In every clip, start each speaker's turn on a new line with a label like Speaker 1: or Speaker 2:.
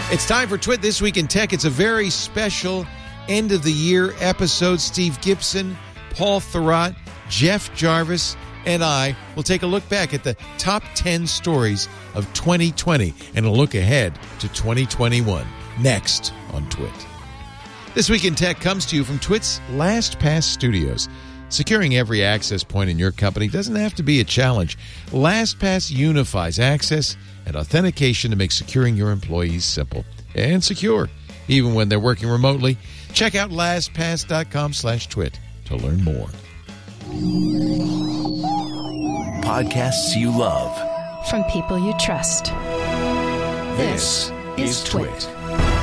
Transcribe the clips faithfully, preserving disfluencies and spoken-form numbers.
Speaker 1: It's time for Twit This Week in Tech. It's a very special end-of-the-year episode. Steve Gibson, Paul Thurrott, Jeff Jarvis, and I will take a look back at the top ten stories of twenty twenty and a look ahead to twenty twenty-one. Next on Twit. This Week in Tech comes to you from Twit's LastPass Studios. Securing every access point in your company doesn't have to be a challenge. LastPass unifies access and authentication to make securing your employees simple and secure, even when they're working remotely. Check out LastPass.com slash twit to learn more.
Speaker 2: Podcasts you love.
Speaker 3: From people you trust.
Speaker 2: This,
Speaker 3: this is Twit.
Speaker 2: Twit.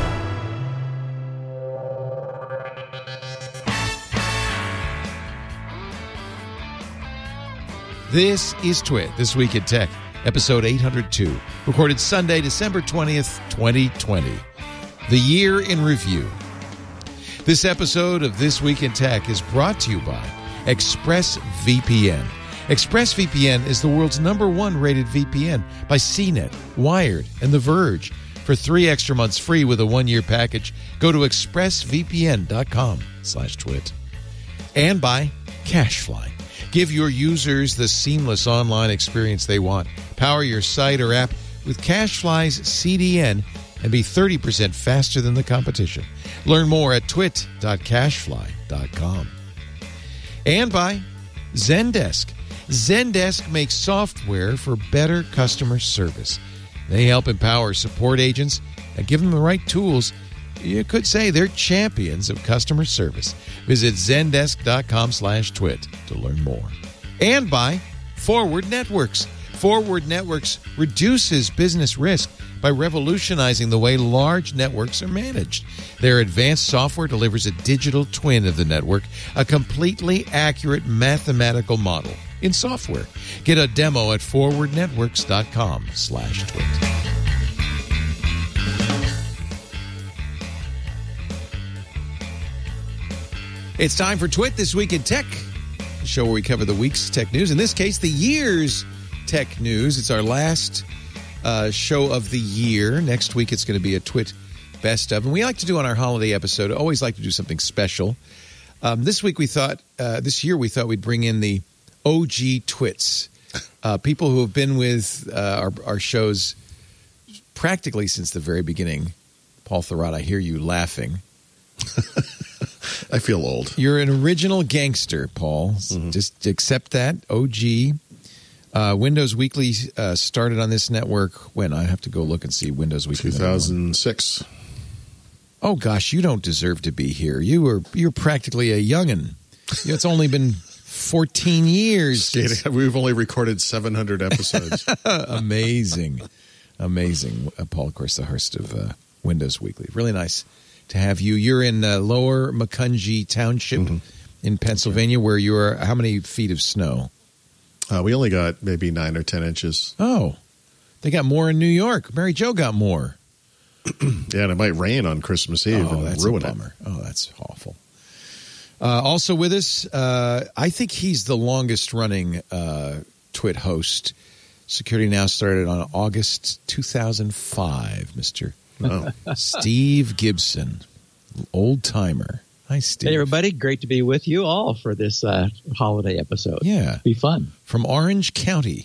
Speaker 1: This is Twit, This Week in Tech, episode eight hundred two, recorded Sunday, December twentieth, twenty twenty. The year in review. This episode of This Week in Tech is brought to you by ExpressVPN. ExpressVPN is the world's number one rated V P N by C net, Wired, and The Verge. For three extra months free with a one-year package, go to expressvpn.com slash twit. And by CashFly. Give your users the seamless online experience they want. Power your site or app with CashFly's C D N and be thirty percent faster than the competition. Learn more at twit dot cashfly dot com. And by Zendesk. Zendesk makes software for better customer service. They help empower support agents and give them the right tools. You could say they're champions of customer service. Visit zendesk.com slash twit to learn more. And by Forward Networks. Forward Networks reduces business risk by revolutionizing the way large networks are managed. Their advanced software delivers a digital twin of the network, a completely accurate mathematical model in software. Get a demo at forwardnetworks.com slash twit. It's time for Twit This Week in Tech, the show where we cover the week's tech news. In this case, the year's tech news. It's our last uh, show of the year. Next week, it's going to be a Twit Best Of. And we like to do on our holiday episode, always like to do something special. Um, this week, we thought, uh, this year, we thought we'd bring in the O G Twits, uh, people who have been with uh, our, our shows practically since the very beginning. Paul Thurrott, I hear you laughing.
Speaker 4: I feel old.
Speaker 1: You're an original gangster, Paul. Mm-hmm. Just accept that. O G. Uh, Windows Weekly uh, started on this network when? I have to go look and see Windows Weekly.
Speaker 4: two thousand six.
Speaker 1: Oh, gosh, you don't deserve to be here. You were, you're practically a youngin'. It's only been fourteen years.
Speaker 4: Since... We've only recorded seven hundred episodes.
Speaker 1: Amazing. Amazing. Uh, Paul, of course, the host of uh, Windows Weekly. Really nice to have you. You're in uh, Lower Macungie Township mm-hmm. in Pennsylvania, right. Where you are. How many feet of snow?
Speaker 4: Uh, we only got maybe nine or ten inches.
Speaker 1: Oh, they got more in New York. Mary Jo got more.
Speaker 4: Yeah, and it might rain on Christmas Eve
Speaker 1: oh,
Speaker 4: and
Speaker 1: that's
Speaker 4: ruin
Speaker 1: a bummer.
Speaker 4: it.
Speaker 1: Oh, that's awful. Uh, also with us, uh, I think he's the longest-running uh, Twit host. Security Now started on August two thousand five, Mister Oh. Steve Gibson, old-timer. Hi, Steve.
Speaker 5: Hey, everybody. Great to be with you all for this uh, holiday episode.
Speaker 1: Yeah.
Speaker 5: Be fun.
Speaker 1: From Orange County,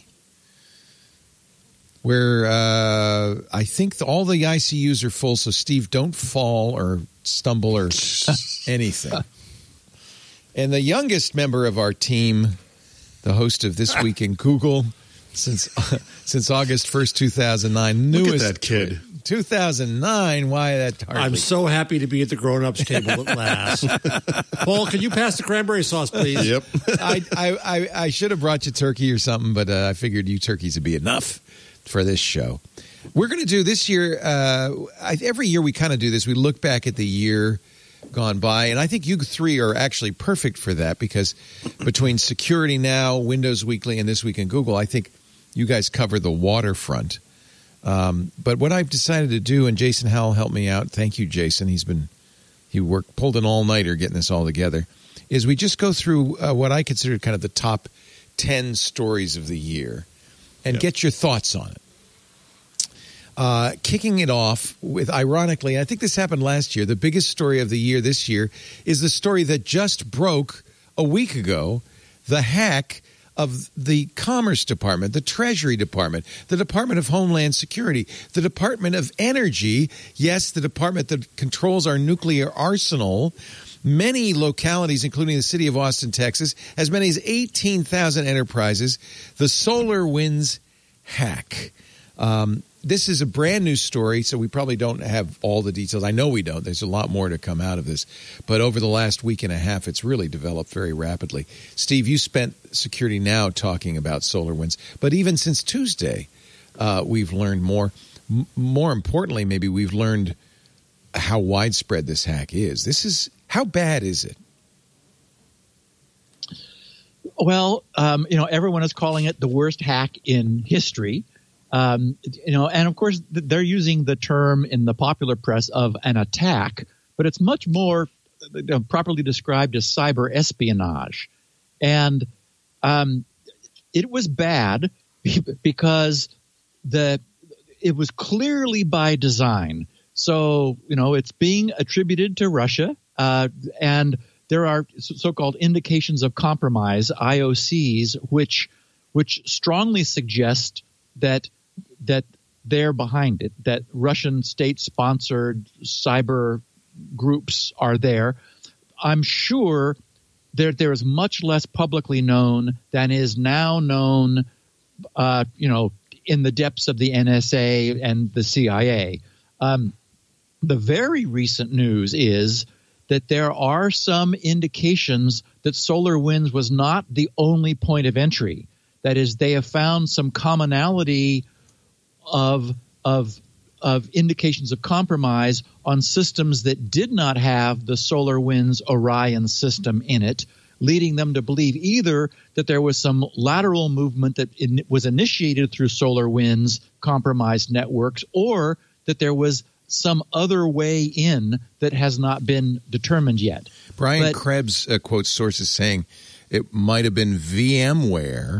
Speaker 1: where uh, I think the, all the I C Us are full, so Steve, don't fall or stumble or anything. And the youngest member of our team, the host of This Week in Google, since uh, since August first, two thousand nine.
Speaker 4: Look
Speaker 1: Newest
Speaker 4: at that kid.
Speaker 1: two thousand nine. Why that hardly...
Speaker 6: I'm so happy to be at the grown-ups table at last. Paul, can you pass the cranberry sauce, please?
Speaker 4: Yep.
Speaker 1: I, I, I, I should have brought you turkey or something, but uh, I figured you turkeys would be enough for this show. We're going to do this year, uh, I, every year we kind of do this. We look back at the year gone by, and I think you three are actually perfect for that because between Security Now, Windows Weekly, and This Week in Google, I think you guys cover the waterfront. Um, but what I've decided to do, and Jason Howell helped me out, thank you, Jason, he's been, he worked, pulled an all-nighter getting this all together, is we just go through uh, what I consider kind of the top ten stories of the year and yep. get your thoughts on it. Uh, kicking it off with, ironically, I think this happened last year, the biggest story of the year this year is the story that just broke a week ago, the hack of the Commerce Department, the Treasury Department, the Department of Homeland Security, the Department of Energy, yes, the department that controls our nuclear arsenal, many localities, including the city of Austin, Texas, as many as eighteen thousand enterprises, the SolarWinds hack. Um, this is a brand new story, so we probably don't have all the details. I know we don't. There's a lot more to come out of this. But over the last week and a half, it's really developed very rapidly. Steve, you spent Security Now talking about SolarWinds. But even since Tuesday, uh, we've learned more. M- more importantly, maybe we've learned how widespread this hack is. This is how bad is it?
Speaker 5: Well, um, you know, everyone is calling it the worst hack in history. Um, you know, and of course, they're using the term in the popular press of an attack, but it's much more you know, properly described as cyber espionage. And um, it was bad because the it was clearly by design. So, you know, it's being attributed to Russia, uh, and there are so-called indications of compromise, I O Cs, which which strongly suggest that that they're behind it, that Russian state-sponsored cyber groups are there. I'm sure there there is much less publicly known than is now known, uh, you know, in the depths of the N S A and the C I A. Um, the very recent news is that there are some indications that SolarWinds was not the only point of entry. That is, they have found some commonality of of of indications of compromise on systems that did not have the SolarWinds Orion system in it, leading them to believe either that there was some lateral movement that in, was initiated through SolarWinds compromised networks, or that there was some other way in that has not been determined yet.
Speaker 1: Brian
Speaker 5: but,
Speaker 1: Krebs uh, quotes sources saying it might have been VMware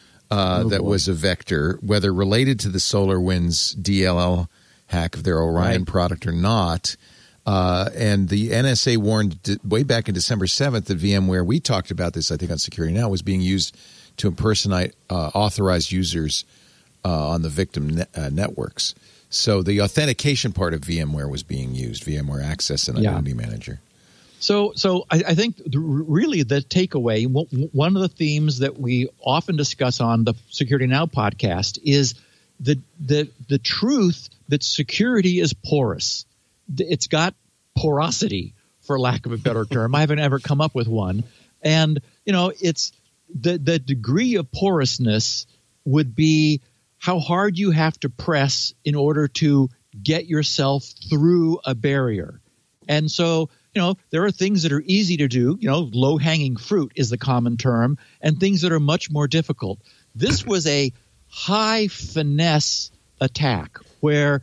Speaker 1: uh,
Speaker 5: oh
Speaker 1: that
Speaker 5: boy.
Speaker 1: was a vector, whether related to the SolarWinds D L L hack of their Orion
Speaker 5: right.
Speaker 1: product or not. Uh, and the N S A warned d- way back in December seventh that VMware, we talked about this, I think, on Security Now, was being used to impersonate uh, authorized users uh, on the victim ne- uh, networks. So the authentication part of VMware was being used, VMware Access and Identity yeah. Manager.
Speaker 5: So so I, I think the, really the takeaway, one of the themes that we often discuss on the Security Now podcast is the the the truth that security is porous. It's got porosity, for lack of a better term. I haven't ever come up with one. And, you know, it's the the degree of porousness would be how hard you have to press in order to get yourself through a barrier. And so, you know, there are things that are easy to do, you know, low-hanging fruit is the common term, and things that are much more difficult. This was a high finesse attack where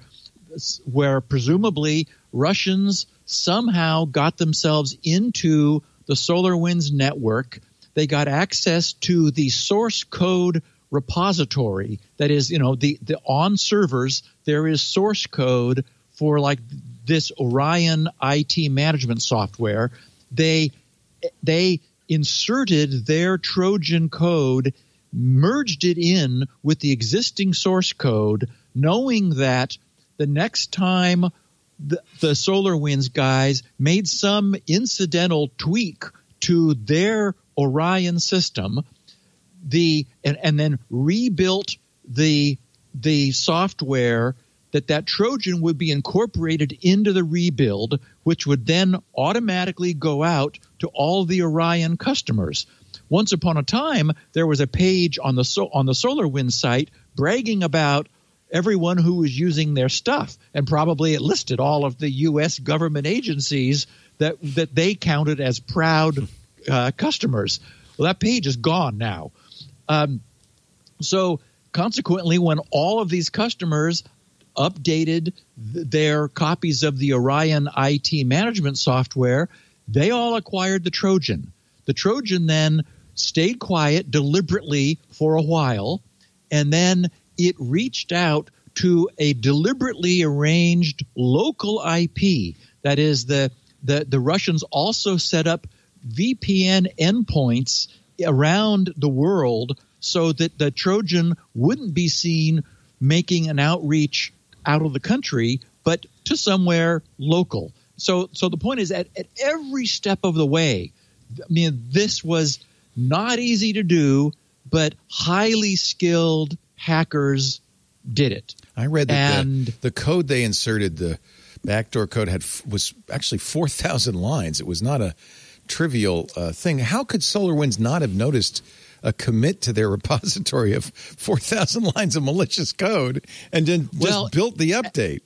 Speaker 5: where presumably Russians somehow got themselves into the SolarWinds network. They got access to the source code repository. That is, you know, the, the on servers, there is source code for like this Orion I T management software. They they inserted their Trojan code, merged it in with the existing source code, knowing that the next time the, the SolarWinds guys made some incidental tweak to their Orion system, the and, and then rebuilt the the software, that that Trojan would be incorporated into the rebuild, which would then automatically go out to all the Orion customers. Once upon a time, there was a page on the so, on the SolarWinds site bragging about everyone who was using their stuff, and probably it listed all of the U S government agencies that that they counted as proud uh, customers. Well, that page is gone now. Um, so consequently, when all of these customers updated th- their copies of the Orion I T management software, they all acquired the Trojan. The Trojan then stayed quiet deliberately for a while, and then it reached out to a deliberately arranged local I P. That is, the the, the Russians also set up V P N endpoints around the world so that the Trojan wouldn't be seen making an outreach out of the country, but to somewhere local. So so the point is, at, at every step of the way, I mean, this was not easy to do, but highly skilled hackers did it.
Speaker 1: I read that
Speaker 5: and,
Speaker 1: the, the code they inserted, the backdoor code, had was actually four thousand lines. It was not a trivial uh, thing. How could SolarWinds not have noticed a commit to their repository of four thousand lines of malicious code and then just
Speaker 5: well,
Speaker 1: built the update?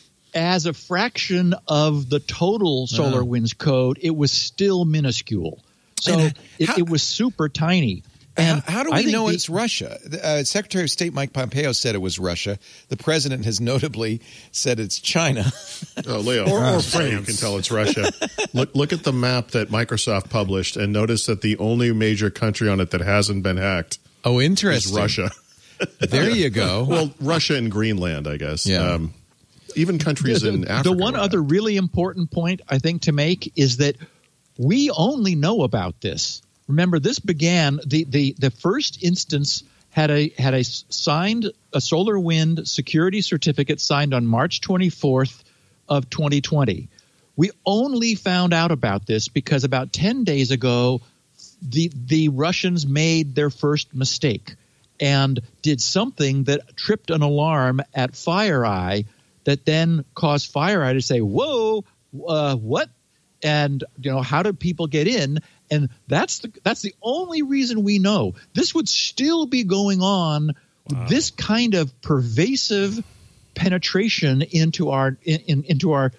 Speaker 5: As a fraction of the total SolarWinds uh, code, it was still minuscule. So
Speaker 1: and, uh,
Speaker 5: it,
Speaker 1: how,
Speaker 5: it was super tiny. And
Speaker 1: how, how do we know the, it's Russia? Uh, Secretary of State Mike Pompeo said it was Russia. The president has notably said it's China.
Speaker 4: Oh, Leo,
Speaker 6: or, or
Speaker 4: France. You can tell it's Russia. Look, look at the map that Microsoft published and notice that the only major country on it that hasn't been hacked
Speaker 1: oh, interesting.
Speaker 4: is Russia.
Speaker 1: There you go.
Speaker 4: Well, Russia and Greenland, I guess.
Speaker 1: Yeah.
Speaker 4: Um, even countries
Speaker 5: the,
Speaker 4: in
Speaker 5: the,
Speaker 4: Africa.
Speaker 5: The one other
Speaker 4: hacked.
Speaker 5: really important point I think to make is that we only know about this. Remember, this began the, the, the first instance had a had a signed a SolarWind security certificate signed on March twenty-fourth of twenty twenty. We only found out about this because about ten days ago, the the Russians made their first mistake and did something that tripped an alarm at FireEye that then caused FireEye to say, "Whoa, uh, what?" And you know, how did people get in? And that's the that's the only reason we know. This would still be going on. Wow. This kind of pervasive penetration into our in, in, into our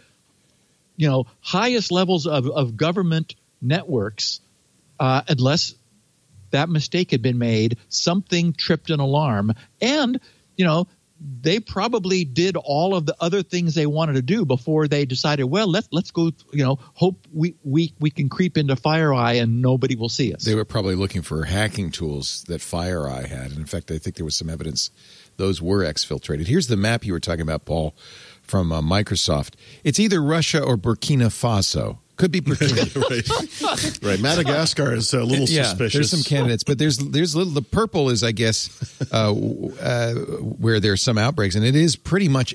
Speaker 5: you know highest levels of, of government networks, uh, unless that mistake had been made, something tripped an alarm, and you know. They probably did all of the other things they wanted to do before they decided, well, let's let's go, you know, hope we, we, we can creep into FireEye and nobody will see us.
Speaker 1: They were probably looking for hacking tools that FireEye had. And in fact, I think there was some evidence those were exfiltrated. Here's the map you were talking about, Paul, from uh, Microsoft. It's either Russia or Burkina Faso. Could be Burkina.
Speaker 4: right. right. Madagascar is a little
Speaker 1: yeah,
Speaker 4: suspicious.
Speaker 1: There's some candidates, but there's there's little. The purple is, I guess, uh, uh, where there's some outbreaks, and it is pretty much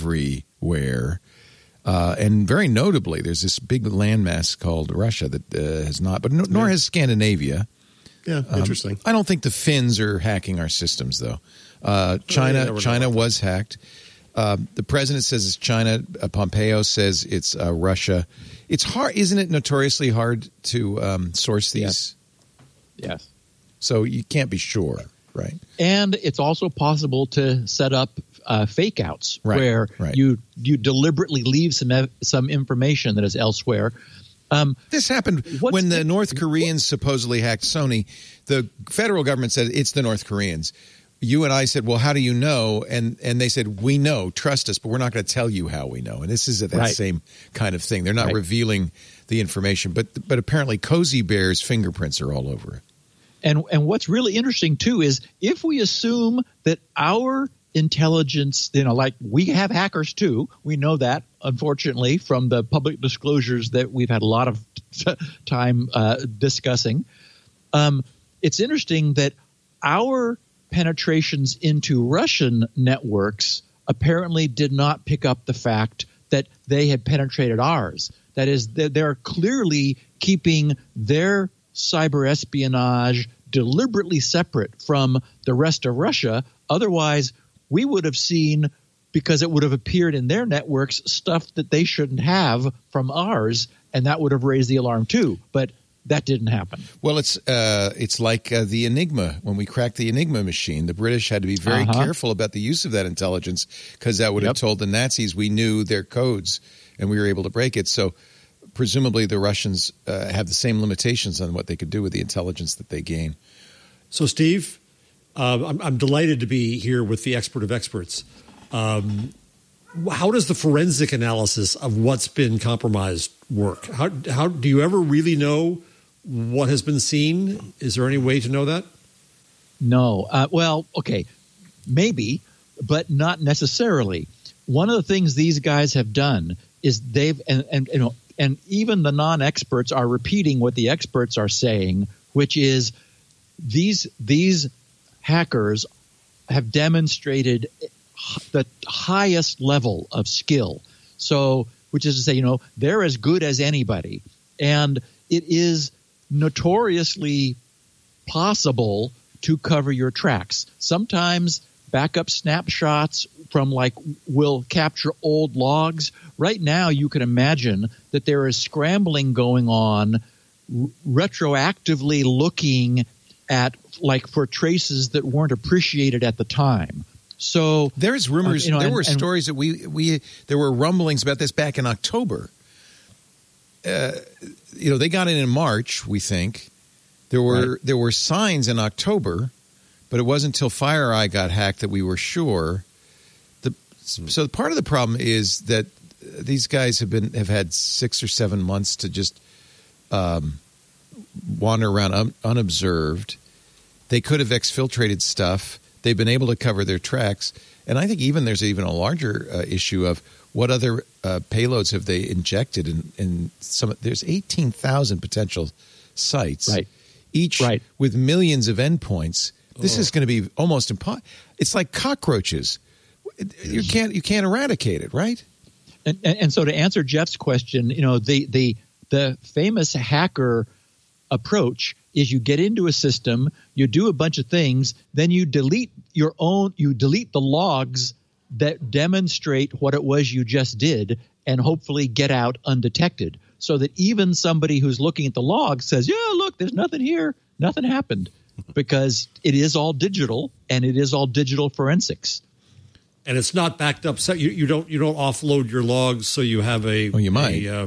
Speaker 1: everywhere. Uh, and very notably, there's this big landmass called Russia that uh, has not, but no, nor
Speaker 4: yeah.
Speaker 1: has Scandinavia.
Speaker 4: Yeah, interesting.
Speaker 1: Um, I don't think the Finns are hacking our systems, though. Uh, China,
Speaker 4: oh, yeah,
Speaker 1: China was hacked. Uh, the president says it's China. Uh, Pompeo says it's uh, Russia. It's hard, isn't it? Notoriously hard to um, source these.
Speaker 5: Yes. yes.
Speaker 1: So you can't be sure, right?
Speaker 5: And it's also possible to set up uh, fake outs
Speaker 1: right,
Speaker 5: where
Speaker 1: right.
Speaker 5: you you deliberately leave some ev- some information that is elsewhere. Um,
Speaker 1: this happened when the North Koreans supposedly hacked Sony. The federal government said it's the North Koreans. You and I said, well, how do you know? And and they said, we know, trust us, but we're not going to tell you how we know. And this is that right. same kind of thing. They're not right. revealing the information, but but apparently Cozy Bear's fingerprints are all over it.
Speaker 5: And and what's really interesting, too, is if we assume that our intelligence, you know, like we have hackers, too. We know that, unfortunately, from the public disclosures that we've had a lot of t- time uh, discussing. Um, it's interesting that our penetrations into Russian networks apparently did not pick up the fact that they had penetrated ours. That is, they're clearly keeping their cyber espionage deliberately separate from the rest of Russia. Otherwise, we would have seen, because it would have appeared in their networks, stuff that they shouldn't have from ours, and that would have raised the alarm too. But that didn't happen.
Speaker 1: Well, it's uh, it's like uh, the Enigma. When we cracked the Enigma machine, the British had to be very uh-huh. careful about the use of that intelligence because that would yep. have told the Nazis we knew their codes and we were able to break it. So presumably the Russians uh, have the same limitations on what they could do with the intelligence that they gain.
Speaker 6: So, Steve, uh, I'm, I'm delighted to be here with the expert of experts. Um, how does the forensic analysis of what's been compromised work? How, how do you ever really know what has been seen? Is there any way to know that?
Speaker 5: No. Uh, well, okay, maybe. but not necessarily. One of the things these guys have done is they've and, and you know and even the non-experts are repeating what the experts are saying, which is these these hackers have demonstrated the highest level of skill. So, which is to say, you know, they're as good as anybody, and it is notoriously possible to cover your tracks. Sometimes backup snapshots from like will capture old logs. Right now, you can imagine that there is scrambling going on, r- retroactively looking at like for traces that weren't appreciated at the time. So
Speaker 1: there's rumors.
Speaker 5: Uh, you know,
Speaker 1: there
Speaker 5: and,
Speaker 1: were
Speaker 5: and,
Speaker 1: stories that we we there were rumblings about this back in October. Uh, you know, they got it in March. We think there were
Speaker 5: right.
Speaker 1: there were signs in October, but it wasn't until FireEye got hacked that we were sure. The so part of the problem is that these guys have been have had six or seven months to just um, wander around un, unobserved. They could have exfiltrated stuff. They've been able to cover their tracks. And I think even there's even a larger uh, issue of what other uh, payloads have they injected in, in some. There's eighteen thousand potential sites,
Speaker 5: right.
Speaker 1: each
Speaker 5: right.
Speaker 1: with millions of endpoints. This
Speaker 6: oh.
Speaker 1: is going to be almost impossible. It's like cockroaches. You can't you can't eradicate it, right?
Speaker 5: And, and, and so to answer Jeff's question, you know, the the the famous hacker approach is you get into a system, you do a bunch of things, then you delete your own, you delete the logs that demonstrate what it was you just did, and hopefully get out undetected, so that even somebody who's looking at the log says, yeah, look, there's nothing here, nothing happened, because it is all digital, and it is all digital forensics.
Speaker 6: And it's not backed up. So you, you don't you don't offload your logs, so you have a.
Speaker 1: Oh, you might.
Speaker 6: A, uh,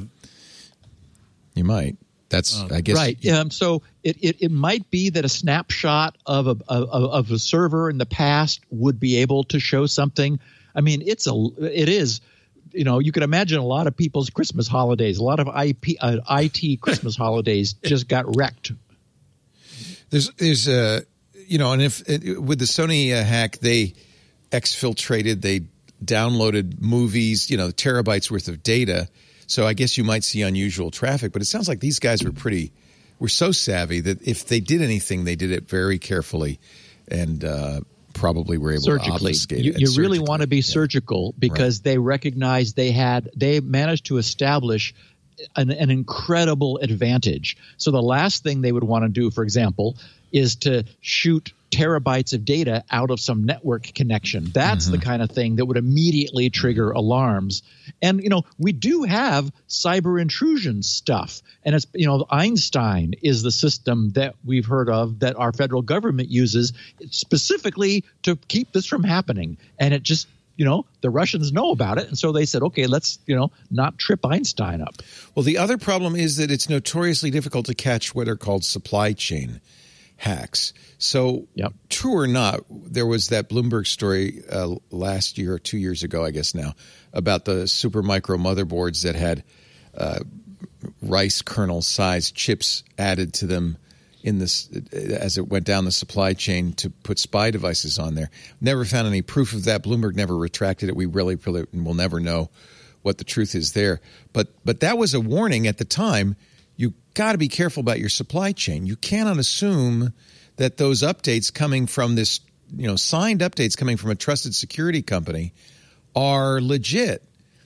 Speaker 1: you might. That's
Speaker 6: uh,
Speaker 1: I guess
Speaker 5: right. Um, so it, it it might be that a snapshot of a of, of a server in the past would be able to show something. I mean, it's a it is. You know, you can imagine a lot of people's Christmas holidays. A lot of I P, uh, I T Christmas holidays just got wrecked.
Speaker 1: There's there's uh you know, and if with the Sony uh, hack, they exfiltrated, they downloaded movies, you know, terabytes worth of data. So I guess you might see unusual traffic, but it sounds like these guys were pretty were so savvy that if they did anything, they did it very carefully and uh, probably were able
Speaker 5: surgically.
Speaker 1: to obfuscate
Speaker 5: you,
Speaker 1: it.
Speaker 5: You
Speaker 1: surgically.
Speaker 5: really want to be
Speaker 1: yeah.
Speaker 5: surgical because right. they recognized they had they managed to establish an, an incredible advantage. So the last thing they would want to do, for example, is to shoot terabytes of data out of some network connection. That's mm-hmm. the kind of thing that would immediately trigger alarms. And, you know, we do have cyber intrusion stuff. And it's, you know, Einstein is the system that we've heard of that our federal government uses specifically to keep this from happening. And it just, you know, the Russians know about it. And so they said, okay, let's, you know, not trip Einstein up.
Speaker 1: Well, the other problem is that it's notoriously difficult to catch what are called supply chain hacks. So
Speaker 5: yep.
Speaker 1: true or not, there was that Bloomberg story uh, last year or two years ago, I guess now, about the Supermicro motherboards that had uh, rice kernel sized chips added to them in this as it went down the supply chain to put spy devices on there. Never found any proof of that. Bloomberg never retracted it. We really, really will never know what the truth is there. But but that was a warning at the time. You got to be careful about your supply chain. You cannot assume that those updates coming from this, you know, signed updates coming from a trusted security company are legit.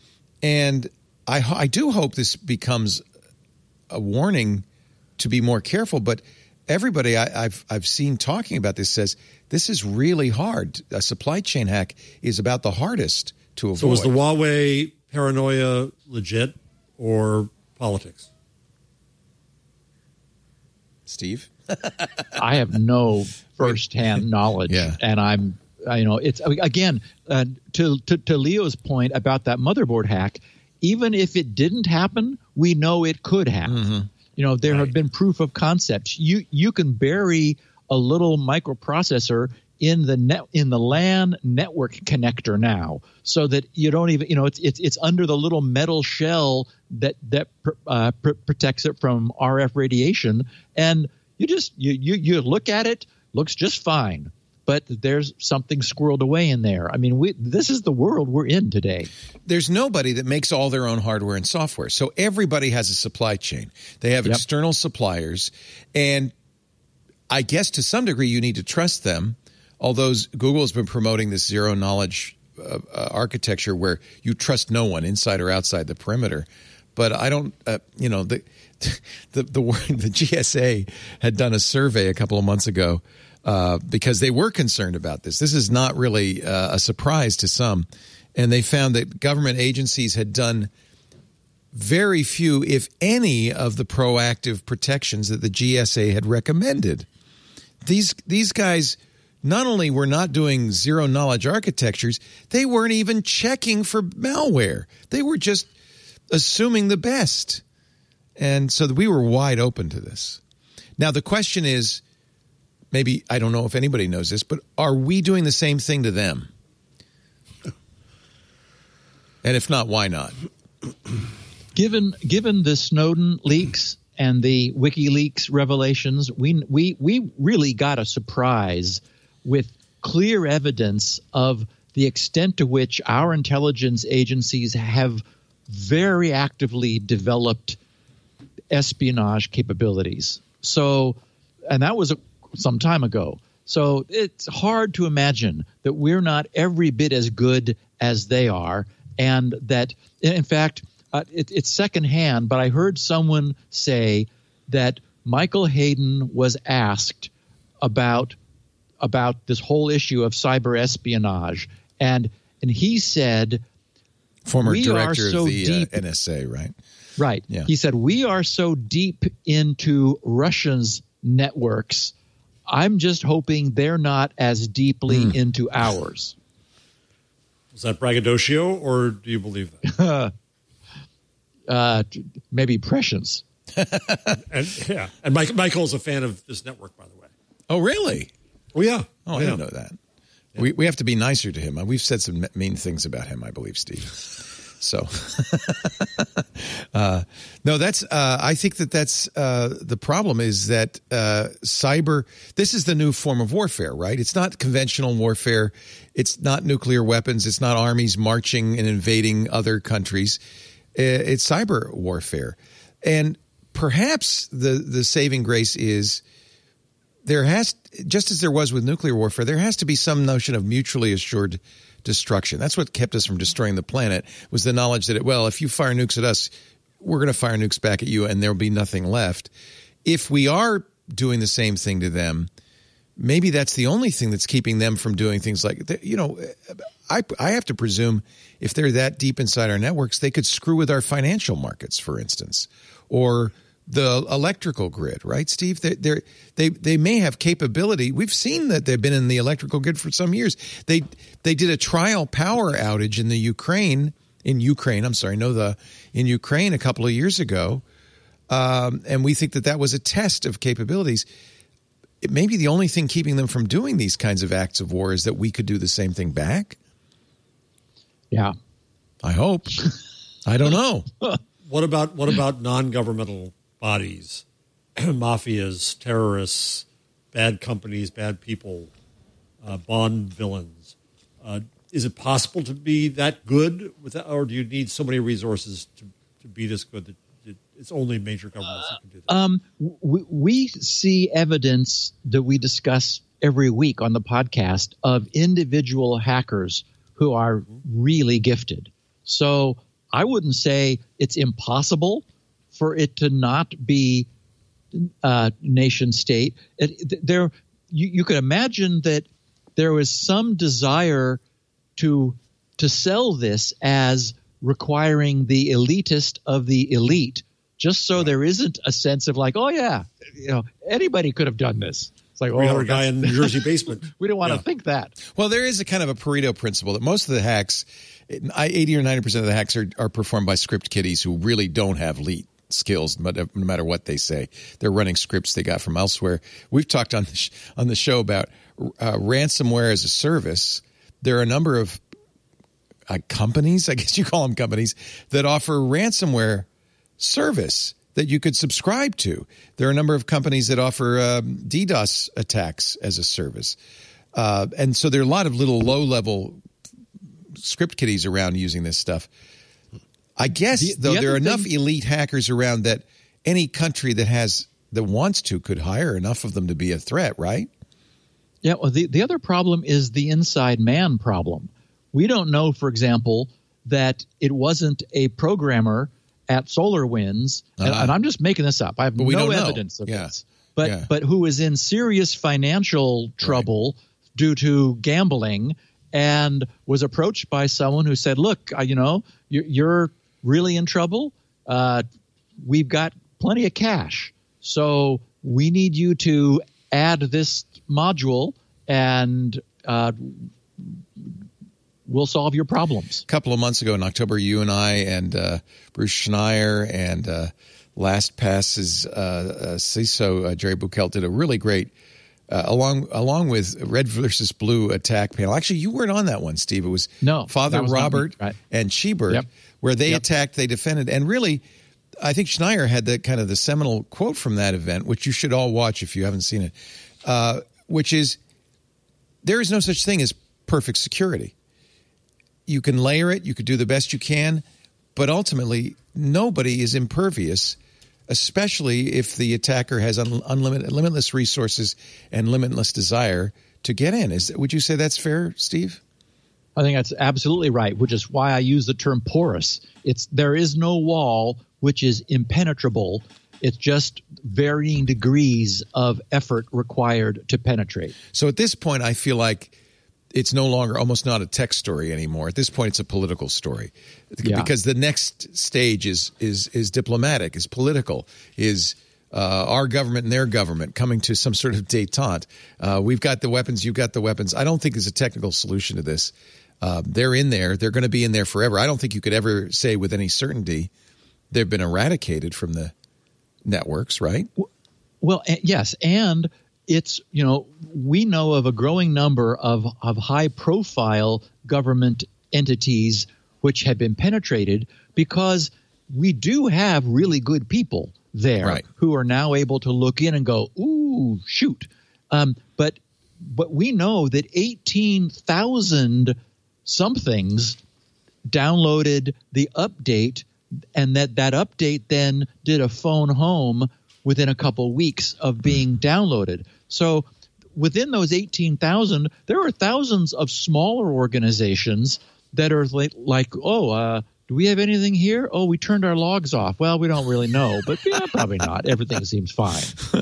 Speaker 1: And I, I do hope this becomes a warning to be more careful. But everybody I, I've I've seen talking about this says this is really hard. A supply chain hack is about the hardest to avoid.
Speaker 6: So was the Huawei paranoia legit or politics?
Speaker 1: Steve?
Speaker 5: I have no firsthand knowledge,
Speaker 1: yeah.
Speaker 5: and I'm, you know, it's again uh, to, to to Leo's point about that motherboard hack. Even if it didn't happen, we know it could have.
Speaker 1: Mm-hmm.
Speaker 5: You know, there
Speaker 6: right.
Speaker 5: have been proof of concepts. You you can bury a little microprocessor in the net in the LAN network connector now, so that you don't even, you know, it's it's it's under the little metal shell that that uh, pr- protects it from R F radiation, and you just you you you look at it, looks just fine. but there's something squirreled away in there. I mean, we, this is the world we're in today.
Speaker 1: There's nobody that makes all their own hardware and software. So everybody has a supply chain. They have
Speaker 5: Yep.
Speaker 1: external suppliers. And I guess to some degree you need to trust them. Although Google has been promoting this zero knowledge uh, uh, architecture where you trust no one inside or outside the perimeter. But I don't, uh, you know, the, the, the, the G S A had done a survey a couple of months ago uh, because they were concerned about this. This is not really uh, a surprise to some. And they found that government agencies had done very few, if any, of the proactive protections that the G S A had recommended. These these guys not only were not doing zero knowledge architectures, they weren't even checking for malware. They were just assuming the best. And so we were wide open to this. Now, the question is, maybe, I don't know if anybody knows this, but are we doing the same thing to them? And if not, why not?
Speaker 5: Given given the Snowden leaks and the WikiLeaks revelations, we we we really got a surprise with clear evidence of the extent to which our intelligence agencies have very actively developed espionage capabilities. So, and that was a, some time ago. So it's hard to imagine that we're not every bit as good as they are, and that, in fact, uh, it, it's secondhand, but I heard someone say that Michael Hayden was asked about about this whole issue of cyber espionage, and and he said,
Speaker 1: former
Speaker 5: we
Speaker 1: director
Speaker 5: are so
Speaker 1: of the
Speaker 5: deep,
Speaker 1: uh, N S A, right?
Speaker 5: Right.
Speaker 1: Yeah.
Speaker 5: He said, we are so deep into Russia's networks, I'm just hoping they're not as deeply
Speaker 1: Mm.
Speaker 5: into ours.
Speaker 6: Was that braggadocio, or do you believe that?
Speaker 5: uh, maybe prescience.
Speaker 6: And yeah, and Mike, Michael's a fan of this network, by the way.
Speaker 1: Oh, really?
Speaker 6: Oh yeah.
Speaker 1: Oh, I
Speaker 6: yeah.
Speaker 1: didn't know that. We we have to be nicer to him. We've said some mean things about him, I believe, Steve. So, uh, no, that's. Uh, I think that that's uh, the problem. Is that uh, cyber? This is the new form of warfare, right? It's not conventional warfare. It's not nuclear weapons. It's not armies marching and invading other countries. It's cyber warfare, and perhaps the the saving grace is there has, just as there was with nuclear warfare, there has to be some notion of mutually assured destruction. That's what kept us from destroying the planet, was the knowledge that, well, if you fire nukes at us, we're going to fire nukes back at you and there'll be nothing left. If we are doing the same thing to them, maybe that's the only thing that's keeping them from doing things like, you know, I, I have to presume if they're that deep inside our networks, they could screw with our financial markets, for instance, or the electrical grid, right, Steve? They they they they may have capability. We've seen that they've been in the electrical grid for some years. They they did a trial power outage in the Ukraine in Ukraine. I'm sorry, no, the in Ukraine a couple of years ago, um, and we think that that was a test of capabilities. It may be the only thing keeping them from doing these kinds of acts of war is that we could do the same thing back.
Speaker 5: Yeah,
Speaker 1: I hope. I don't know.
Speaker 6: What about what about non-governmental bodies, mafias, terrorists, bad companies, bad people, uh, Bond villains? Uh, is it possible to be that good with that, or do you need so many resources to, to be this good that it, it's only major governments that can do that?
Speaker 5: Um, we, we see evidence that we discuss every week on the podcast of individual hackers who are really gifted. So I wouldn't say it's impossible for it to not be uh, nation state. It, there, you, you could imagine that there was some desire to to sell this as requiring the elitist of the elite, just so there isn't a sense of like, oh yeah, you know, anybody could have done this. It's like,
Speaker 6: three hundred
Speaker 5: oh,
Speaker 6: guy in New Jersey basement.
Speaker 5: We don't want
Speaker 6: Yeah.
Speaker 5: to think that.
Speaker 1: Well, there is a kind of a Pareto principle that most of the hacks, eighty or ninety percent of the hacks are, are performed by script kiddies who really don't have elite skills, no matter what they say. They're running scripts they got from elsewhere. We've talked on the, sh- on the show about uh, ransomware as a service. There are a number of uh, companies, I guess you call them companies, that offer ransomware service that you could subscribe to. There are a number of companies that offer um, DDoS attacks as a service. Uh, and so there are a lot of little low-level script kiddies around using this stuff. I guess,
Speaker 5: The- the
Speaker 1: though, there are
Speaker 5: other
Speaker 1: enough
Speaker 5: thing-
Speaker 1: elite hackers around that any country that has that wants to could hire enough of them to be a threat, right?
Speaker 5: Yeah, well, the, the other problem is the inside man problem. We don't know, for example, that it wasn't a programmer at SolarWinds, and,
Speaker 1: Uh-huh.
Speaker 5: and I'm just making this up. I have
Speaker 1: But we
Speaker 5: no
Speaker 1: don't know.
Speaker 5: evidence of
Speaker 1: Yeah.
Speaker 5: this. But
Speaker 1: Yeah.
Speaker 5: but who is in serious financial trouble due to gambling and was approached by someone who said, look, uh, you know, you're, you're really in trouble. Uh, we've got plenty of cash. So we need you to add this module and uh, we'll solve your problems.
Speaker 1: A couple of months ago in October, you and I and uh, Bruce Schneier and uh, LastPass's uh, uh, C I S O, uh, Jerry Buchelt, did a really great, uh, along along with Red versus Blue attack panel. Actually, you weren't on that one, Steve. It was
Speaker 5: No,
Speaker 1: Father
Speaker 5: that was not me,
Speaker 1: Robert
Speaker 5: right.
Speaker 1: and Shebert,
Speaker 5: Yep.
Speaker 1: where they
Speaker 5: Yep.
Speaker 1: attacked, they defended. And really, I think Schneier had the kind of the seminal quote from that event, which you should all watch if you haven't seen it, uh, which is, there is no such thing as perfect security. You can layer it, you could do the best you can, but ultimately nobody is impervious, especially if the attacker has un- unlimited, limitless resources and limitless desire to get in. Is would you say that's fair, Steve?
Speaker 5: I think that's absolutely right, which is why I use the term porous. It's there is no wall which is impenetrable. It's just varying degrees of effort required to penetrate.
Speaker 1: So at this point, I feel like it's no longer almost not a tech story anymore. At this point, it's a political story,
Speaker 5: Yeah.
Speaker 1: because the next stage is is is diplomatic, is political, is uh, our government and their government coming to some sort of détente. Uh, we've got the weapons, you've got the weapons. I don't think there's a technical solution to this. Uh, they're in there. They're going to be in there forever. I don't think you could ever say with any certainty they've been eradicated from the networks, right?
Speaker 5: Well, a- yes, and it's, you know, we know of a growing number of, of high-profile government entities which have been penetrated because we do have really good people there
Speaker 1: Right.
Speaker 5: who are now able to look in and go, ooh, shoot. Um, but but we know that eighteen thousand somethings downloaded the update, and that that update then did a phone home within a couple weeks of being downloaded. So within those eighteen thousand, there are thousands of smaller organizations that are like, like oh, uh, do we have anything here? Oh, we turned our logs off. Well, we don't really know, but yeah, probably not. Everything seems fine.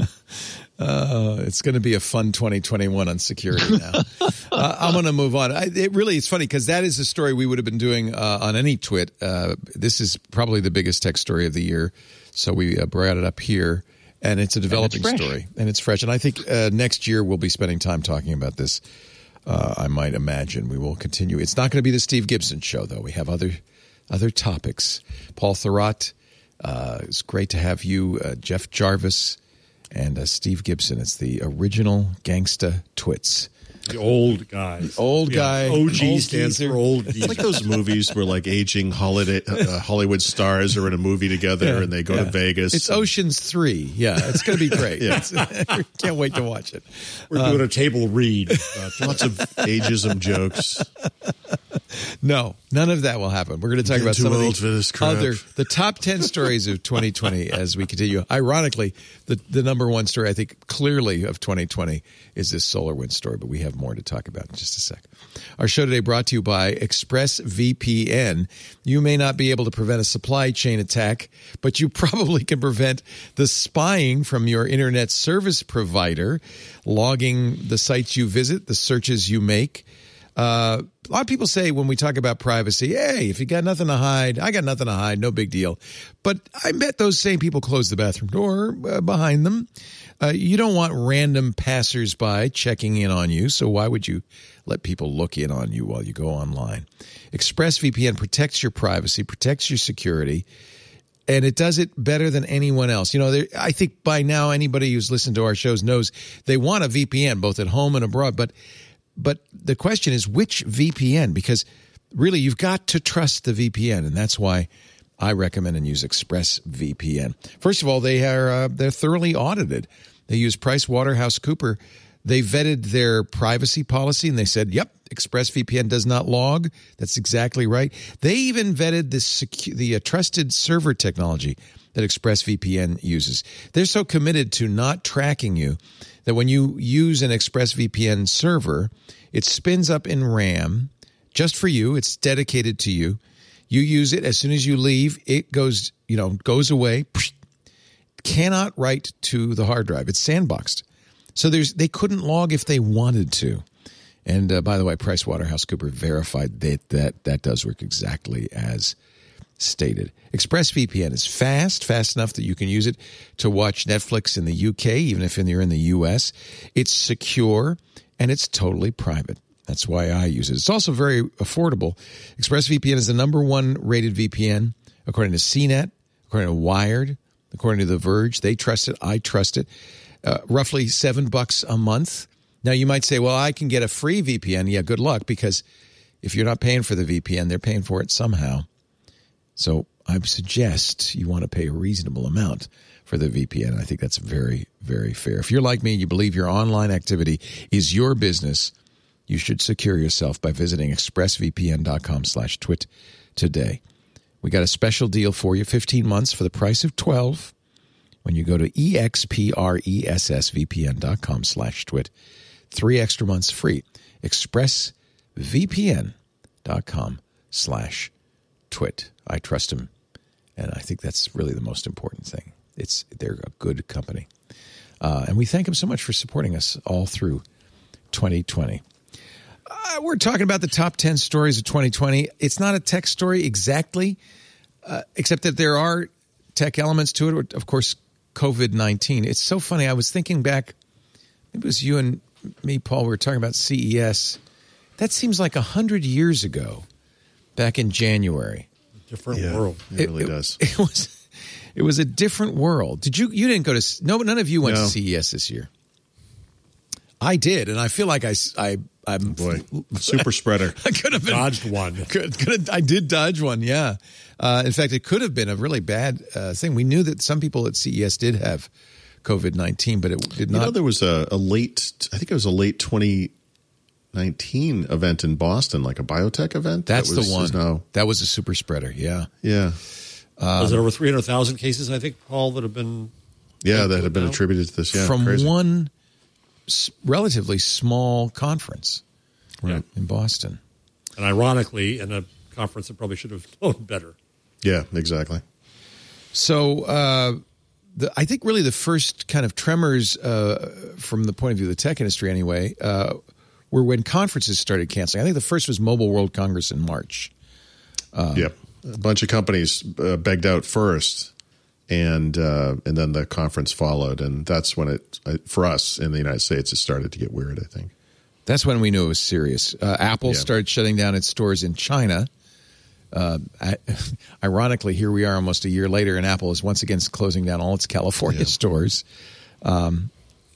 Speaker 1: Uh, it's going to be a fun twenty twenty-one on security now. uh, I'm going to move on. I, it really, it's funny because that is a story we would have been doing uh, on any twit. Uh, this is probably the biggest tech story of the year, so we uh, brought it up here, and it's a developing
Speaker 5: fresh.
Speaker 1: story, and it's fresh. And I think uh, next year we'll be spending time talking about this. Uh, I might imagine we will continue. It's not going to be the Steve Gibson show, though. We have other other topics. Paul Thurrott, uh, it's great to have you, uh, Jeff Jarvis. And uh, Steve Gibson. It's the original Gangsta Twits.
Speaker 6: The old guys.
Speaker 1: Old guy.
Speaker 6: O G
Speaker 1: old
Speaker 6: stands
Speaker 1: geezer.
Speaker 6: for old
Speaker 4: It's
Speaker 6: geezer.
Speaker 4: like those movies where like aging holiday, uh, Hollywood stars are in a movie together
Speaker 1: Yeah,
Speaker 4: and they go
Speaker 1: yeah.
Speaker 4: to Vegas.
Speaker 1: It's Ocean's Three. Yeah, it's going to be great.
Speaker 4: Yeah.
Speaker 1: It's- Can't wait to watch it.
Speaker 6: We're doing a table read. Uh,
Speaker 4: Lots of ageism jokes.
Speaker 1: No, none of that will happen. We're going to talk
Speaker 4: Getting
Speaker 1: about
Speaker 4: too
Speaker 1: some of
Speaker 4: old
Speaker 1: the
Speaker 4: for this crap.
Speaker 1: other, the top ten stories of twenty twenty as we continue. Ironically, the, the number one story, I think, clearly of twenty twenty is this SolarWinds story, but we have more to talk about in just a sec. Our show today brought to you by ExpressVPN. You may not be able to prevent a supply chain attack, but you probably can prevent the spying from your internet service provider, logging the sites you visit, the searches you make. Uh, a lot of people say when we talk about privacy, hey, if you got nothing to hide, I got nothing to hide, no big deal. But I bet those same people close the bathroom door uh, behind them. Uh, you don't want random passersby checking in on you, so why would you let people look in on you while you go online? ExpressVPN protects your privacy, protects your security, and it does it better than anyone else. You know, there, I think by now anybody who's listened to our shows knows they want a V P N, both at home and abroad, but But the question is, which V P N? Because really, you've got to trust the V P N, and that's why I recommend and use ExpressVPN. First of all, they are uh, they're thoroughly audited. They use PricewaterhouseCoopers They vetted their privacy policy and they said, yep, ExpressVPN does not log. That's exactly right. They even vetted the, secu- the uh, trusted server technology that ExpressVPN uses. They're so committed to not tracking you that when you use an ExpressVPN server, it spins up in RAM just for you. It's dedicated to you. You use it. As soon as you leave, it goes, you know, goes away. Cannot write to the hard drive. It's sandboxed. So there's they couldn't log if they wanted to. And uh, by the way, PricewaterhouseCoopers verified that, that that does work exactly as stated. ExpressVPN is fast, fast enough that you can use it to watch Netflix in the U K, even if you're in the U S. It's secure, and it's totally private. That's why I use it. It's also very affordable. ExpressVPN is the number one rated V P N, according to C net, according to Wired, according to The Verge. They trust it. I trust it. Uh, roughly seven bucks a month. Now, you might say, well, I can get a free V P N. Yeah, good luck, because if you're not paying for the V P N, they're paying for it somehow. So I suggest you want to pay a reasonable amount for the V P N. I think that's very, very fair. If you're like me and you believe your online activity is your business, you should secure yourself by visiting expressvpn.com slash twit today. We got a special deal for you, fifteen months for the price of twelve. When you go to expressvpn.com slash twit, three extra months free. expressvpn.com slash twit. I trust them, and I think that's really the most important thing. It's they're a good company. Uh, and we thank them so much for supporting us all through twenty twenty. Uh, we're talking about the top ten stories of twenty twenty. It's not a tech story exactly, uh, except that there are tech elements to it. Of course, COVID nineteen. It's so funny. I was thinking back, it was you and me, Paul, we were talking about C E S. That seems like one hundred years ago, back in January.
Speaker 6: Different
Speaker 4: Yeah,
Speaker 6: world.
Speaker 4: It, it really does.
Speaker 1: It was it was a different world. Did you you didn't go to no none of you went
Speaker 4: No.
Speaker 1: to C E S this year. I did, and I feel like I I I'm
Speaker 4: Boy, super spreader.
Speaker 1: I could have been
Speaker 6: Dodged one.
Speaker 1: Could, could have, I did dodge one, yeah. Uh, in fact, it could have been a really bad uh, thing. We knew that some people at C E S did have COVID nineteen, but it did
Speaker 4: You
Speaker 1: not.
Speaker 4: know, there was a, a late, I think it was a late twenty nineteen event in Boston, like a biotech event.
Speaker 1: That's
Speaker 4: that was,
Speaker 1: the one.
Speaker 4: is Now,
Speaker 1: That was a super spreader, yeah.
Speaker 4: yeah.
Speaker 6: Was it over three hundred thousand cases, I think, Paul, that have been...
Speaker 4: Yeah, that had been
Speaker 6: now?
Speaker 4: attributed to this. Yeah,
Speaker 1: From
Speaker 4: crazy.
Speaker 1: one s- relatively small conference
Speaker 6: Yeah.
Speaker 1: in Boston.
Speaker 6: And ironically, in a conference that probably should have known better.
Speaker 4: Yeah, exactly.
Speaker 1: So uh, the, I think really the first kind of tremors uh, from the point of view of the tech industry anyway uh, were when conferences started canceling. I think the first was Mobile World Congress in March. Um,
Speaker 4: Yep. A bunch of companies uh, begged out first, and uh, and then the conference followed, and that's when it, uh, for us in the United States, it started to get weird, I think.
Speaker 1: That's when we knew it was serious. Uh, Apple
Speaker 4: Yeah.
Speaker 1: started shutting down its stores in China. Uh, I, ironically, here we are almost a year later, and Apple is once again closing down all its California
Speaker 4: Yeah.
Speaker 1: stores. Um,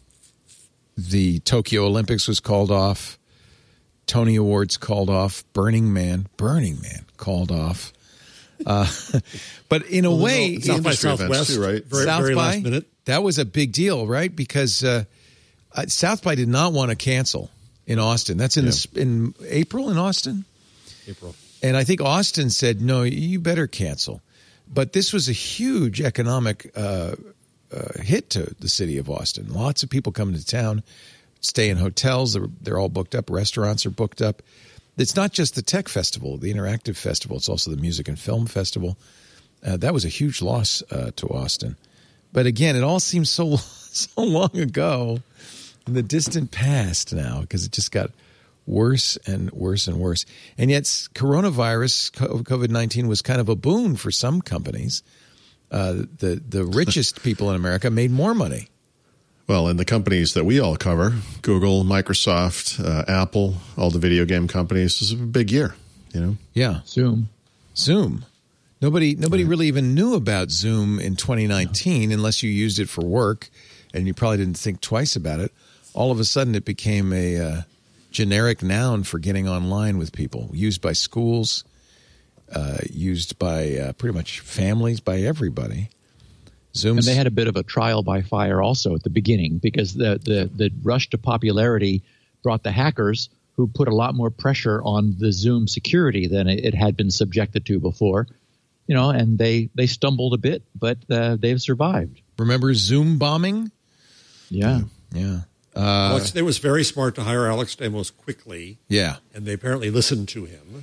Speaker 1: the Tokyo Olympics was called off. Tony Awards called off. Burning Man, Burning Man called off. Uh, but in a
Speaker 4: Well,
Speaker 1: way,
Speaker 4: no,
Speaker 6: South by
Speaker 4: industry events
Speaker 6: Southwest,
Speaker 4: too, right?
Speaker 6: Very,
Speaker 1: South
Speaker 6: very
Speaker 1: by,
Speaker 6: last minute.
Speaker 1: that was a big deal, right? Because uh, uh, South by did not want to cancel in Austin. That's in
Speaker 4: Yeah.
Speaker 1: the, in April in Austin.
Speaker 6: April.
Speaker 1: And I think Austin said, no, you better cancel. But this was a huge economic uh, uh, hit to the city of Austin. Lots of people coming to town, stay in hotels. They're, they're all booked up. Restaurants are booked up. It's not just the tech festival, the interactive festival. It's also the music and film festival. Uh, that was a huge loss uh, to Austin. But again, it all seems so, so long ago in the distant past now, because it just got worse and worse and worse. And yet coronavirus, COVID nineteen, was kind of a boon for some companies. Uh, the, the richest people in America made more money.
Speaker 4: Well, and the companies that we all cover, Google, Microsoft, uh, Apple, all the video game companies, this is a big year, you know?
Speaker 1: Yeah.
Speaker 5: Zoom.
Speaker 1: Zoom. Nobody nobody really even knew about Zoom in twenty nineteen unless you used it for work, and you probably didn't think twice about it. All of a sudden, it became a uh, generic noun for getting online with people, used by schools, uh, used by uh, pretty much families, by everybody. Zoom's,
Speaker 5: And they had a bit of a trial by fire also at the beginning, because the, the, the rush to popularity brought the hackers who put a lot more pressure on the Zoom security than it, it had been subjected to before. You know, and they, they stumbled a bit, but uh, they've survived.
Speaker 1: remember Zoom bombing?
Speaker 5: Yeah.
Speaker 1: Yeah. Uh,
Speaker 6: Alex, it was very smart to hire Alex Stamos quickly.
Speaker 1: yeah.
Speaker 6: And they apparently listened to him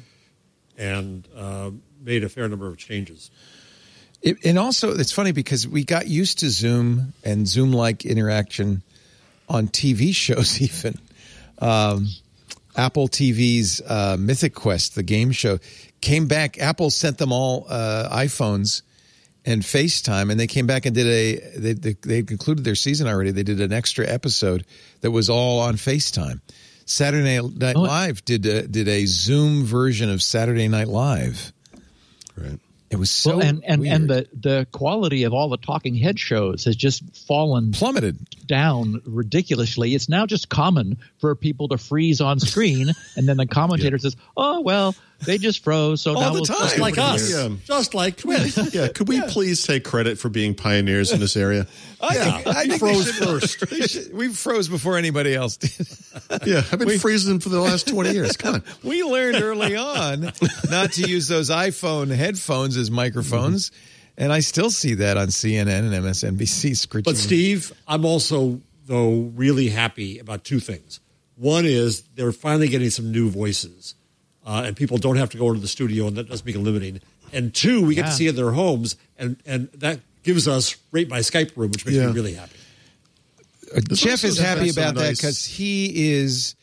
Speaker 6: and uh, made a fair number of changes.
Speaker 1: It, and also, it's funny because we got used to Zoom and Zoom-like interaction on T V shows even. Um, Apple T V's uh, Mythic Quest, the game show, came back. Apple sent them all uh, iPhones and FaceTime, and they came back and did a they, they they concluded their season already. They did an extra episode that was all on FaceTime. Saturday Night
Speaker 5: Oh.
Speaker 1: Live did a, did a Zoom version of Saturday Night Live.
Speaker 4: Right.
Speaker 1: It was so
Speaker 5: Well, and, and,
Speaker 1: weird.
Speaker 5: and the, the quality of all the talking head shows has just fallen
Speaker 1: plummeted.
Speaker 5: down ridiculously. It's now just common for people to freeze on screen, and then the commentator says, "Oh well, they just froze." So
Speaker 1: All
Speaker 5: now
Speaker 1: the
Speaker 5: we'll
Speaker 1: time.
Speaker 6: Just like us.
Speaker 4: Yeah.
Speaker 6: Just like Twit.
Speaker 4: Yeah, could we please take credit for being pioneers in this area?
Speaker 1: I
Speaker 6: Yeah,
Speaker 1: think, I
Speaker 6: we
Speaker 1: think
Speaker 6: froze
Speaker 1: they should-
Speaker 6: first.
Speaker 1: they should- we froze before anybody else did.
Speaker 4: Yeah, I've been freezing for the last twenty years. Come on.
Speaker 1: We learned early on not to use those iPhone headphones as microphones, and I still see that on C N N and M S N B C screeching.
Speaker 6: But Steve, I'm also, though, really happy about two things. One is they're finally getting some new voices, uh, and people don't have to go into the studio, and that does make it limiting. And two, we get
Speaker 5: Yeah.
Speaker 6: to see it in their homes, and, and that gives us Rate My Skype Room, which makes
Speaker 4: Yeah.
Speaker 6: me really happy.
Speaker 1: Uh,
Speaker 4: There's
Speaker 1: Jeff
Speaker 4: also
Speaker 1: is
Speaker 4: some-
Speaker 1: happy
Speaker 4: some
Speaker 1: about that
Speaker 4: nice-
Speaker 1: because he is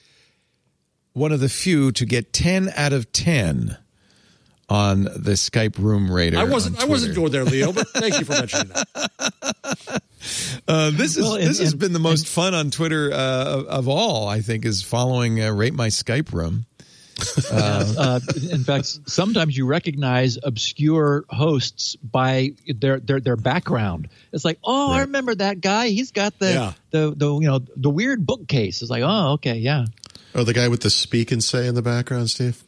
Speaker 1: one of the few to get ten out of ten on the Skype Room Rater.
Speaker 6: I wasn't.
Speaker 1: on
Speaker 6: I wasn't
Speaker 1: Twitter.
Speaker 6: going there, Leo. But thank you for mentioning that.
Speaker 1: Uh, this is
Speaker 5: Well, and-
Speaker 1: this has
Speaker 5: and-
Speaker 1: been the most fun on Twitter uh, of, of all. I think is following uh, Rate My Skype Room.
Speaker 5: uh, in fact, sometimes you recognize obscure hosts by their their, their background. It's like, oh, I remember that guy. He's got the,
Speaker 6: Yeah.
Speaker 5: the the you know the weird bookcase. It's like, oh, okay, yeah.
Speaker 4: Oh, the guy with the speak and say in the background, Steve?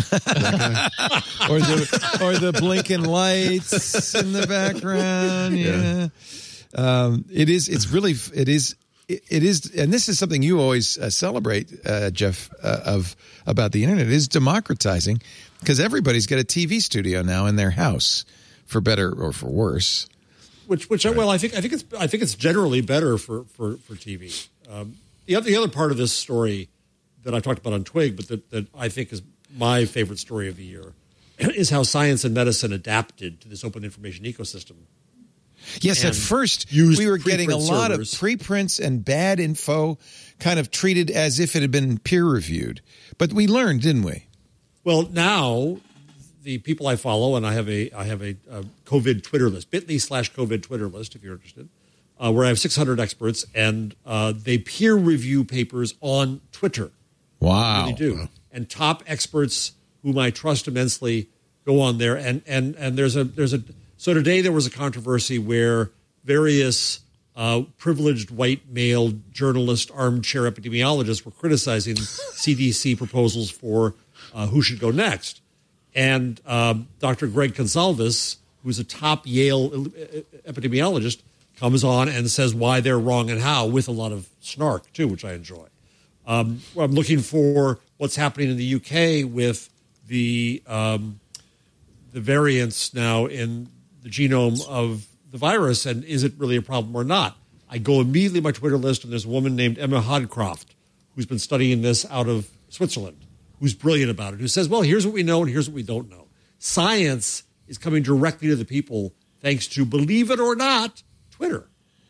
Speaker 1: or the or the blinking lights in the background. Yeah, Um, it is. It's really. It is. It, it is, and this is something you always uh, celebrate, uh, Jeff, uh, of about the internet. It is democratizing because everybody's got a T V studio now in their house, for better or for worse.
Speaker 6: Which, which, well, I think, I think it's, I think it's generally better for for for T V. Um, the other, the other part of this story that I talked about on Twig, but that, that I think is my favorite story of the year, is how science and medicine adapted to this open information ecosystem.
Speaker 1: Yes, at
Speaker 6: And
Speaker 1: first
Speaker 6: used
Speaker 1: we were getting a
Speaker 6: preprint
Speaker 1: lot
Speaker 6: servers.
Speaker 1: of preprints and bad info, kind of treated as if it had been peer reviewed. But we learned, didn't we?
Speaker 6: Well, now the people I follow, and I have a I have a, a COVID Twitter list, bit.ly slash COVID Twitter list, if you're interested, uh, where I have six hundred experts, and uh, they peer review papers on Twitter.
Speaker 1: Wow.
Speaker 6: They do. And top experts whom I trust immensely go on there. And and and there's a there's a so today there was a controversy where various uh, privileged white male journalist armchair epidemiologists were criticizing C D C proposals for uh, who should go next. And um, Doctor Greg Gonsalves, who's a top Yale epidemiologist, comes on and says why they're wrong and how, with a lot of snark too, which I enjoy. Um, I'm looking for what's happening in the U K with the um, the variants now in the genome of the virus, and is it really a problem or not? I go immediately to my Twitter list, and there's a woman named Emma Hodcroft who's been studying this out of Switzerland, who's brilliant about it, who says, well, here's what we know and here's what we don't know. Science is coming directly to the people thanks to, believe it or not, Twitter.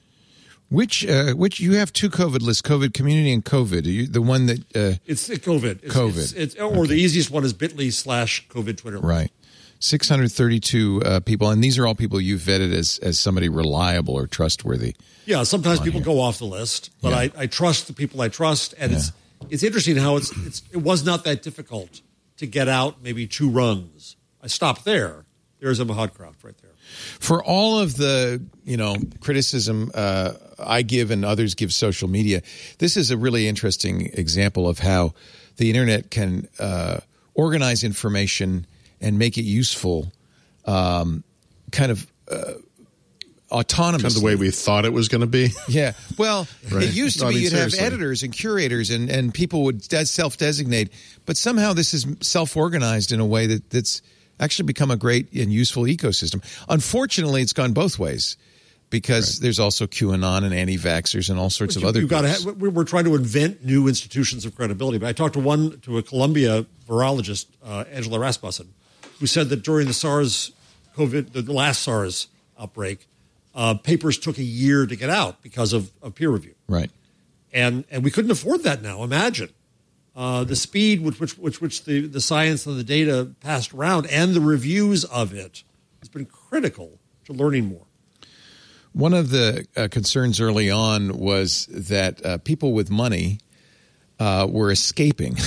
Speaker 1: Which uh, which you have two COVID lists, COVID community and COVID. Are you, the one that uh,
Speaker 6: It's COVID. It's,
Speaker 1: COVID.
Speaker 6: It's, it's, or okay. The easiest one is bit.ly slash COVID Twitter.
Speaker 1: Right. six hundred thirty-two uh, people, and these are all people you've vetted as, as somebody reliable or trustworthy.
Speaker 6: Yeah, sometimes people
Speaker 1: here.
Speaker 6: go off the list, but
Speaker 1: Yeah.
Speaker 6: I, I trust the people I trust, and
Speaker 1: Yeah.
Speaker 6: it's it's interesting how it's, it's it was not that difficult to get out maybe two runs. I stopped there. There's Emma Hodcroft right there.
Speaker 1: For all of the, you know, criticism uh, I give and others give social media, this is a really interesting example of how the internet can uh, organize information and make it useful, um, kind of uh, autonomously.
Speaker 4: Kind of the way we thought it was going to be.
Speaker 1: Yeah. Well,
Speaker 4: Right.
Speaker 1: it used to
Speaker 4: No, I
Speaker 1: be
Speaker 4: mean,
Speaker 1: you'd have
Speaker 4: seriously.
Speaker 1: editors and curators and, and people would de- self-designate. But somehow this is self-organized in a way that, that's actually become a great and useful ecosystem. Unfortunately, it's gone both ways because there's also QAnon and anti-vaxxers and all sorts of
Speaker 6: You-
Speaker 1: other
Speaker 6: you've got to
Speaker 1: groups.
Speaker 6: have, we're we're trying to invent new institutions of credibility. But I talked to one to a Columbia virologist, uh, Angela Rasmussen, who said that during the SARS COVID, the last SARS outbreak, uh, papers took a year to get out because of, of peer review,
Speaker 1: Right.
Speaker 6: and and we couldn't afford that now. Imagine uh, the speed with which which which the the science and the data passed around, and the reviews of it has been critical to learning more.
Speaker 1: One of the uh, concerns early on was that uh, people with money uh, were escaping.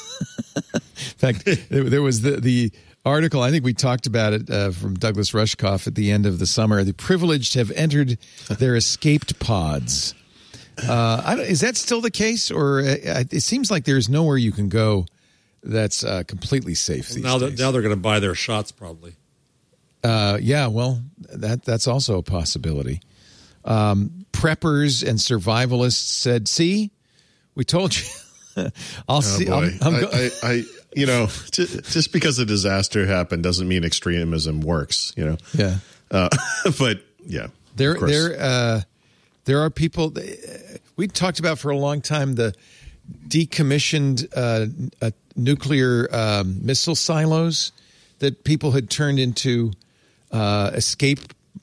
Speaker 1: In fact, there, there was the, the article, I think we talked about it uh, from Douglas Rushkoff at the end of the summer. The privileged have entered their escaped pods. Uh, I don't, is that still the case? Or uh, it seems like there's nowhere you can go that's uh, completely safe these
Speaker 6: Now that
Speaker 1: days.
Speaker 6: now they're going to buy their shots probably.
Speaker 1: Uh, yeah, well, that that's also a possibility. Um, preppers and survivalists said, "See, we told you." I'll
Speaker 4: Oh,
Speaker 1: see.
Speaker 4: boy.
Speaker 1: I'm, I'm
Speaker 4: I,
Speaker 1: go-
Speaker 4: I, I, you know, just, just because a disaster happened doesn't mean extremism works. You know,
Speaker 1: yeah,
Speaker 4: uh, but yeah,
Speaker 1: there,
Speaker 4: of course.
Speaker 1: there, uh, there are people. We talked about for a long time the decommissioned uh, uh, nuclear um, missile silos that people had turned into uh, escape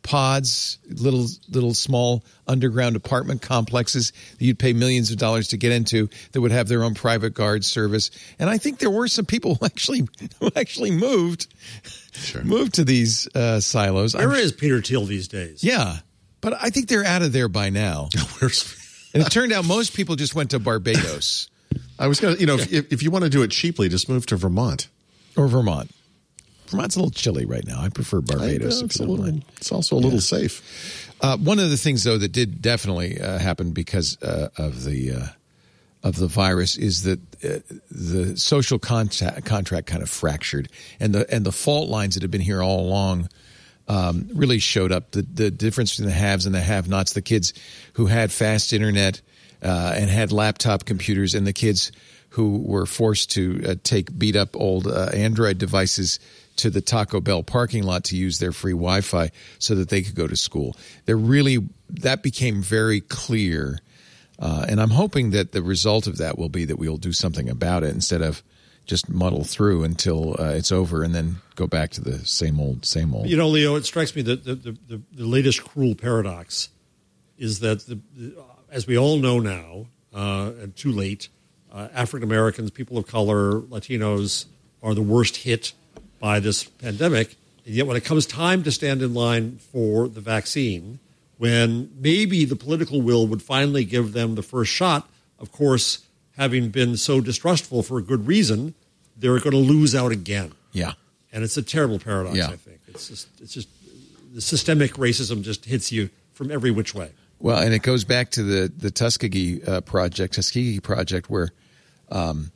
Speaker 1: pods, little little small underground apartment complexes that you'd pay millions of dollars to get into that would have their own private guard service. And I think there were some people who actually who actually moved
Speaker 4: Sure.
Speaker 1: moved to these uh, silos.
Speaker 6: Where
Speaker 1: I'm-
Speaker 6: is Peter Thiel these days?
Speaker 1: Yeah, but I think they're out of there by now.
Speaker 4: Where's-
Speaker 1: And it turned out most people just went to Barbados
Speaker 4: I was going to, you know, if, if you want to do it cheaply, just move to Vermont.
Speaker 1: or Vermont. Vermont's a little chilly right now. I prefer Barbados.
Speaker 4: I know,
Speaker 1: if
Speaker 4: it's,
Speaker 1: you
Speaker 4: a
Speaker 1: don't
Speaker 4: little,
Speaker 1: mind.
Speaker 4: it's also a little safe.
Speaker 1: Uh, one of the things, though, that did definitely uh, happen because uh, of the uh, of the virus is that uh, the social contact, contract kind of fractured, and the and the fault lines that have been here all along um, really showed up. The the difference between the haves and the have-nots. The kids who had fast internet uh, and had laptop computers, and the kids who were forced to uh, take beat up old uh, Android devices to the Taco Bell parking lot to use their free Wi-Fi so that they could go to school. They're really that became very clear, uh, and I'm hoping that the result of that will be that we'll do something about it instead of just muddle through until uh, it's over and then go back to the same old, same old.
Speaker 6: You know, Leo, it strikes me that the, the, the, the latest cruel paradox is that, the, the, as we all know now, uh, and too late, uh, African Americans, people of color, Latinos are the worst hit by this pandemic. And yet when it comes time to stand in line for the vaccine, when maybe the political will would finally give them the first shot, of course, having been so distrustful for a good reason, they're going to lose out again.
Speaker 1: Yeah.
Speaker 6: And it's a terrible paradox,
Speaker 1: Yeah.
Speaker 6: I think. It's just, it's just the systemic racism just hits you from every which way.
Speaker 1: Well, and it goes back to the the Tuskegee uh, project, Tuskegee project, where um,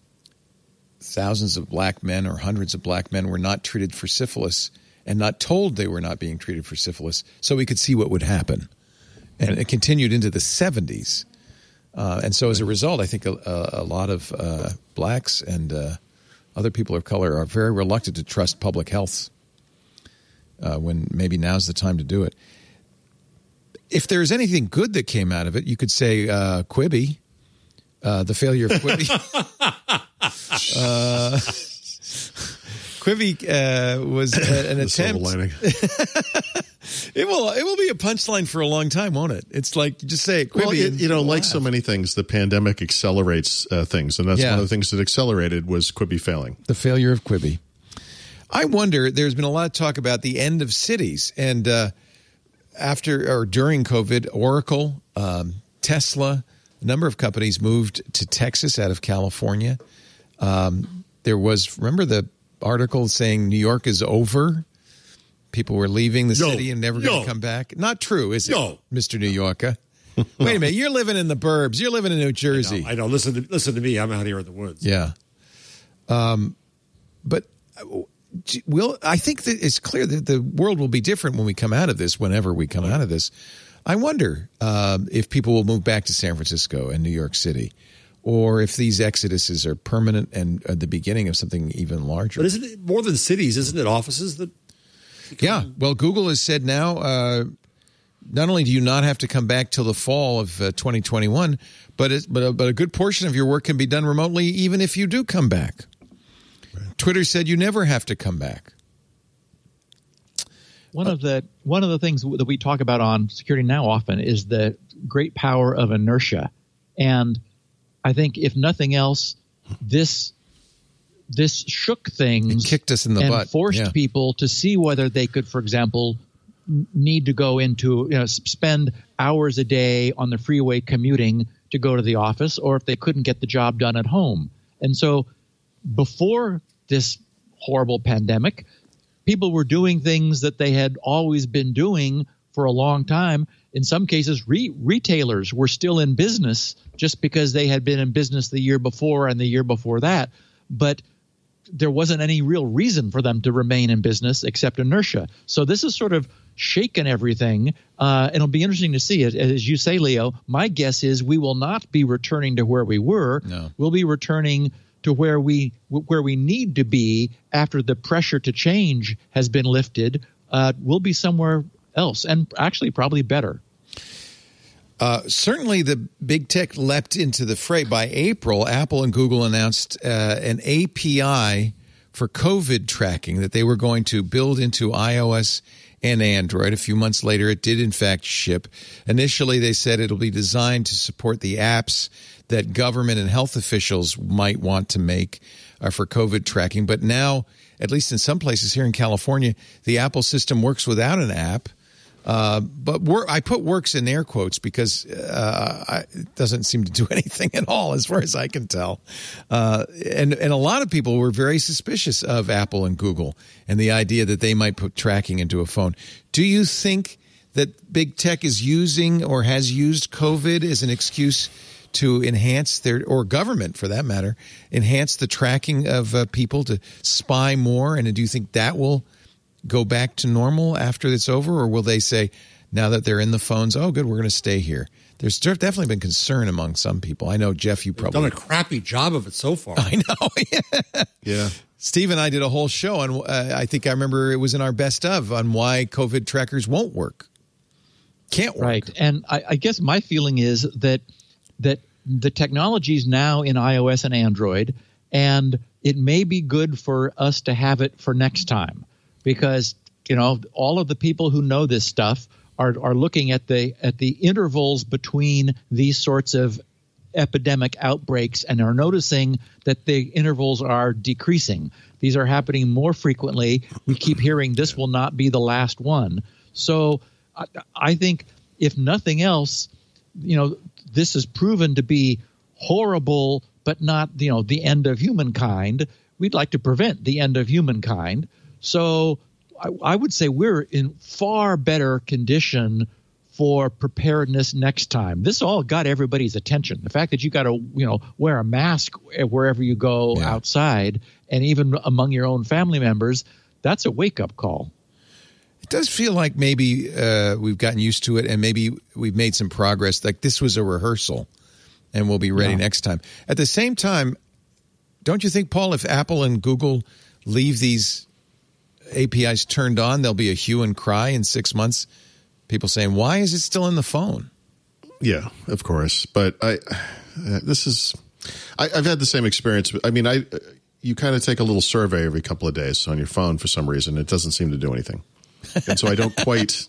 Speaker 1: thousands of black men or hundreds of black men were not treated for syphilis and not told they were not being treated for syphilis, so we could see what would happen. And it continued into the seventies. Uh, and so as a result, I think a, a, a lot of uh, blacks and uh, other people of color are very reluctant to trust public health uh, when maybe now's the time to do it. If there's anything good that came out of it, you could say uh, Quibi, uh, the failure of Quibi. uh, Quibi uh, was a, an
Speaker 4: The silver
Speaker 1: attempt.
Speaker 4: lining.
Speaker 1: It will. It will be a punchline for a long time, won't it? It's like you just say it, Quibi.
Speaker 4: Well, it,
Speaker 1: and
Speaker 4: you know,
Speaker 1: people
Speaker 4: like
Speaker 1: laugh.
Speaker 4: so many things, the pandemic accelerates uh, things, and that's
Speaker 1: Yeah.
Speaker 4: one of the things that accelerated was Quibi failing.
Speaker 1: The failure of Quibi. I wonder, there's been a lot of talk about the end of cities. And uh, after or during COVID, Oracle, um, Tesla, a number of companies moved to Texas out of California. Um, there was, remember the article saying New York is over? People were leaving the
Speaker 6: No.
Speaker 1: city and never going
Speaker 6: No.
Speaker 1: to come back. Not true, is it,
Speaker 6: No.
Speaker 1: Mister New Yorker? Wait a minute. You're living in the burbs. You're living in New Jersey.
Speaker 6: I know. Listen to, listen to me. I'm out here in the woods.
Speaker 1: Yeah. Um, but Will I think that it's clear that the world will be different when we come out of this, whenever we come out of this. I wonder um, if people will move back to San Francisco and New York City, or if these exoduses are permanent and at the beginning of something even larger.
Speaker 6: But isn't it more than cities? Isn't it offices that?
Speaker 1: Yeah. Well, Google has said now, uh, not only do you not have to come back till the fall of uh, twenty twenty-one, but it, but, a, but a good portion of your work can be done remotely even if you do come back. Right. Twitter said you never have to come back.
Speaker 5: One of the one of the things that we talk about on Security Now often is the great power of inertia, and I think if nothing else, this this shook things,
Speaker 1: it kicked us in the
Speaker 5: and
Speaker 1: butt,
Speaker 5: forced
Speaker 1: yeah.
Speaker 5: people to see whether they could, for example, need to go into you know spend hours a day on the freeway commuting to go to the office, or if they couldn't get the job done at home. And so, before this horrible pandemic, people were doing things that they had always been doing for a long time. In some cases, re- retailers were still in business just because they had been in business the year before and the year before that. But there wasn't any real reason for them to remain in business except inertia. So this has sort of shaken everything. Uh, it'll be interesting to see it. As you say, Leo, my guess is we will not be returning to where we were.
Speaker 1: No.
Speaker 5: We'll be returning to where we where we need to be after the pressure to change has been lifted. Uh, we'll be somewhere else, and actually probably better.
Speaker 1: Uh, certainly the big tech leapt into the fray. By April, Apple and Google announced uh, an A P I for COVID tracking that they were going to build into iOS and Android. A few months later, it did in fact ship. Initially, they said it'll be designed to support the apps that government and health officials might want to make uh, for COVID tracking. But now, at least in some places here in California, the Apple system works without an app. Uh, but wor- I put works in air quotes because uh, I, it doesn't seem to do anything at all as far as I can tell. Uh, and, and a lot of people were very suspicious of Apple and Google and the idea that they might put tracking into a phone. Do you think that big tech is using or has used COVID as an excuse to enhance their, or government for that matter, enhance the tracking of uh, people to spy more? And do you think that will go back to normal after it's over? Or will they say, now that they're in the phones, oh, good, we're going to stay here? There's definitely been concern among some people. I know, Jeff, you probably
Speaker 6: done a crappy job of it so far.
Speaker 1: I know. yeah.
Speaker 4: Yeah.
Speaker 1: Steve and I did a whole show on, uh, I think I remember it was in our best of, on why COVID trackers won't work. Can't work.
Speaker 5: Right. And I, I guess my feeling is that that the technology is now in iOS and Android, and it may be good for us to have it for next time, because, you know, all of the people who know this stuff are are looking at the at the intervals between these sorts of epidemic outbreaks and are noticing that the intervals are decreasing. These are happening more frequently. We keep hearing this will not be the last one. So I, I think if nothing else, you know, this is proven to be horrible, but not, you know, the end of humankind. We'd like to prevent the end of humankind. So I, I would say we're in far better condition for preparedness next time. This all got everybody's attention. The fact that you got to, you know, wear a mask wherever you go
Speaker 1: yeah.
Speaker 5: outside, and even among your own family members, that's a wake-up call.
Speaker 1: It does feel like maybe uh, we've gotten used to it, and maybe we've made some progress. Like this was a rehearsal, and we'll be ready yeah. next time. At the same time, don't you think, Paul, if Apple and Google leave these A P Is turned on, there'll be a hue and cry in six months? People saying, why is it still in the phone?
Speaker 4: Yeah, of course. But I, uh, this is, I, I've had the same experience. I mean, I, you kind of take a little survey every couple of days on your phone for some reason. It doesn't seem to do anything. And so I don't quite.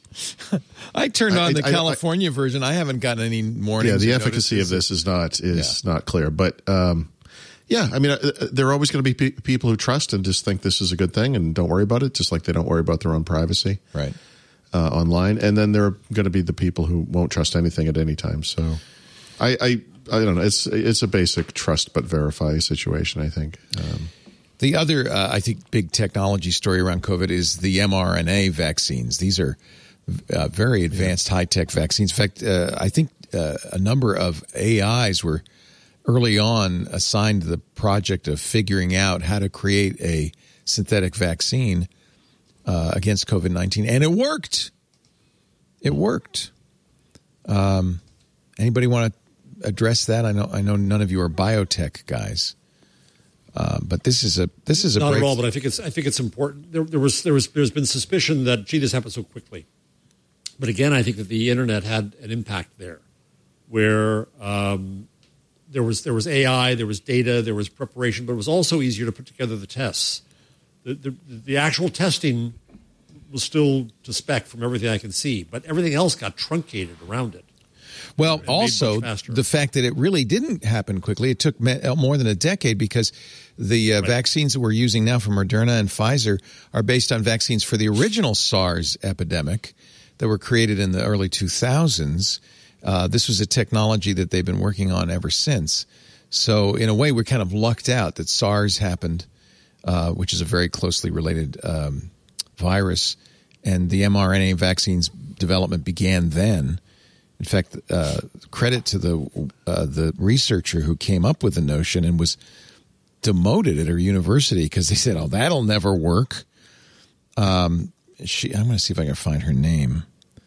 Speaker 1: I turned on
Speaker 4: I,
Speaker 1: the
Speaker 4: I,
Speaker 1: California I, version. I haven't gotten any warnings.
Speaker 4: Yeah, the efficacy notices. of this is not is yeah. not clear. But um, yeah, I mean, uh, there are always going to be pe- people who trust and just think this is a good thing and don't worry about it, just like they don't worry about their own privacy,
Speaker 1: right,
Speaker 4: uh, online. And then there are going to be the people who won't trust anything at any time. So I, I, I don't know. It's it's a basic trust but verify situation, I think. Um,
Speaker 1: The other, uh, I think, big technology story around COVID is the mRNA vaccines. These are uh, very advanced, yeah. high-tech vaccines. In fact, uh, I think uh, a number of A Is were early on assigned the project of figuring out how to create a synthetic vaccine uh, against COVID nineteen, and it worked. It worked. Um, anybody want to address that? I know I know none of you are biotech guys, uh, but this is a this is a
Speaker 6: not
Speaker 1: break-
Speaker 6: at all. But I think it's I think it's important. There, there was there was there's been suspicion that gee, this happened so quickly. But again, I think that the internet had an impact there, where um, there was there was A I, there was data, there was preparation, but it was also easier to put together the tests. The the, the actual testing was still to spec from everything I can see, but everything else got truncated around it.
Speaker 1: Well,
Speaker 6: It made
Speaker 1: also
Speaker 6: much faster.
Speaker 1: the fact that it really didn't happen quickly. It took me- more than a decade because the uh,
Speaker 6: Right.
Speaker 1: vaccines that we're using now from Moderna and Pfizer are based on vaccines for the original SARS epidemic that were created in the early two thousands. Uh, this was a technology that they've been working on ever since. So in a way, we're kind of lucked out that SARS happened, uh, which is a very closely related um, virus, and the mRNA vaccines development began then. In fact, uh, credit to the uh, the researcher who came up with the notion and was demoted at her university because they said, "Oh, that'll never work." Um, she, I'm going to see if I can find her name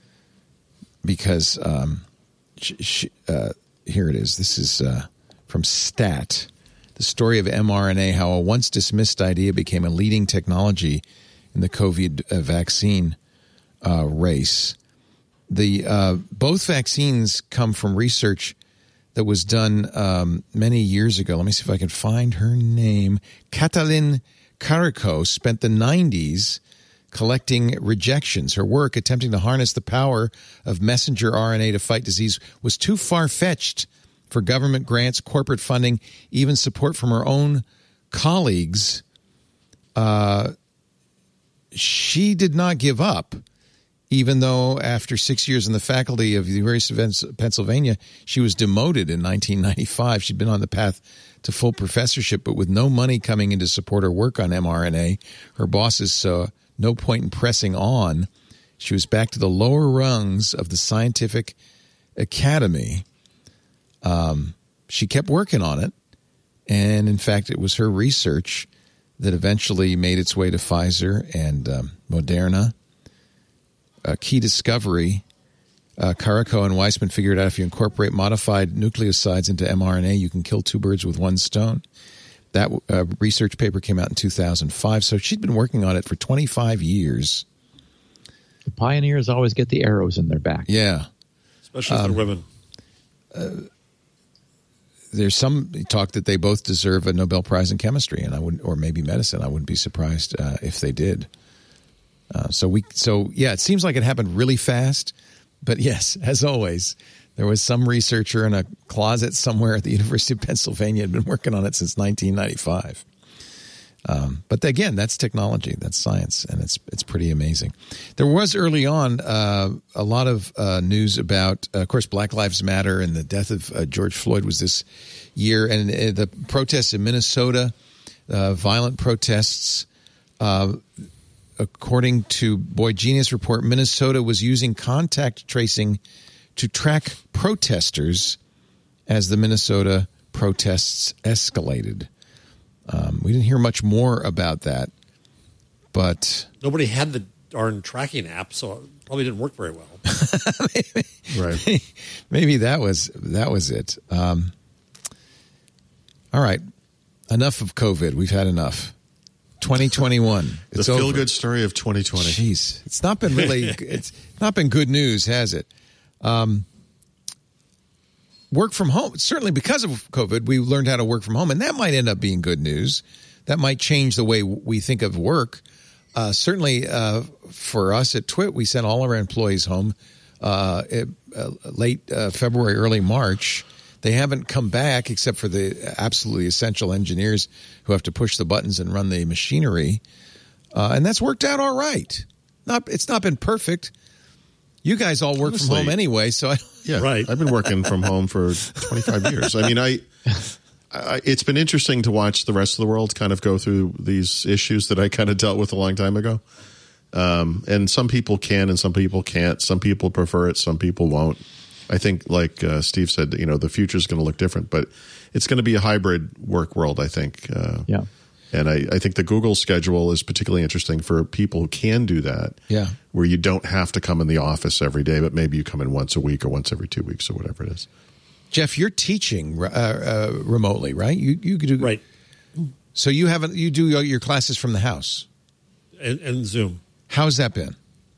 Speaker 1: because um, she, she, uh, here it is. This is uh, from Stat, the story of mRNA, how a once dismissed idea became a leading technology in the COVID uh, vaccine uh, race. The uh, both vaccines come from research that was done um, many years ago. Let me see if I can find her name. Katalin Karikó spent the nineties collecting rejections. Her work attempting to harness the power of messenger R N A to fight disease was too far-fetched for government grants, corporate funding, even support from her own colleagues. Uh, she did not give up. Even though after six years in the faculty of the University of Pennsylvania, she was demoted in nineteen ninety-five. She'd been on the path to full professorship, but with no money coming in to support her work on mRNA, her bosses saw no point in pressing on. She was back to the lower rungs of the scientific academy. Um, she kept working on it, and in fact, it was her research that eventually made its way to Pfizer and um, Moderna. A key discovery, uh, Karikó and Weissman figured out if you incorporate modified nucleosides into mRNA, you can kill two birds with one stone. That uh, research paper came out in two thousand five, so she'd been working on it for twenty-five years.
Speaker 5: The pioneers always get the arrows in their back.
Speaker 1: Yeah.
Speaker 6: Especially for
Speaker 1: Um,
Speaker 6: women.
Speaker 1: Uh, there's some talk that they both deserve a Nobel Prize in chemistry, and I wouldn't, or maybe medicine. I wouldn't be surprised uh, if they did. Uh, so we, so yeah, it seems like it happened really fast, but yes, as always, there was some researcher in a closet somewhere at the University of Pennsylvania had been working on it since nineteen ninety-five. Um, but again, that's technology, that's science, and it's it's pretty amazing. There was early on uh, a lot of uh, news about, uh, of course, Black Lives Matter and the death of uh, George Floyd was this year, and uh, the protests in Minnesota, uh, violent protests. Uh, According to Boy Genius Report, Minnesota was using contact tracing to track protesters as the Minnesota protests escalated. Um, we didn't hear much more about that, but
Speaker 6: Nobody had the darn tracking app, so it probably didn't work very well.
Speaker 1: maybe,
Speaker 4: Right.
Speaker 1: maybe that was that was it. Um, all right, enough of COVID. We've had enough. twenty twenty-one.
Speaker 4: The
Speaker 1: It's over.
Speaker 4: feel-good story of twenty twenty.
Speaker 1: Jeez, it's not been really. It's not been good news, has it? Um, work from home. Certainly, because of COVID, we learned how to work from home, and that might end up being good news. That might change the way we think of work. Uh, certainly, uh, for us at Twit, we sent all our employees home uh, it, uh, late uh, February, early March. They haven't come back except for the absolutely essential engineers who have to push the buttons and run the machinery. Uh, and that's worked out all right. Not, it's not been perfect. You guys all work
Speaker 4: Honestly,
Speaker 1: from home anyway, so I,
Speaker 4: Yeah,
Speaker 6: Right.
Speaker 4: I've been working from home for twenty-five years. I mean, I, I, it's been interesting to watch the rest of the world kind of go through these issues that I kind of dealt with a long time ago. Um, and some people can and some people can't. Some people prefer it, some people won't. I think, like uh, Steve said, you know, the future is going to look different, but it's going to be a hybrid work world, I think. Uh,
Speaker 5: Yeah.
Speaker 4: And I, I think the Google schedule is particularly interesting for people who can do that.
Speaker 1: Yeah.
Speaker 4: Where you don't have to come in the office every day, but maybe you come in once a week or once every two weeks or whatever it is.
Speaker 1: Jeff, you're teaching uh, uh, remotely, right? You you could do
Speaker 6: Right.
Speaker 1: So you haven't you do your classes from the house,
Speaker 6: And, and Zoom.
Speaker 1: how's that been?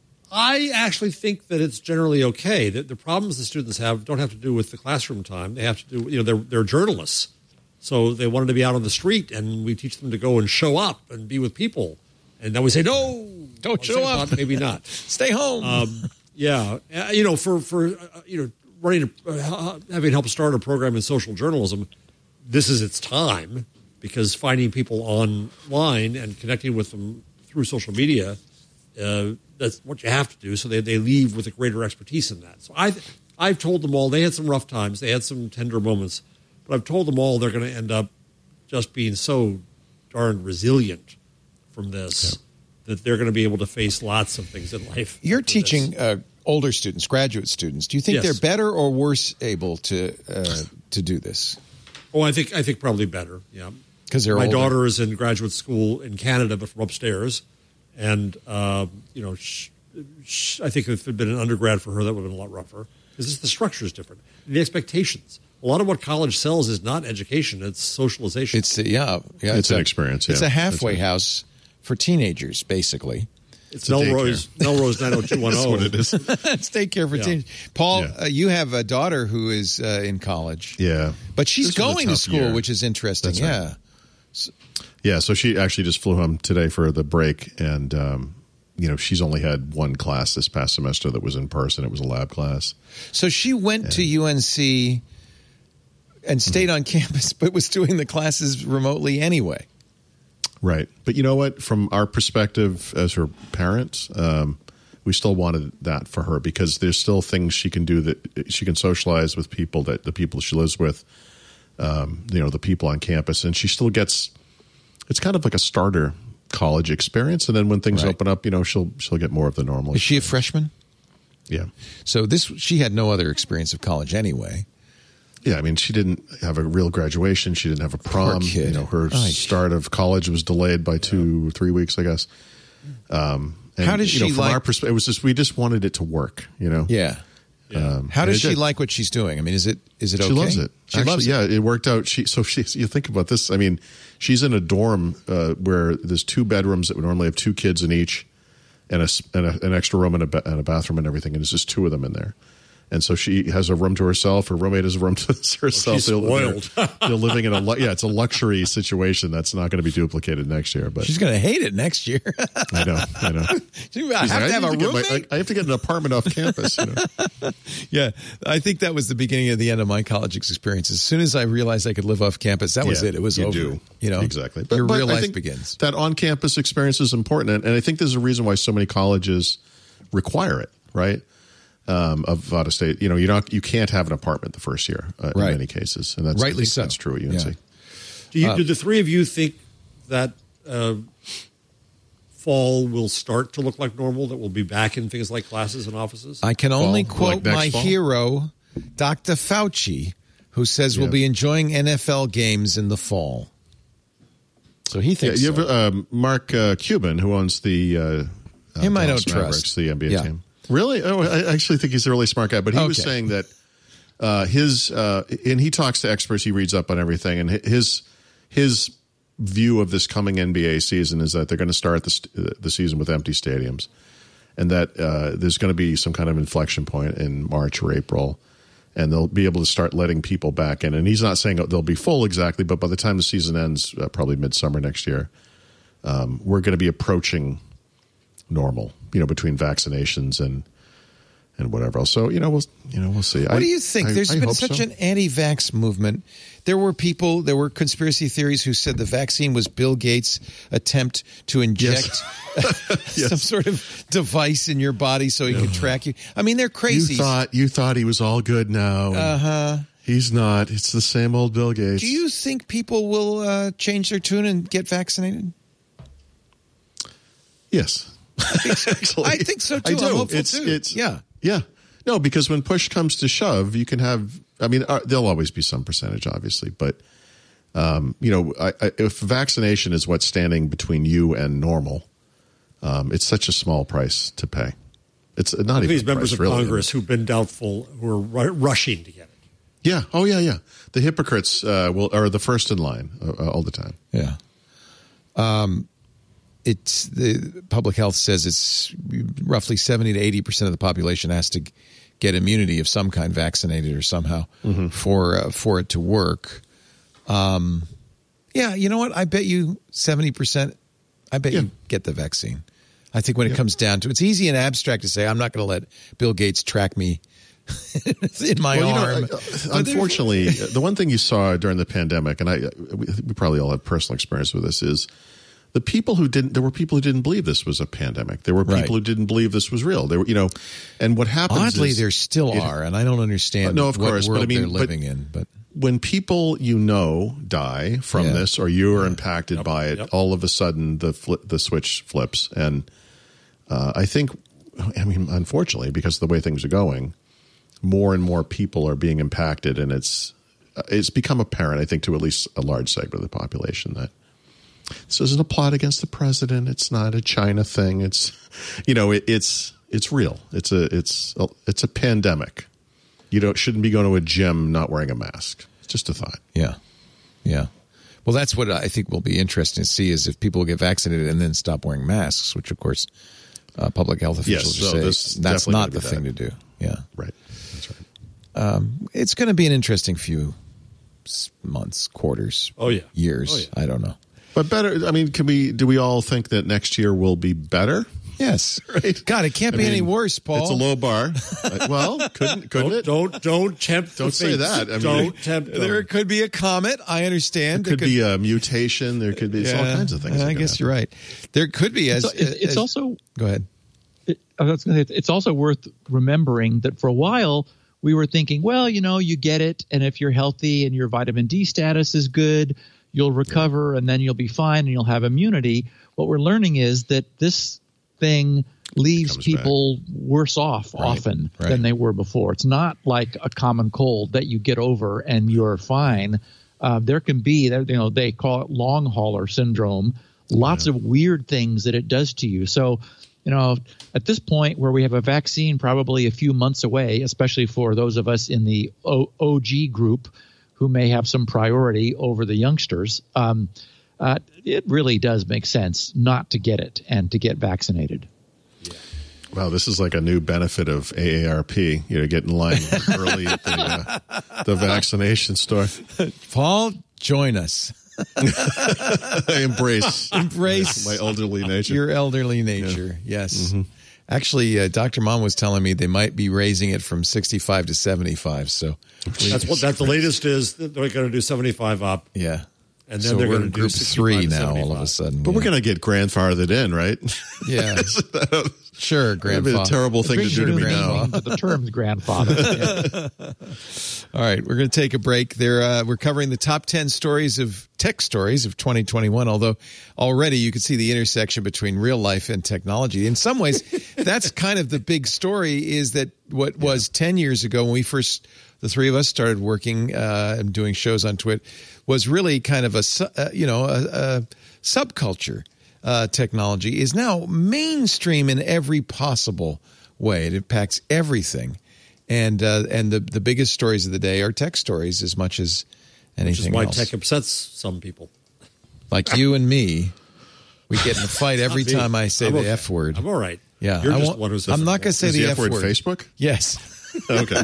Speaker 6: I actually think that it's generally okay. The, the problems the students have don't have to do with the classroom time. They have to do, you know, they're, they're journalists. So they wanted to be out on the street, and we teach them to go and show up and be with people. And then we say, no,
Speaker 1: Don't
Speaker 6: on
Speaker 1: show
Speaker 6: second
Speaker 1: up.
Speaker 6: thought, maybe not.
Speaker 1: Stay home.
Speaker 6: Um, yeah. Uh, you know, for, for uh, you know, running, a, uh, having helped start a program in social journalism, this is its time, because finding people online and connecting with them through social media, uh, that's what you have to do. So they, they leave with a greater expertise in that. So I, I've told them all, they had some rough times, they had some tender moments, but I've told them all they're going to end up just being so darn resilient from this yeah. that they're going to be able to face lots of things in life.
Speaker 1: You're teaching uh, older students, graduate students. Do you think
Speaker 6: Yes.
Speaker 1: they're better or worse able to uh, to do this?
Speaker 6: Oh, I think I think probably better. Yeah,
Speaker 1: because they're
Speaker 6: my
Speaker 1: older.
Speaker 6: daughter is in graduate school in Canada, but from upstairs, and uh, you know, sh- sh- I think if it had been an undergrad for her, that would have been a lot rougher because the structure is different, the expectations. A lot of what college sells is not education; it's socialization.
Speaker 1: It's yeah, yeah.
Speaker 4: It's, it's an a, experience. Yeah.
Speaker 1: It's a halfway right. house for teenagers, basically.
Speaker 6: It's, it's Melrose Melrose nine oh two one oh.
Speaker 4: That's what it is.
Speaker 1: It's daycare for yeah. teenagers. Paul, yeah. uh, you have a daughter who is uh, in college.
Speaker 4: Yeah,
Speaker 1: but she's
Speaker 4: this
Speaker 1: going to school,
Speaker 4: year.
Speaker 1: which is interesting.
Speaker 4: That's
Speaker 1: yeah,
Speaker 4: right. so, yeah. So she actually just flew home today for the break, and um, you know, she's only had one class this past semester that was in person. It was a lab class.
Speaker 1: So she went yeah. to U N C and stayed mm-hmm. on campus, but was doing the classes remotely anyway.
Speaker 4: Right. But you know what? From our perspective as her parents, um, we still wanted that for her because there's still things she can do that she can socialize with people, that the people she lives with, um, you know, the people on campus. And she still gets, it's kind of like a starter college experience. And then when things right. open up, you know, she'll she'll get more of the normal.
Speaker 1: Is she a freshman?
Speaker 4: Yeah.
Speaker 1: So this she had no other experience of college anyway.
Speaker 4: Yeah, I mean, she didn't have a real graduation. She didn't have a prom.
Speaker 1: Poor kid.
Speaker 4: You know, her
Speaker 1: oh,
Speaker 4: start of college was delayed by two or three weeks, I guess. Um, and,
Speaker 1: How does
Speaker 4: you know,
Speaker 1: she
Speaker 4: from
Speaker 1: like?
Speaker 4: Our perspective, it was just we just wanted it to work. You know.
Speaker 1: Yeah.
Speaker 6: yeah.
Speaker 4: Um,
Speaker 1: How does she
Speaker 4: did.
Speaker 1: like what she's doing? I mean, is it is it okay?
Speaker 4: She loves it.
Speaker 1: She
Speaker 4: Actually,
Speaker 1: loves it.
Speaker 4: yeah, it worked out. She so she you think about this. I mean, she's in a dorm uh, where there's two bedrooms that would normally have two kids in each, and a and a, an extra room and a, and a bathroom and everything, and there's just two of them in there. And so she has a room to herself. Her roommate has a room to herself.
Speaker 6: Oh, she's spoiled.
Speaker 4: They're, they're living in a yeah, it's a luxury situation that's not going to be duplicated next year. But
Speaker 1: she's going to hate it next year.
Speaker 4: I know, I know.
Speaker 1: She, I have
Speaker 4: like,
Speaker 1: to
Speaker 4: I
Speaker 1: have a
Speaker 4: to
Speaker 1: roommate.
Speaker 4: My, I, I have to get an apartment off campus. You know?
Speaker 1: Yeah, I think that was the beginning of the end of my college experience. As soon as I realized I could live off campus, that was
Speaker 4: yeah,
Speaker 1: it. It was
Speaker 4: you
Speaker 1: over.
Speaker 4: Do.
Speaker 1: You know,
Speaker 4: exactly. But,
Speaker 1: your
Speaker 4: but
Speaker 1: real
Speaker 4: I
Speaker 1: life
Speaker 4: think
Speaker 1: begins.
Speaker 4: That on-campus experience is important, and, and I think there's a reason why so many colleges require it. Right. Um, of out of state, you know, you not you can't have an apartment the first year uh,
Speaker 1: right.
Speaker 4: in many cases, and that's
Speaker 1: rightly so.
Speaker 4: That's true at U N C.
Speaker 1: Yeah.
Speaker 6: Do you,
Speaker 1: uh,
Speaker 6: do the three of you think that uh, fall will start to look like normal? That we'll be back in things like classes and offices?
Speaker 1: I can only
Speaker 4: fall,
Speaker 1: quote
Speaker 4: like
Speaker 1: my
Speaker 4: fall?
Speaker 1: hero, Doctor Fauci, who says
Speaker 4: yeah.
Speaker 1: we'll be enjoying N F L games in the fall. So he thinks
Speaker 4: yeah, you
Speaker 1: so.
Speaker 4: have um, Mark uh, Cuban, who owns the uh,
Speaker 1: him.
Speaker 4: Uh,
Speaker 1: I don't
Speaker 4: Mavericks,
Speaker 1: trust
Speaker 4: the N B A
Speaker 1: yeah.
Speaker 4: team. Really? Oh, I actually think he's a really smart guy. But he
Speaker 1: okay.
Speaker 4: was saying that uh, his uh, and he talks to experts. He reads up on everything, and his his view of this coming N B A season is that they're going to start the the season with empty stadiums, and that uh, there's going to be some kind of inflection point in March or April, and they'll be able to start letting people back in. And he's not saying they'll be full exactly, but by the time the season ends, uh, probably midsummer next year, um, we're going to be approaching normal, you know, between vaccinations and and whatever else. So, you know, we'll you know we'll see.
Speaker 1: What
Speaker 4: I,
Speaker 1: do you think?
Speaker 4: I,
Speaker 1: There's
Speaker 4: I
Speaker 1: been
Speaker 4: hope
Speaker 1: such
Speaker 4: so.
Speaker 1: an anti-vax movement. There were people, there were conspiracy theories who said the vaccine was Bill Gates' attempt to inject
Speaker 4: yes. yes.
Speaker 1: some sort of device in your body so he could track you. I mean, they're crazy.
Speaker 4: You thought you thought he was all good now.
Speaker 1: Uh huh.
Speaker 4: He's not. It's the same old Bill Gates.
Speaker 1: Do you think people will uh, change their tune and get vaccinated?
Speaker 4: Yes.
Speaker 1: I think so, Actually, I think so too.
Speaker 4: I do.
Speaker 1: I'm hopeful
Speaker 4: it's,
Speaker 1: too.
Speaker 4: It's,
Speaker 1: yeah.
Speaker 4: Yeah. No, because when push comes to shove, you can have, I mean, uh, there'll always be some percentage, obviously, but Um, you know, I, I, if vaccination is what's standing between you and normal, um, it's such a small price to pay. It's not even
Speaker 6: these
Speaker 4: a
Speaker 6: members
Speaker 4: price,
Speaker 6: of
Speaker 4: really.
Speaker 6: Congress who've been doubtful, who are ru- rushing to get it.
Speaker 4: Yeah. Oh, yeah, yeah. The hypocrites uh, will are the first in line uh, all the time.
Speaker 1: Yeah. Um, it's the public health says it's roughly seventy to eighty percent of the population has to get immunity of some kind, vaccinated or somehow, mm-hmm. for uh, for it to work. Um, yeah, you know what? I bet you seventy percent. I bet yeah. you get the vaccine. I think when it yeah. comes down to it, it's easy and abstract to say, I'm not going to let Bill Gates track me in my well, arm. You know,
Speaker 4: uh, unfortunately, the one thing you saw during the pandemic, and I we, we probably all have personal experience with this, is the people who didn't. There were people who didn't believe this was a pandemic. There were people right. who didn't believe this was real. There were, you know, and what happens?
Speaker 1: Oddly,
Speaker 4: is,
Speaker 1: there still it, are, and I don't understand. Uh,
Speaker 4: no, of
Speaker 1: what
Speaker 4: course,
Speaker 1: world
Speaker 4: but I mean,
Speaker 1: they're living
Speaker 4: but,
Speaker 1: in, but.
Speaker 4: When people you know die from
Speaker 1: yeah.
Speaker 4: this, or you are yeah. impacted
Speaker 6: yep.
Speaker 4: by it,
Speaker 6: yep.
Speaker 4: all of a sudden the fli- the switch flips, and uh, I think, I mean, unfortunately, because of the way things are going, more and more people are being impacted, and it's it's become apparent, I think, to at least a large segment of the population that this isn't a plot against the president. It's not a China thing. It's, you know, it, it's it's real. It's a it's a, it's a pandemic. You don't shouldn't be going to a gym not wearing a mask. It's just a thought.
Speaker 1: Yeah, yeah. Well, that's what I think will be interesting to see is if people get vaccinated and then stop wearing masks, which of course uh, public health officials
Speaker 4: yes, so
Speaker 1: will say that's not the thing to do. Yeah,
Speaker 4: right. That's right.
Speaker 1: Um, it's going to be an interesting few months, quarters,
Speaker 6: oh yeah,
Speaker 1: years.
Speaker 6: Oh, yeah.
Speaker 1: I don't know,
Speaker 4: but better. I mean, can we? Do we all think that next year will be better?
Speaker 1: Yes.
Speaker 4: Right.
Speaker 1: God, it can't
Speaker 4: I
Speaker 1: be
Speaker 4: mean,
Speaker 1: any worse, Paul.
Speaker 4: It's a low bar. Well, couldn't couldn't
Speaker 6: don't,
Speaker 4: it?
Speaker 6: Don't don't tempt.
Speaker 4: Don't say
Speaker 6: fates.
Speaker 4: that. I mean,
Speaker 6: don't tempt. Them.
Speaker 1: There could be a comet. I understand.
Speaker 4: There could, there could be a mutation. There could be yeah, all kinds of things.
Speaker 1: I guess
Speaker 4: happen.
Speaker 1: you're right. There could be. As
Speaker 5: it's, it's
Speaker 1: as,
Speaker 5: also.
Speaker 1: Go ahead.
Speaker 5: It, I was gonna say, it's also worth remembering that for a while we were thinking, well, you know, you get it, and if you're healthy and your vitamin D status is good, you'll recover, and then you'll be fine, and you'll have immunity. What we're learning is that this thing leaves people back. worse off right, often right. than they were before. It's not like a common cold that you get over and you're fine. Uh, there can be, you know, they call it long hauler syndrome, lots yeah. of weird things that it does to you. So, you know, at this point where we have a vaccine probably a few months away, especially for those of us in the o- O G group who may have some priority over the youngsters, um, uh, it really does make sense not to get it and to get vaccinated.
Speaker 4: Wow, this is like a new benefit of A A R P. You know, get in line early at the, uh, the vaccination store.
Speaker 1: Paul, join us.
Speaker 4: I embrace
Speaker 1: embrace
Speaker 4: my elderly nature.
Speaker 1: Your elderly nature, yeah. yes. Mm-hmm. Actually, uh, Doctor Mom was telling me they might be raising it from sixty-five to seventy-five. So
Speaker 6: that's what that's the latest is. They're going to do seventy-five up.
Speaker 1: Yeah.
Speaker 6: And then
Speaker 1: so
Speaker 6: they're
Speaker 1: we're
Speaker 6: going to
Speaker 1: group
Speaker 6: do
Speaker 1: three now, all of a sudden.
Speaker 4: But
Speaker 1: yeah.
Speaker 4: we're going to get grandfathered in, right?
Speaker 1: Yeah. Sure, grandfather.
Speaker 4: That'd be a terrible thing to do to me now.
Speaker 5: To the term's grandfather. Yeah.
Speaker 1: All right, we're going to take a break. There, uh, we're covering the top ten stories of tech stories of twenty twenty-one, although already you can see the intersection between real life and technology. In some ways, that's kind of the big story is that what was yeah. ten years ago when we first, the three of us started working uh, and doing shows on Twit, was really kind of a, uh, you know, a, a subculture. Uh, technology is now mainstream in every possible way. It impacts everything. And uh, and the, the biggest stories of the day are tech stories as much as anything else.
Speaker 6: Which is why else. Tech upsets some people.
Speaker 1: Like you and me, we get in a fight every time I say
Speaker 6: I'm
Speaker 1: the
Speaker 6: okay.
Speaker 1: F word.
Speaker 6: I'm all right.
Speaker 1: Yeah,
Speaker 6: You're
Speaker 1: I
Speaker 6: just
Speaker 1: won't,
Speaker 6: one who's
Speaker 1: I'm not going to say
Speaker 4: is
Speaker 1: the,
Speaker 4: the
Speaker 1: F,
Speaker 4: F word.
Speaker 1: word.
Speaker 4: Facebook?
Speaker 1: Yes.
Speaker 4: Okay.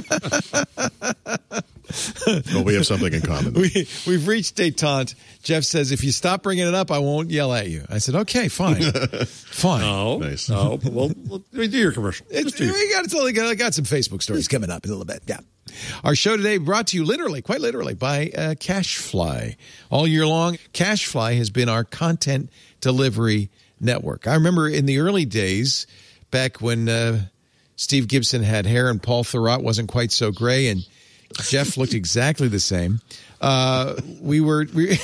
Speaker 4: Well, we have something in common.
Speaker 1: We, we've reached détente. Jeff says, if you stop bringing it up, I won't yell at you. I said, okay, fine. Fine.
Speaker 6: No,
Speaker 4: nice.
Speaker 6: no, but we'll, we'll do your commercial.
Speaker 1: It's, do we got, totally got, got some Facebook stories coming up in a little bit. Yeah. Our show today brought to you literally, quite literally, by uh, CashFly. All year long, CashFly has been our content delivery network. I remember in the early days, back when uh, Steve Gibson had hair and Paul Thurrott wasn't quite so gray, and Jeff looked exactly the same. Uh, we were we,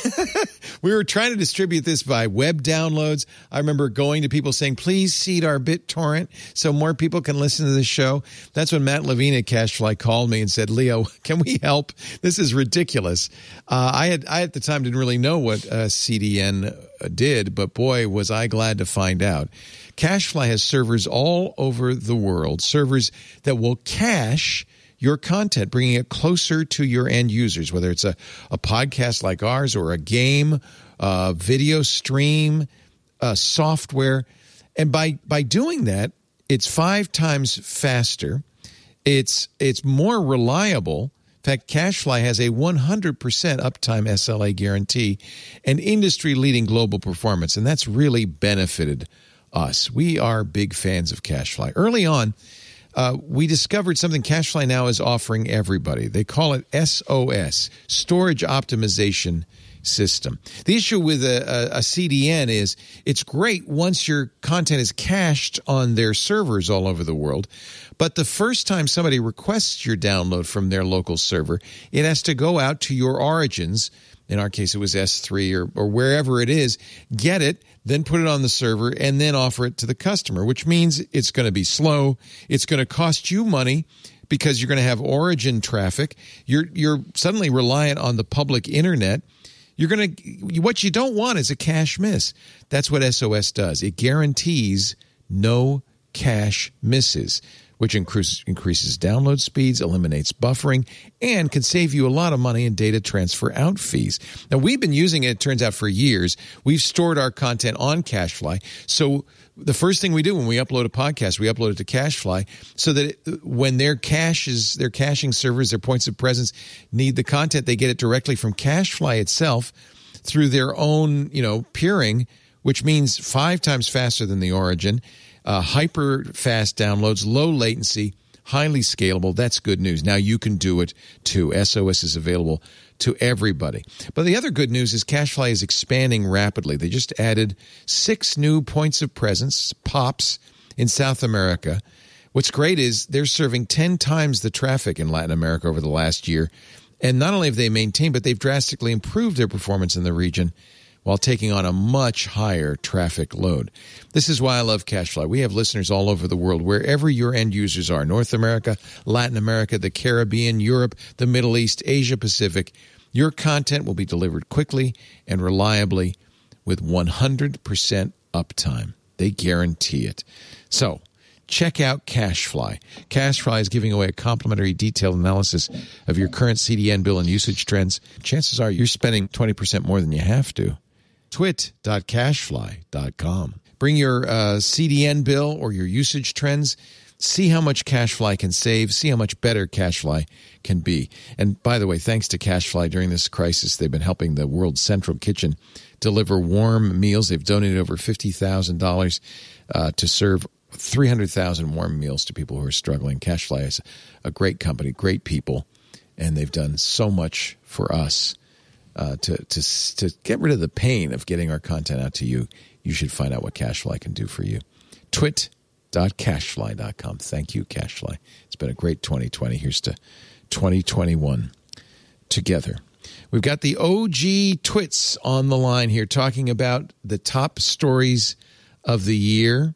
Speaker 1: we were trying to distribute this by web downloads. I remember going to people saying, please seed our BitTorrent so more people can listen to the show. That's when Matt Levine at CacheFly called me and said, Leo, can we help? This is ridiculous. Uh, I had I at the time didn't really know what uh, C D N did, but boy, was I glad to find out. CacheFly has servers all over the world, servers that will cache your content, bringing it closer to your end users, whether it's a, a podcast like ours or a game, a video stream, uh, software. And by, by doing that, it's five times faster. It's, it's more reliable. In fact, CacheFly has a one hundred percent uptime S L A guarantee and industry-leading global performance, and that's really benefited us. We are big fans of CacheFly. Early on, Uh, we discovered something CacheFly now is offering everybody. They call it S O S, Storage Optimization System. The issue with a, a, a C D N is it's great once your content is cached on their servers all over the world, but the first time somebody requests your download from their local server, it has to go out to your origins. In our case, it was S three or, or wherever it is, get it, then put it on the server, and then offer it to the customer, which means it's going to be slow. It's going to cost you money because you're going to have origin traffic. You're you're suddenly reliant on the public internet. You're going to what you don't want is a cache miss. That's what S O S does. It guarantees no cache misses, which increases, increases download speeds, eliminates buffering, and can save you a lot of money in data transfer out fees. Now, we've been using it, it turns out, for years. We've stored our content on CacheFly. So the first thing we do when we upload a podcast, we upload it to CacheFly so that it, when their caches, their caching servers, their points of presence need the content, they get it directly from CacheFly itself through their own, you know, peering, which means five times faster than the origin. Uh, hyper fast downloads, low latency, highly scalable. That's good news. Now you can do it too. S O S is available to everybody. But the other good news is CacheFly is expanding rapidly. They just added six new points of presence, POPs, in South America. What's great is they're serving ten times the traffic in Latin America over the last year. And not only have they maintained, but they've drastically improved their performance in the region while taking on a much higher traffic load. This is why I love CacheFly. We have listeners all over the world, wherever your end users are, North America, Latin America, the Caribbean, Europe, the Middle East, Asia Pacific. Your content will be delivered quickly and reliably with one hundred percent uptime. They guarantee it. So check out CacheFly. CacheFly is giving away a complimentary detailed analysis of your current C D N bill and usage trends. Chances are you're spending twenty percent more than you have to. twit dot cachefly dot com. Bring your uh, C D N bill or your usage trends. See how much CacheFly can save. See how much better CacheFly can be. And by the way, thanks to CacheFly during this crisis, they've been helping the World Central Kitchen deliver warm meals. They've donated over fifty thousand dollars uh, to serve three hundred thousand warm meals to people who are struggling. CacheFly is a great company, great people, and they've done so much for us. Uh, to to to get rid of the pain of getting our content out to you, you should find out what CacheFly can do for you. twit dot cachefly dot com. Thank you, CacheFly. It's been a great twenty twenty. Here's to twenty twenty-one together. We've got the O G Twits on the line here talking about the top stories of the year.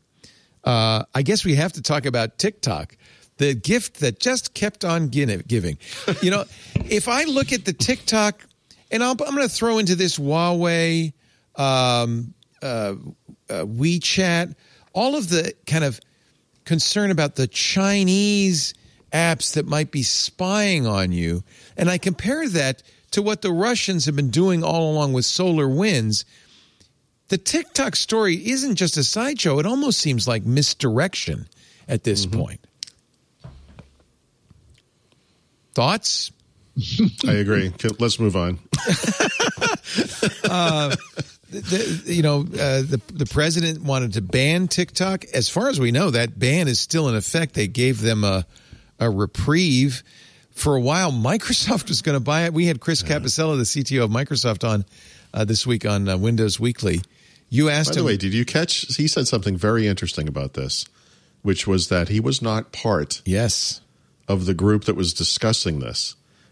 Speaker 1: Uh, I guess we have to talk about TikTok, the gift that just kept on giving. You know, if I look at the TikTok, and I'll, I'm going to throw into this Huawei, um, uh, uh, WeChat, all of the kind of concern about the Chinese apps that might be spying on you. And I compare that to what the Russians have been doing all along with SolarWinds. The TikTok story isn't just a sideshow. It almost seems like misdirection at this mm-hmm. point. Thoughts?
Speaker 4: I agree. Let's move on.
Speaker 1: uh, the, you know, uh, the the president wanted to ban TikTok. As far as we know, that ban is still in effect. They gave them a a reprieve. For a while, Microsoft was going to buy it. We had Chris yeah. Capicella, the C T O of Microsoft, on uh, this week on uh, Windows Weekly. You asked him.
Speaker 4: By the way, did you catch? He said something very interesting about this, which was that he was not part
Speaker 1: yes.
Speaker 4: of the group that was discussing this.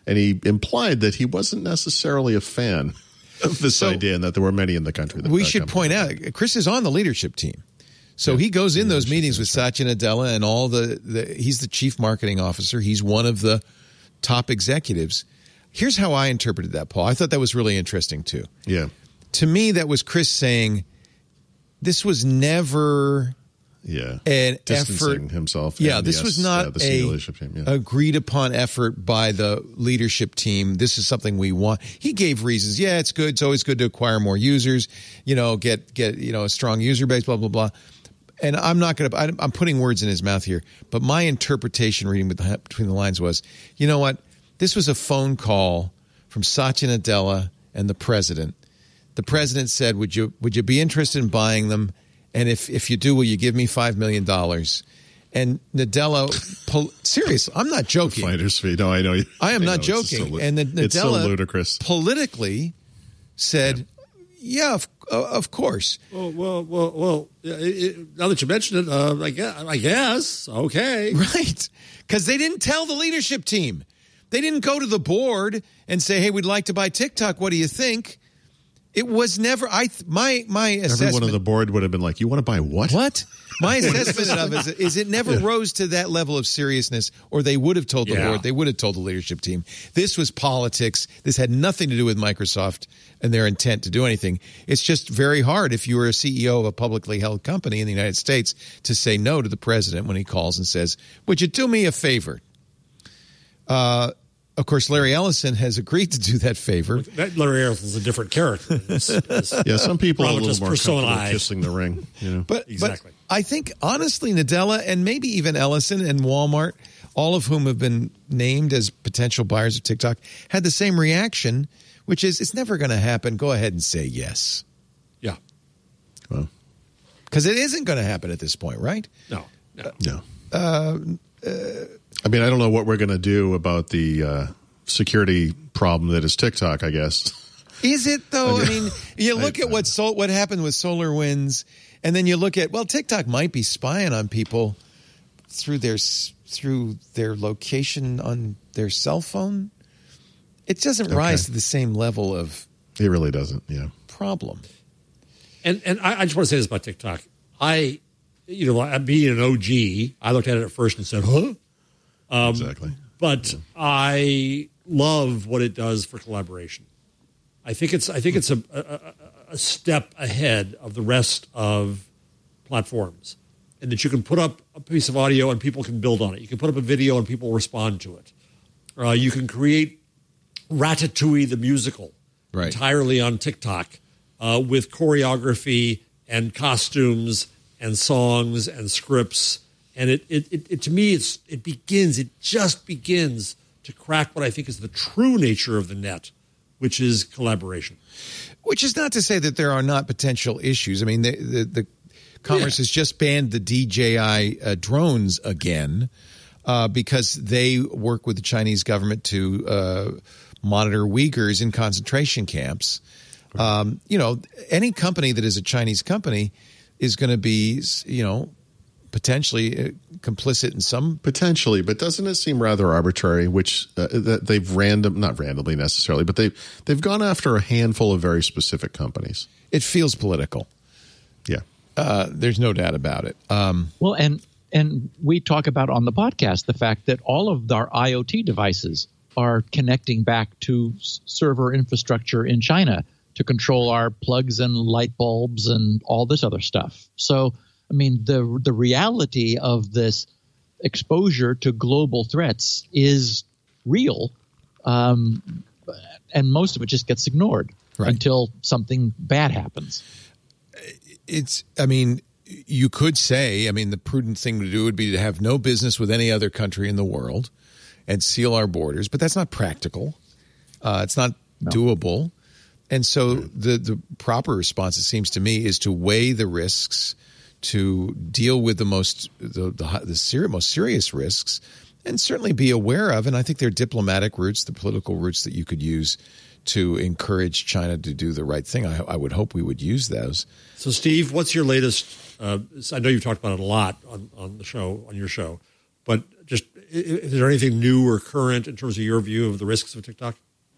Speaker 4: and he implied that he wasn't necessarily a fan of this
Speaker 1: So,
Speaker 4: idea, and that there were many in the country. That
Speaker 1: we
Speaker 4: that
Speaker 1: should point out, Chris is on the leadership team. So he goes in those meetings with Satya Nadella and all the, the – he's the chief marketing officer. He's one of the top executives. Here's how I interpreted that, Paul. I thought that was really interesting too.
Speaker 4: Yeah.
Speaker 1: To me, that was Chris saying this was never
Speaker 4: Yeah.
Speaker 1: an
Speaker 4: Distancing
Speaker 1: effort.
Speaker 4: himself.
Speaker 1: Yeah,
Speaker 4: and
Speaker 1: this
Speaker 4: yes,
Speaker 1: was not
Speaker 4: uh, the senior
Speaker 1: a
Speaker 4: leadership team. Yeah.
Speaker 1: agreed upon effort by the leadership team. This is something we want. He gave reasons. Yeah, it's good. It's always good to acquire more users, you know, get, get you know, a strong user base, blah, blah, blah. And I'm not going to – I'm putting words in his mouth here. But my interpretation reading between the lines was, you know what? This was a phone call from Satya Nadella and the president. The president said, would you would you be interested in buying them? And if, if you do, will you give me five million dollars? And Nadella – serious, I'm not joking.
Speaker 4: Finder's fee. No, I know. You,
Speaker 1: I am
Speaker 4: I
Speaker 1: not
Speaker 4: know, it's
Speaker 1: joking.
Speaker 4: so,
Speaker 1: and the,
Speaker 4: it's so
Speaker 1: Nadella
Speaker 4: ludicrous.
Speaker 1: politically said, yeah, yeah of, of course.
Speaker 6: Well, well, well, well it, it, now that you mention it, uh, I, guess, I guess, okay.
Speaker 1: Right, because they didn't tell the leadership team. They didn't go to the board and say, hey, we'd like to buy TikTok. What do you think? It was never – I my my assessment –
Speaker 4: Everyone on the board would have been like, you want to buy what?
Speaker 1: What? My assessment of it is, is it never yeah. rose to that level of seriousness, or they would have told the
Speaker 6: yeah.
Speaker 1: board, they would have told the leadership team. This was politics. This had nothing to do with Microsoft and their intent to do anything. It's just very hard if you were a C E O of a publicly held company in the United States to say no to the president when he calls and says, would you do me a favor? Uh, of course, Larry Ellison has agreed to do that favor.
Speaker 6: That Larry Ellison is a different character. It's, it's
Speaker 4: yeah, some people are a little more
Speaker 6: personae.
Speaker 4: comfortable kissing the ring. You know?
Speaker 1: But,
Speaker 6: exactly.
Speaker 1: but I think, honestly, Nadella and maybe even Ellison and Walmart, all of whom have been named as potential buyers of TikTok, had the same reaction, which is, it's never going to happen. Go ahead and say yes.
Speaker 6: Yeah.
Speaker 4: Well,
Speaker 1: because it isn't going to happen at this point, right?
Speaker 6: No. No.
Speaker 4: No.
Speaker 1: Uh, uh,
Speaker 4: I mean, I don't know what we're going to do about the uh, security problem that is TikTok, I guess.
Speaker 1: Is it, though? I mean, you look
Speaker 4: I,
Speaker 1: at what Sol- what happened with SolarWinds, and then you look at, well, TikTok might be spying on people through their through their location on their cell phone. It doesn't
Speaker 4: okay.
Speaker 1: rise to the same level of
Speaker 4: it really doesn't, yeah.
Speaker 1: problem.
Speaker 6: And and I, I just want to say this about TikTok. I, you know, being an O G, I looked at it at first and said, huh? Um,
Speaker 4: exactly.
Speaker 6: But yeah. I love what it does for collaboration. I think it's I think it's a, a, a step ahead of the rest of platforms, and that you can put up a piece of audio and people can build on it. You can put up a video and people respond to it. Uh, you can create Ratatouille the musical
Speaker 1: right.
Speaker 6: entirely on TikTok uh, with choreography and costumes and songs and scripts. And it, it, it, it to me, it's it begins, it just begins to crack what I think is the true nature of the net, which is collaboration.
Speaker 1: Which is not to say that there are not potential issues. I mean, the the, the Commerce yeah. has just banned the D J I uh, drones again uh, because they work with the Chinese government to uh, monitor Uyghurs in concentration camps. Um, you know, any company that is a Chinese company is going to be, you know, potentially complicit in some
Speaker 4: potentially, but doesn't it seem rather arbitrary? Which uh, that they've random, not randomly necessarily, but they they've gone after a handful of very specific companies.
Speaker 1: It feels political.
Speaker 4: Yeah,
Speaker 1: uh, there's no doubt about it. Um,
Speaker 5: well, and and we talk about on the podcast the fact that all of our IoT devices are connecting back to server infrastructure in China to control our plugs and light bulbs and all this other stuff. So. I mean, the the reality of this exposure to global threats is real, um, and most of it just gets ignored right. until something bad happens.
Speaker 1: It's, I mean, you could say, I mean, the prudent thing to do would be to have no business with any other country in the world and seal our borders, but that's not practical. Uh, it's not no. doable. And so the, the proper response, it seems to me, is to weigh the risks, to deal with the most the the, the ser- most serious risks, and certainly be aware of. And I think there are diplomatic routes, the political routes that you could use to encourage China to do the right thing. I, I would hope we would use those. So,
Speaker 6: Steve, what's your latest? Uh, I know you've talked about it a lot on, on the show, on your show, but just is there anything new or current in terms of your view of the risks of TikTok?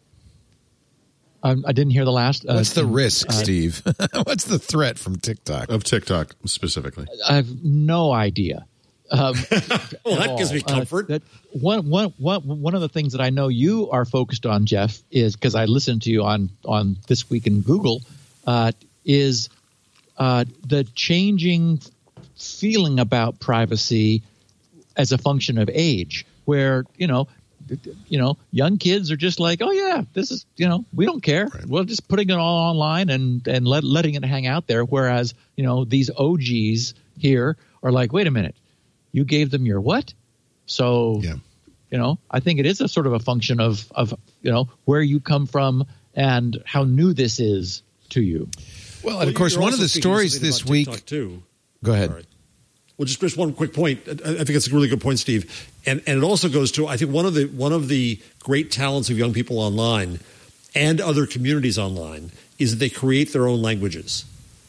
Speaker 5: Um, I didn't hear the last. Uh,
Speaker 1: What's the risk,
Speaker 5: uh,
Speaker 1: Steve? What's the threat from TikTok?
Speaker 4: Of TikTok specifically.
Speaker 5: I have no idea. Um,
Speaker 6: Well, that
Speaker 5: at
Speaker 6: gives me
Speaker 5: all.
Speaker 6: comfort.
Speaker 5: Uh, that one, one, one, one of the things that I know you are focused on, Jeff, is because I listened to you on on This Week in Google, uh, is uh, the changing feeling about privacy as a function of age, where you know. You know, young kids are just like, oh yeah, this is, you know, we don't care.
Speaker 4: Right.
Speaker 5: We're just putting it all online and and let, letting it hang out there. Whereas, you know, these O Gs here are like, wait a minute, you gave them your what? So,
Speaker 4: Yeah.
Speaker 5: you know, I think it is a sort of a function of of you know where you come from and how new this is to you.
Speaker 1: Well, and of course,
Speaker 6: You're
Speaker 1: one of
Speaker 6: also
Speaker 1: the
Speaker 6: speaking to
Speaker 1: stories
Speaker 6: something
Speaker 1: this
Speaker 6: about
Speaker 1: week.
Speaker 6: TikTok, too.
Speaker 1: Go ahead.
Speaker 6: Sorry. Well, just just one quick point. I I think it's a really good point, Steve, and and it also goes to I think one of the one of the great talents of young people online and other communities online is that they create their own languages.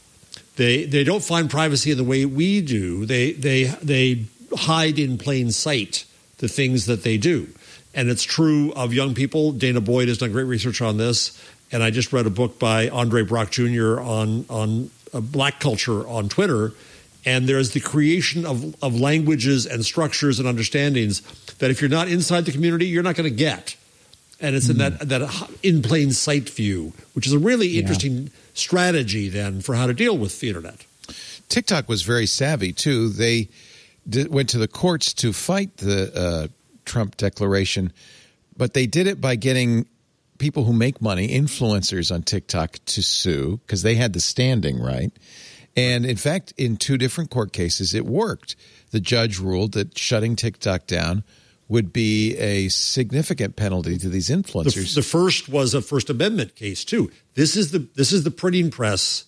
Speaker 6: They they don't find privacy in the way we do. They they they hide in plain sight the things that they do, and it's true of young people. Dana Boyd has done great research on this, and I just read a book by Andre Brock Junior on on uh, black culture on Twitter. And there's the creation of, of languages and structures and understandings that if you're not inside the community, you're not going to get. And it's in that, that in plain sight view, which is a really
Speaker 5: Yeah.
Speaker 6: interesting strategy then for how to deal with the internet.
Speaker 1: TikTok was very savvy, too. They did, went to the courts to fight the uh, Trump declaration, but they did it by getting people who make money, influencers on TikTok, to sue because they had the standing, right? And in fact, in two different court cases, it worked. The judge ruled that shutting TikTok down would be a significant penalty to these
Speaker 6: The,
Speaker 1: influencers.
Speaker 6: the first was a First Amendment case too. This is the this is the printing press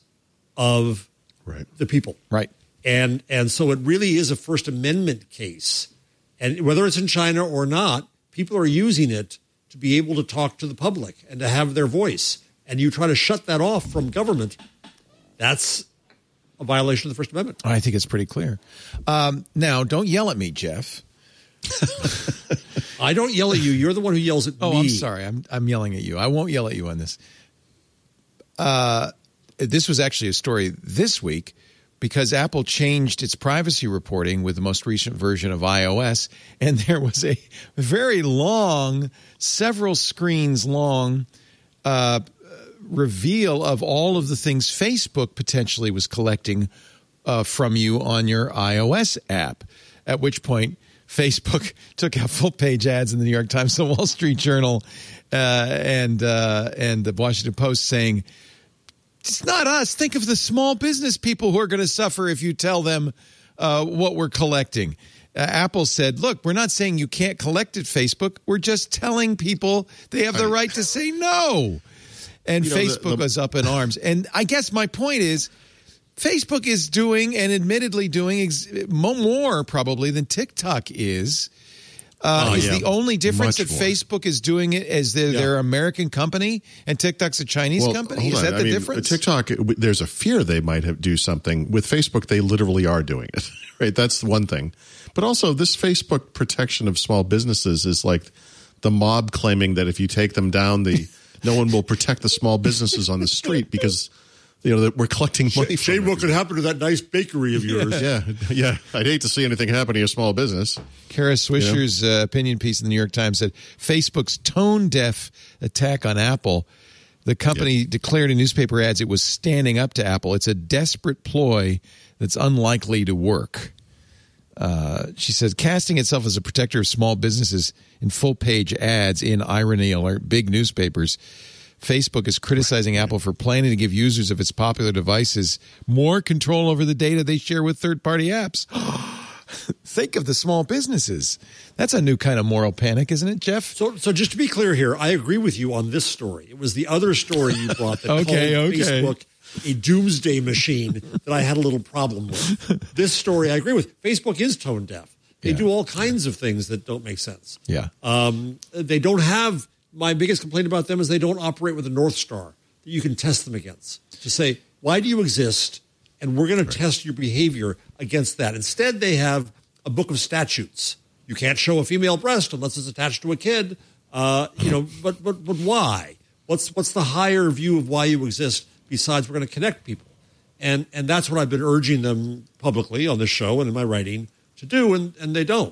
Speaker 6: of
Speaker 4: Right.
Speaker 6: the people.
Speaker 1: Right.
Speaker 6: And and so it really is a First Amendment case. And whether it's in China or not, people are using it to be able to talk to the public and to have their voice. And you try to shut that off from government, that's a violation of the First Amendment.
Speaker 1: I think it's pretty clear. Um, now, don't yell at me, Jeff.
Speaker 6: I don't yell at you. You're the one who yells at
Speaker 1: Oh,
Speaker 6: me.
Speaker 1: I'm sorry. I'm I'm yelling at you. I won't yell at you on this. Uh, this was actually a story this week because Apple changed its privacy reporting with the most recent version of iOS, and there was a very long, several screens long uh, reveal of all of the things Facebook potentially was collecting uh, from you on your iOS app, at which point Facebook took out full-page ads in the New York Times, the Wall Street Journal, uh, and uh, and the Washington Post saying, it's not us. Think of the small business people who are going to suffer if you tell them uh, what we're collecting. Uh, Apple said, look, we're not saying you can't collect at Facebook. We're just telling people they have the right to say no. And
Speaker 4: You know, the-
Speaker 1: Facebook
Speaker 4: the-
Speaker 1: was up in arms. And I guess my point is, Facebook is doing, and admittedly doing, ex- more probably than TikTok is. Uh,
Speaker 6: Oh,
Speaker 1: is
Speaker 6: yeah.
Speaker 1: the only difference
Speaker 4: Much
Speaker 1: that
Speaker 4: more.
Speaker 1: Facebook is doing it as they're,
Speaker 6: Yeah.
Speaker 1: they're an American company and TikTok's a Chinese
Speaker 4: Well,
Speaker 1: company?
Speaker 4: hold
Speaker 1: Is
Speaker 4: on.
Speaker 1: that the
Speaker 4: I mean,
Speaker 1: difference?
Speaker 4: TikTok, there's a fear they might have do something. With Facebook, they literally are doing it, right? That's one thing. But also, this Facebook protection of small businesses is like the mob claiming that if you take them down, the no one will protect the small businesses on the street because you know that we're collecting money.
Speaker 6: Shane,
Speaker 4: from
Speaker 6: what could happen to that nice bakery of yours?
Speaker 4: Yeah, yeah. I'd hate to see anything happen to a small business.
Speaker 1: Kara Swisher's uh, opinion piece in the New York Times said Facebook's tone-deaf attack on Apple. The company declared in newspaper ads it was standing up to Apple. It's a desperate ploy that's unlikely to work. Uh, she says, casting itself as a protector of small businesses in full-page ads in irony alert big newspapers, Facebook is criticizing Apple for planning to give users of its popular devices more control over the data they share with third-party apps. Think of the small businesses. That's a new kind of moral panic, isn't it, Jeff?
Speaker 6: So, so just to be clear here, I agree with you on this story. It was the other story you brought that
Speaker 1: Okay,
Speaker 6: called
Speaker 1: okay.
Speaker 6: Facebook a doomsday machine that I had a little problem with. This story I agree with. Facebook is tone deaf. They
Speaker 1: Yeah.
Speaker 6: do all kinds of things that don't make sense.
Speaker 1: Yeah.
Speaker 6: Um, they don't have, my biggest complaint about them is they don't operate with a North Star that you can test them against. To say, why do you exist? And we're going to test your behavior against that. Instead, they have a book of statutes you can't show a female breast unless it's attached to a kid. Uh, you know, but but but why? What's what's the higher view of why you exist besides we're going to connect people? And and that's what I've been urging them publicly on this show and in my writing to do, and, and they don't.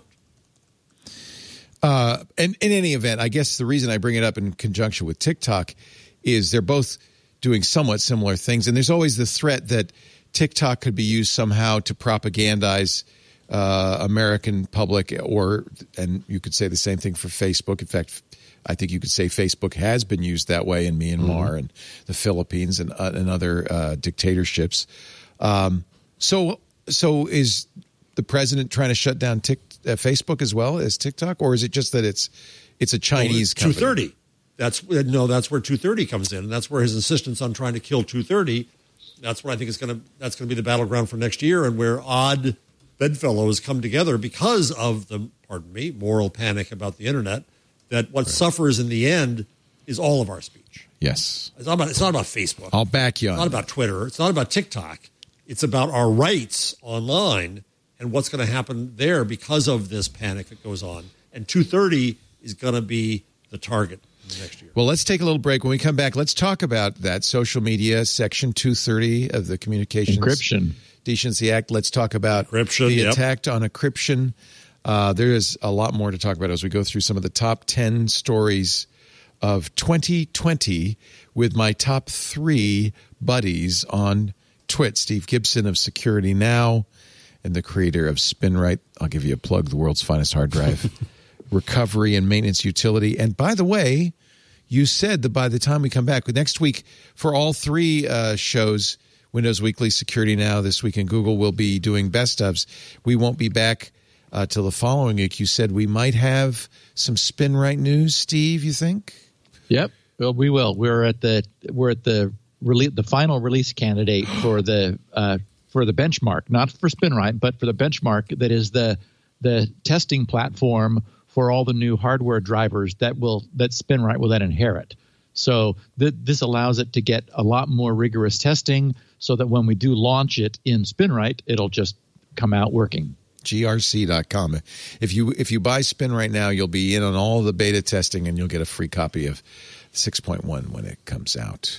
Speaker 1: Uh, and in any event, I guess the reason I bring it up in conjunction with TikTok is they're both doing somewhat similar things. And there's always the threat that TikTok could be used somehow to propagandize uh, American public, or, and you could say the same thing for Facebook. In fact, I think you could say Facebook has been used that way in Myanmar mm-hmm. and the Philippines and, uh, and other uh, dictatorships. Um, so, so is the president trying to shut down Tik, uh, Facebook as well as TikTok, or is it just that it's it's a Chinese
Speaker 6: well,
Speaker 1: company?
Speaker 6: two thirty. That's no, that's where two thirty comes in, and that's where his insistence on trying to kill two thirty. That's what I think is going to that's going to be the battleground for next year, and where odd bedfellows come together because of the pardon me moral panic about the internet. That what right. suffers in the end is all of our speech.
Speaker 1: Yes,
Speaker 6: it's not about it's not about Facebook.
Speaker 1: I'll back you on.
Speaker 6: It's not about Twitter. It's not about TikTok. It's about our rights online and what's going to happen there because of this panic that goes on. And two thirty is going to be the target in the next year.
Speaker 1: Well, let's take a little break. When we come back, let's talk about that social media section two thirty of the Communications
Speaker 5: Encryption
Speaker 1: Decency Act. Let's talk about
Speaker 6: encryption,
Speaker 1: the
Speaker 6: yep.
Speaker 1: attack on encryption. Uh, there is a lot more to talk about as we go through some of the top ten stories of twenty twenty with my top three buddies on Twit. Steve Gibson of Security Now and the creator of SpinRite. I'll give you a plug, the world's finest hard drive recovery and maintenance utility. And by the way, you said that by the time we come back next week for all three uh, shows, Windows Weekly, Security Now, This Week in Google, will be doing best ofs. We won't be back uh, till the following week. You said we might have some SpinRite news, Steve, you think?
Speaker 5: Yep. Well, we will. We're at the we're at the release, the final release candidate for the uh, for the benchmark, not for SpinRite, but for the benchmark that is the the testing platform for all the new hardware drivers that will that SpinRite will then inherit. So th- this allows it to get a lot more rigorous testing, so that when we do launch it in SpinRite, it'll just come out working.
Speaker 1: G R C dot com. If you if you buy SpinRite now, you'll be in on all the beta testing, and you'll get a free copy of six point one when it comes out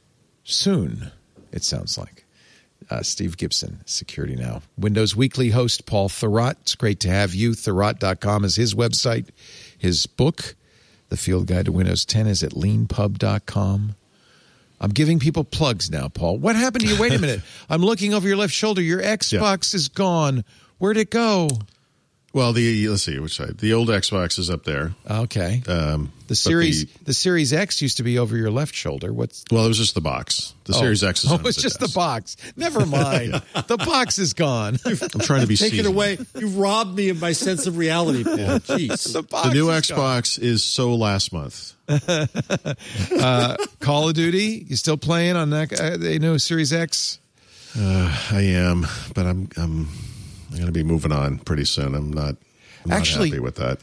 Speaker 1: soon. It sounds like. Uh, Steve Gibson, Security Now. Windows Weekly host Paul Thurrott. It's great to have you. Thurrott dot com is his website. His book, The Field Guide to Windows ten, is at lean pub dot com. I'm giving people plugs now, Paul. What happened to you? Wait a minute. I'm looking over your left shoulder. Your Xbox yeah. is gone. Where'd it go?
Speaker 4: Well, the let's see, which side? The old Xbox is up there.
Speaker 1: Okay.
Speaker 4: Um,
Speaker 1: the series,
Speaker 4: the,
Speaker 1: the Series X used to be over your left shoulder. What's?
Speaker 4: Well, it was just the box. The
Speaker 1: oh.
Speaker 4: Series X is.
Speaker 1: Oh,
Speaker 4: on
Speaker 1: it's just
Speaker 4: desk.
Speaker 1: the box. Never mind. The box is gone.
Speaker 4: I'm trying to be.
Speaker 6: Take
Speaker 4: seasoned.
Speaker 6: it away. You've robbed me of my sense of reality, Paul. Jeez.
Speaker 1: The, box
Speaker 4: the new
Speaker 1: is
Speaker 4: Xbox gone. Is so last month.
Speaker 1: uh, Call of Duty. You still playing on that? Uh, they know Series X.
Speaker 4: Uh, I am, but I'm. I'm I'm going to be moving on pretty soon. I'm not, I'm
Speaker 1: Actually,
Speaker 4: not happy with that.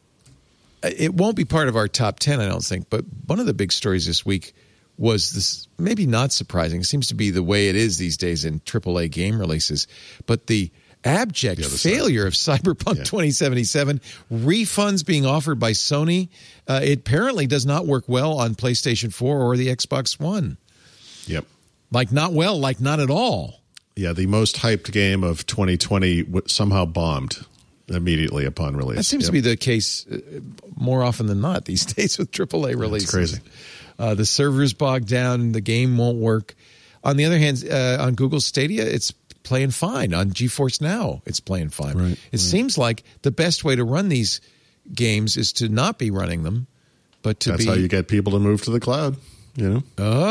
Speaker 1: It won't be part of our top ten, I don't think. But one of the big stories this week was this, maybe not surprising. It seems to be the way it is these days in triple A game releases. But the abject the failure side. of Cyberpunk yeah. twenty seventy-seven, refunds being offered by Sony. Uh, it apparently does not work well on PlayStation four or the Xbox One.
Speaker 4: Yep.
Speaker 1: Like not well, like not at all.
Speaker 4: Yeah, the most hyped game of twenty twenty somehow bombed immediately upon release.
Speaker 1: That seems yep. to be the case uh, more often than not these days with triple A releases.
Speaker 4: It's crazy.
Speaker 1: Uh, the servers bogged down. The game won't work. On the other hand, uh, on Google Stadia, it's playing fine. On GeForce Now, it's playing fine.
Speaker 4: Right,
Speaker 1: it
Speaker 4: right.
Speaker 1: seems like the best way to run these games is to not be running them, but to
Speaker 4: That's
Speaker 1: be...
Speaker 4: how you get people to move to the cloud, you know?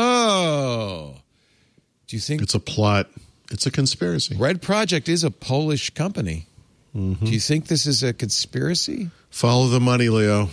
Speaker 1: Oh. Do you think...
Speaker 4: It's a plot... It's a conspiracy.
Speaker 1: Red Project is a Polish company. Mm-hmm. Do you think this is a conspiracy?
Speaker 4: Follow the money, Leo.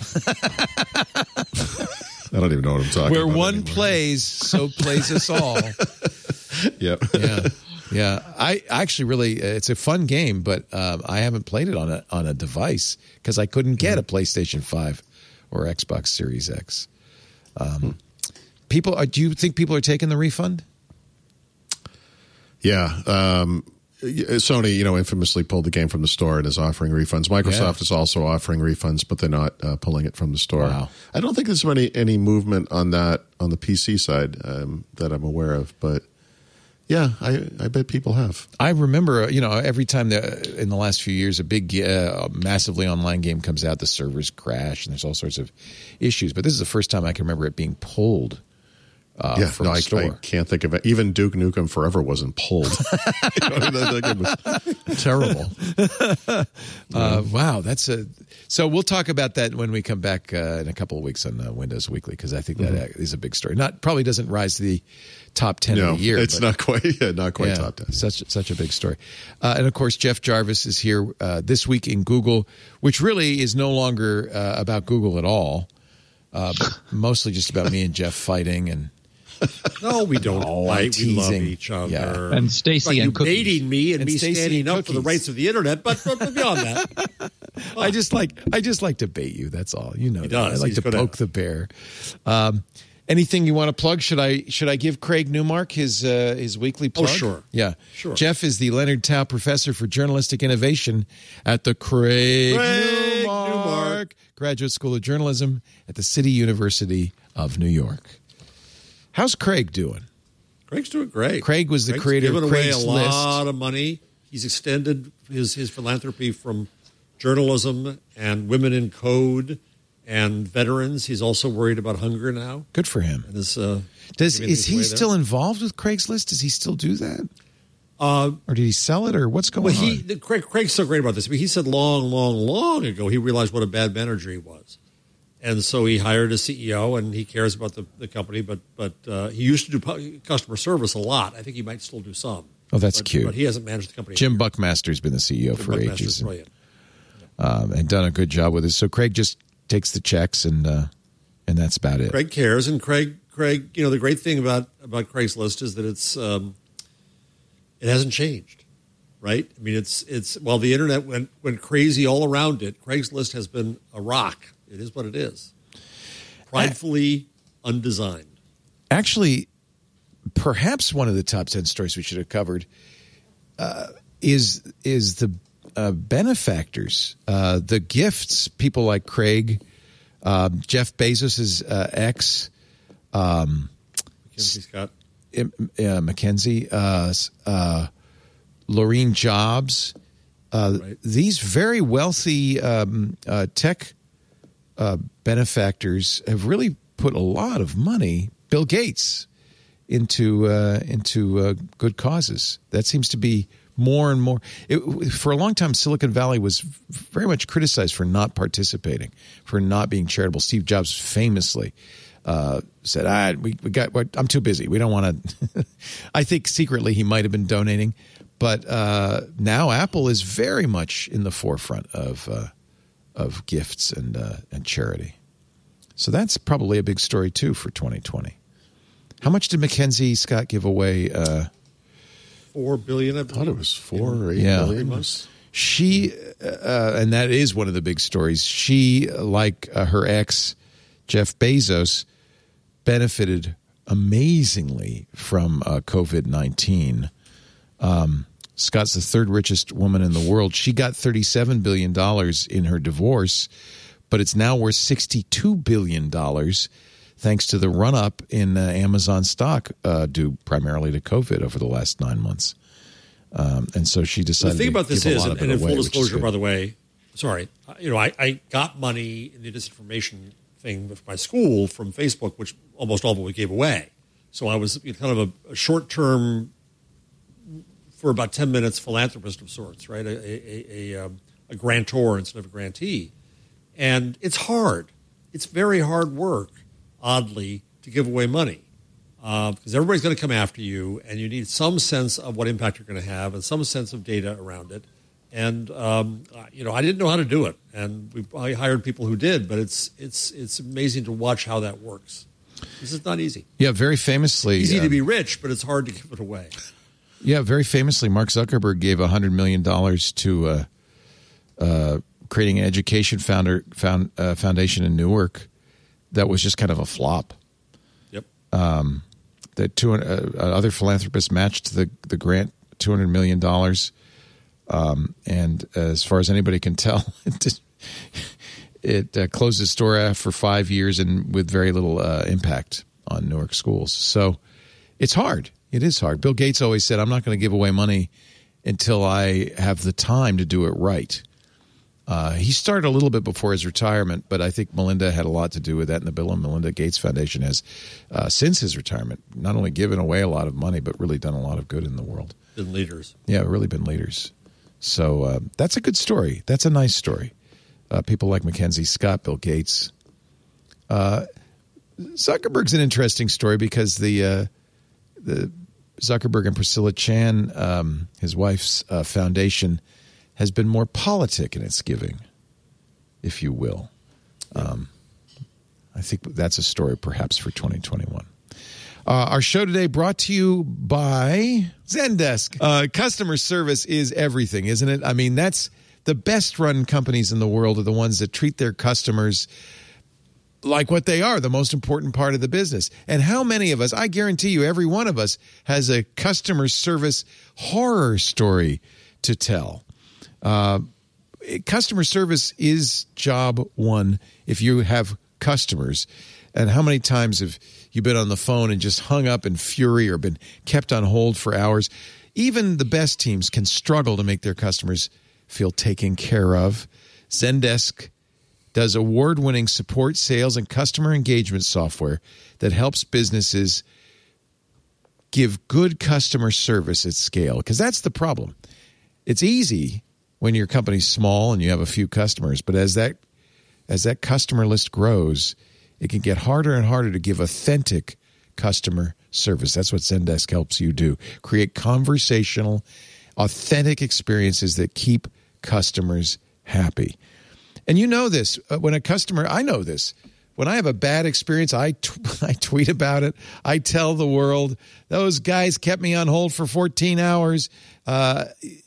Speaker 4: I don't even know what I'm talking
Speaker 1: Where
Speaker 4: about.
Speaker 1: Where one
Speaker 4: anymore.
Speaker 1: plays, so plays us all.
Speaker 4: Yep.
Speaker 1: Yeah. Yeah. I actually really, it's a fun game, but um, I haven't played it on a on a device because I couldn't get mm-hmm. a PlayStation five or Xbox Series X. Um, mm-hmm. People, are, do you think people are taking the refund?
Speaker 4: Yeah. Um, Sony, you know, infamously pulled the game from the store and is offering refunds. Microsoft
Speaker 1: Yeah.
Speaker 4: is also offering refunds, but they're not uh, pulling it from the store.
Speaker 1: Wow.
Speaker 4: I don't think there's any any movement on that on the P C side um, that I'm aware of, but yeah, I, I bet people have.
Speaker 1: I remember, you know, every time the, in the last few years a big, uh, massively online game comes out, the servers crash and there's all sorts of issues. But this is the first time I can remember it being pulled. Uh,
Speaker 4: yeah,
Speaker 1: from
Speaker 4: no,
Speaker 1: the
Speaker 4: I,
Speaker 1: store.
Speaker 4: I can't think of it. Even Duke Nukem Forever wasn't pulled. You know, that, that game was terrible.
Speaker 1: Uh, wow, that's a. So we'll talk about that when we come back uh, in a couple of weeks on uh, Windows Weekly, because I think that mm-hmm. is a big story. Not probably doesn't rise to the top ten
Speaker 4: no,
Speaker 1: of the year.
Speaker 4: It's
Speaker 1: but,
Speaker 4: not quite. Yeah, not quite
Speaker 1: yeah,
Speaker 4: top ten.
Speaker 1: Such such a big story, uh, and of course Jeff Jarvis is here uh, this week in Google, which really is no longer uh, about Google at all. Uh, but mostly just about me and Jeff fighting and.
Speaker 6: No, we don't
Speaker 1: Oh,
Speaker 6: fight. We love
Speaker 1: teasing.
Speaker 6: each other.
Speaker 1: Yeah.
Speaker 5: And Stacey
Speaker 6: Like
Speaker 5: and
Speaker 6: you
Speaker 5: cookies.
Speaker 6: baiting me and,
Speaker 1: And
Speaker 6: me
Speaker 1: Stacey
Speaker 6: standing
Speaker 1: and
Speaker 6: up for the
Speaker 1: cookies.
Speaker 6: rights of the internet, but, but beyond that,
Speaker 1: I just like I just like to bait you. That's all. You know,
Speaker 6: He
Speaker 1: that.
Speaker 6: does.
Speaker 1: I like
Speaker 6: He's
Speaker 1: to
Speaker 6: good at
Speaker 1: poke
Speaker 6: it.
Speaker 1: the bear. Um, anything you want to plug? Should I should I give Craig Newmark his uh, his weekly plug?
Speaker 6: Oh, sure.
Speaker 1: Yeah,
Speaker 6: Sure.
Speaker 1: Jeff is the Leonard Tao Professor for Journalistic Innovation at the Craig,
Speaker 6: Craig
Speaker 1: Newmark,
Speaker 6: Newmark
Speaker 1: Graduate School of Journalism at the City University of New York. How's Craig doing?
Speaker 6: Craig's doing great.
Speaker 1: Craig was the
Speaker 6: Craig's
Speaker 1: creator of
Speaker 6: given away
Speaker 1: Craig's
Speaker 6: a lot of money. He's extended his, his philanthropy from journalism and women in code and veterans. He's also worried about hunger now.
Speaker 1: Good for him.
Speaker 6: And is, uh,
Speaker 1: Does
Speaker 6: giving
Speaker 1: is
Speaker 6: things
Speaker 1: he
Speaker 6: away
Speaker 1: still
Speaker 6: there.
Speaker 1: involved with Craigslist? Does he still do that,
Speaker 6: Uh,
Speaker 1: or did he sell it, or what's going
Speaker 6: well,
Speaker 1: on?
Speaker 6: he the, Craig, Craig's so great about this. I mean, he said long, long, long ago he realized what a bad manager he was. And so he hired a C E O, and he cares about the, the company. But but uh, he used to do pu- customer service a lot. I think he might still do some.
Speaker 1: Oh, that's
Speaker 6: but,
Speaker 1: cute.
Speaker 6: But he hasn't managed the company.
Speaker 1: Jim Buckmaster's been the C E O
Speaker 6: Jim
Speaker 1: for
Speaker 6: Buckmaster's
Speaker 1: ages, and,
Speaker 6: brilliant.
Speaker 1: um, and done a good job with it. So Craig just takes the checks, and uh, and that's about it.
Speaker 6: Craig cares, and Craig Craig. You know, the great thing about about Craigslist is that it's um, it hasn't changed, right? I mean, it's it's while the internet went went crazy all around it, Craigslist has been a rock. It is what it is. Pridefully undesigned.
Speaker 1: Actually, perhaps one of the top ten stories we should have covered uh, is is the uh, benefactors, uh, the gifts. People like Craig, um, Jeff Bezos' uh, ex, um,
Speaker 6: Mackenzie Scott.
Speaker 1: uh, Mackenzie, uh, uh, Laureen Jobs. Uh,
Speaker 6: Right.
Speaker 1: These very wealthy um, uh, tech uh, benefactors have really put a lot of money, Bill Gates, into uh, into uh, good causes. That seems to be more and more. It, for a long time, Silicon Valley was very much criticized for not participating, for not being charitable. Steve Jobs famously uh, said, "Ah, we, we got. I'm too busy. We don't want to." I think secretly he might have been donating, but uh, now Apple is very much in the forefront of uh, of gifts and uh, and charity. So that's probably a big story too for twenty twenty. How much did Mackenzie Scott give away? Uh,
Speaker 6: Four billion. I
Speaker 4: I thought it was four or eight
Speaker 1: Yeah.
Speaker 4: million.
Speaker 1: She, uh, and that is one of the big stories. She, like uh, her ex, Jeff Bezos, benefited amazingly from uh, COVID nineteen. Um, Scott's the third richest woman in the world. She got thirty-seven billion dollars in her divorce, but it's now worth sixty-two billion dollars thanks to the run-up in uh, Amazon stock uh, due primarily to COVID over the last nine months. Um, and so she
Speaker 6: The
Speaker 1: decided
Speaker 6: thing
Speaker 1: to
Speaker 6: about this
Speaker 1: give a
Speaker 6: is,
Speaker 1: lot
Speaker 6: and,
Speaker 1: of it
Speaker 6: and in
Speaker 1: away,
Speaker 6: full
Speaker 1: which is
Speaker 6: disclosure,
Speaker 1: good.
Speaker 6: by the way, sorry, you know, I, I got money in the disinformation thing with my school from Facebook, which almost all of it we gave away. So I was kind of a, a short-term, for about ten minutes, philanthropist of sorts, right? A, a, a, um, a grantor instead of a grantee. And it's hard. It's very hard work, oddly, to give away money. Uh, because everybody's going to come after you, and you need some sense of what impact you're going to have and some sense of data around it. And, um, you know, I didn't know how to do it. And we I hired people who did, but it's it's it's amazing to watch how that works. This is not easy.
Speaker 1: Yeah, very famously.
Speaker 6: Easy
Speaker 1: uh,
Speaker 6: to be rich, but it's hard to give it away.
Speaker 1: Yeah, very famously, Mark Zuckerberg gave one hundred million dollars to uh, uh, creating an education founder, found, uh, foundation in Newark that was just kind of a flop.
Speaker 6: Yep.
Speaker 1: That two uh, other philanthropists matched the, the grant two hundred million dollars. Um, and as far as anybody can tell, it, it uh, closed its store for five years and with very little uh, impact on Newark schools. So it's hard. It is hard. Bill Gates always said, I'm not going to give away money until I have the time to do it right. Uh, he started a little bit before his retirement, but I think Melinda had a lot to do with that. And the Bill and Melinda Gates Foundation has, uh, since his retirement, not only given away a lot of money, but really done a lot of good in the world.
Speaker 6: Been leaders.
Speaker 1: Yeah, really been leaders. So uh, that's a good story. That's a nice story. Uh, people like Mackenzie Scott, Bill Gates. Uh, Zuckerberg's an interesting story because the uh, the Zuckerberg and Priscilla Chan, um, his wife's uh, foundation, has been more politic in its giving, if you will. Um, I think that's a story perhaps for twenty twenty-one. Uh, our show today brought to you by Zendesk. Uh, customer service is everything, isn't it? I mean, that's the best run companies in the world are the ones that treat their customers like what they are, the most important part of the business. And how many of us, I guarantee you, every one of us has a customer service horror story to tell. Uh, customer service is job one if you have customers. And how many times have you been on the phone and just hung up in fury or been kept on hold for hours? Even the best teams can struggle to make their customers feel taken care of. Zendesk does award-winning support, sales, and customer engagement software that helps businesses give good customer service at scale. Because that's the problem. It's easy when your company's small and you have a few customers, but as that as that customer list grows, it can get harder and harder to give authentic customer service. That's what Zendesk helps you do. Create conversational, authentic experiences that keep customers happy. And you know this. When a customer, I know this. When I have a bad experience, I, t- I tweet about it. I tell the world, those guys kept me on hold for fourteen hours. Uh,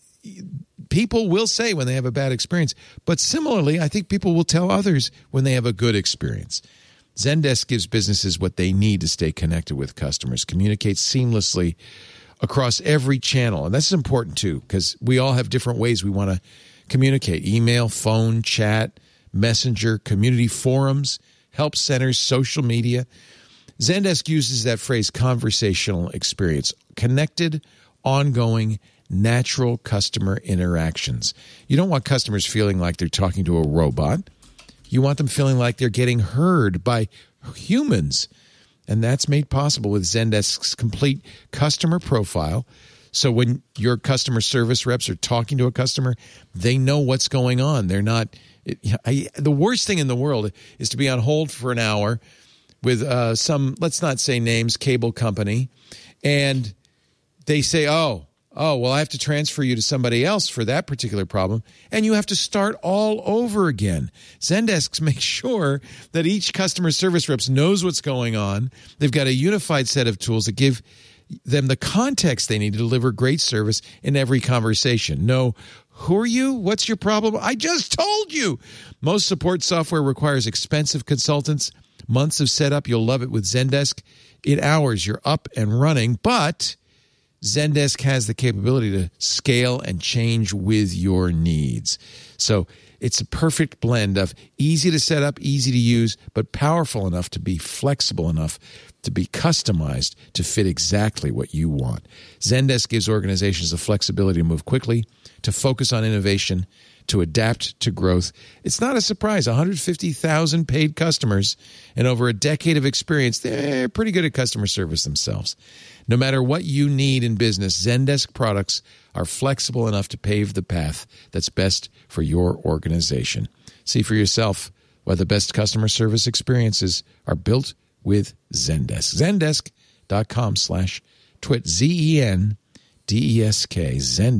Speaker 1: people will say when they have a bad experience. But similarly, I think people will tell others when they have a good experience. Zendesk gives businesses what they need to stay connected with customers, communicate seamlessly across every channel. And that's important, too, because we all have different ways we want to communicate. Email, phone, chat, messenger, community forums, help centers, social media. Zendesk uses that phrase, conversational experience, connected, ongoing, natural customer interactions. You don't want customers feeling like they're talking to a robot. You want them feeling like they're getting heard by humans. And that's made possible with Zendesk's complete customer profile. So when your customer service reps are talking to a customer, they know what's going on. They're not I, – the worst thing in the world is to be on hold for an hour with uh, some, let's not say names, cable company, and they say, oh, oh, well, I have to transfer you to somebody else for that particular problem, and you have to start all over again. Zendesk makes sure that each customer service rep knows what's going on. They've got a unified set of tools that give them the context they need to deliver great service in every conversation. No, who are you? What's your problem? I just told you. Most support software requires expensive consultants, months of setup. You'll love it with Zendesk. In hours, you're up and running, but Zendesk has the capability to scale and change with your needs. So it's a perfect blend of easy to set up, easy to use, but powerful enough to be flexible enough to be customized to fit exactly what you want. Zendesk gives organizations the flexibility to move quickly, to focus on innovation, to adapt to growth. It's not a surprise. one hundred fifty thousand paid customers and over a decade of experience, they're pretty good at customer service themselves. No matter what you need in business, Zendesk products are flexible enough to pave the path that's best for your organization. See for yourself why the best customer service experiences are built with Zendesk. Zendesk.com slash twit. Z E N D E S K.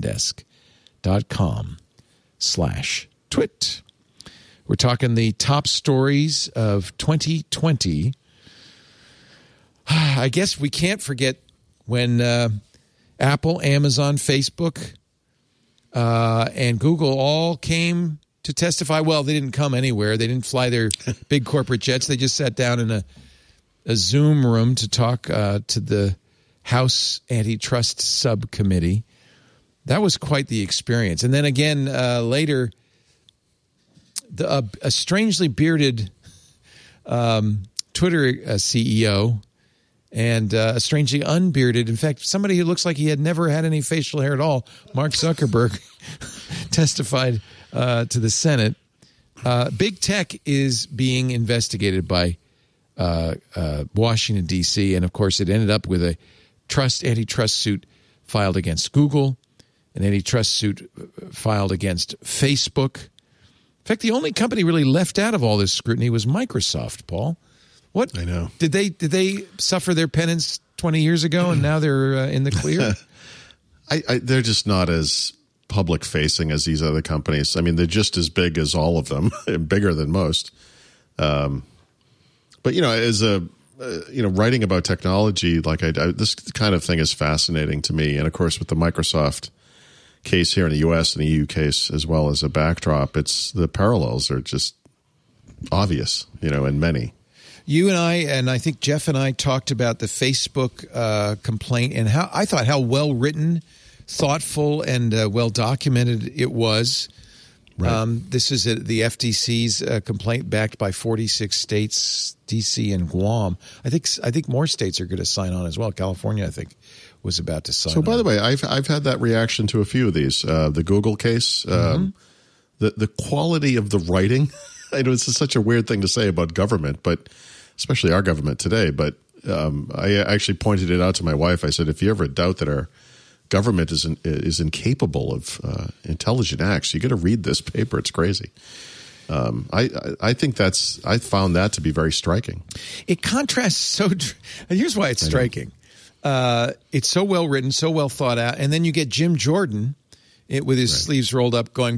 Speaker 1: Zendesk.com slash twit. We're talking the top stories of twenty twenty. I guess we can't forget when uh, Apple, Amazon, Facebook, uh, and Google all came to testify. Well, they didn't come anywhere. They didn't fly their big corporate jets. They just sat down in a, a Zoom room to talk uh, to the House Antitrust Subcommittee. that was quite the experience. And then again, uh, later, the, uh, a strangely bearded um, Twitter uh, C E O and uh, a strangely unbearded, in fact, somebody who looks like he had never had any facial hair at all, Mark Zuckerberg, testified uh, to the Senate. Uh, big tech is being investigated by uh, uh, Washington, D C, and of course it ended up with a trust antitrust suit filed against Google, an antitrust suit filed against Facebook. In fact, the only company really left out of all this scrutiny was Microsoft, Paul. What
Speaker 4: I know.
Speaker 1: Did they did they suffer their penance twenty years ago and now they're uh, in the clear?
Speaker 4: I, I, they're just not as public facing as these other companies. I mean, they're just as big as all of them, bigger than most. Um, but you know, as a uh, you know, writing about technology, like I, I, this kind of thing is fascinating to me. And of course, with the Microsoft case here in the U S and the E U case, as well as a backdrop, it's the parallels are just obvious, you know, and many.
Speaker 1: You and I, and I think Jeff and I talked about the Facebook uh, complaint and how I thought how well written, thoughtful, and uh, well documented it was.
Speaker 4: Right.
Speaker 1: Um, this is a, the F T C's uh, complaint backed by forty-six states, D C and Guam. I think I think more states are going to sign on as well. California, I think, was about to sign.
Speaker 4: So, by
Speaker 1: on.
Speaker 4: the way, I've I've had that reaction to a few of these. Uh, the Google case, um, mm-hmm. the the quality of the writing. I know it's such a weird thing to say about government, but especially our government today. But um, I actually pointed it out to my wife. I said, if you ever doubt that our government is in, is incapable of uh, intelligent acts, you got to read this paper. It's crazy. Um, I I think that's I found that to be very striking.
Speaker 1: It contrasts so. Here's why it's striking. Uh, it's so well written, so well thought out, and then you get Jim Jordan it, with his right. sleeves rolled up, going.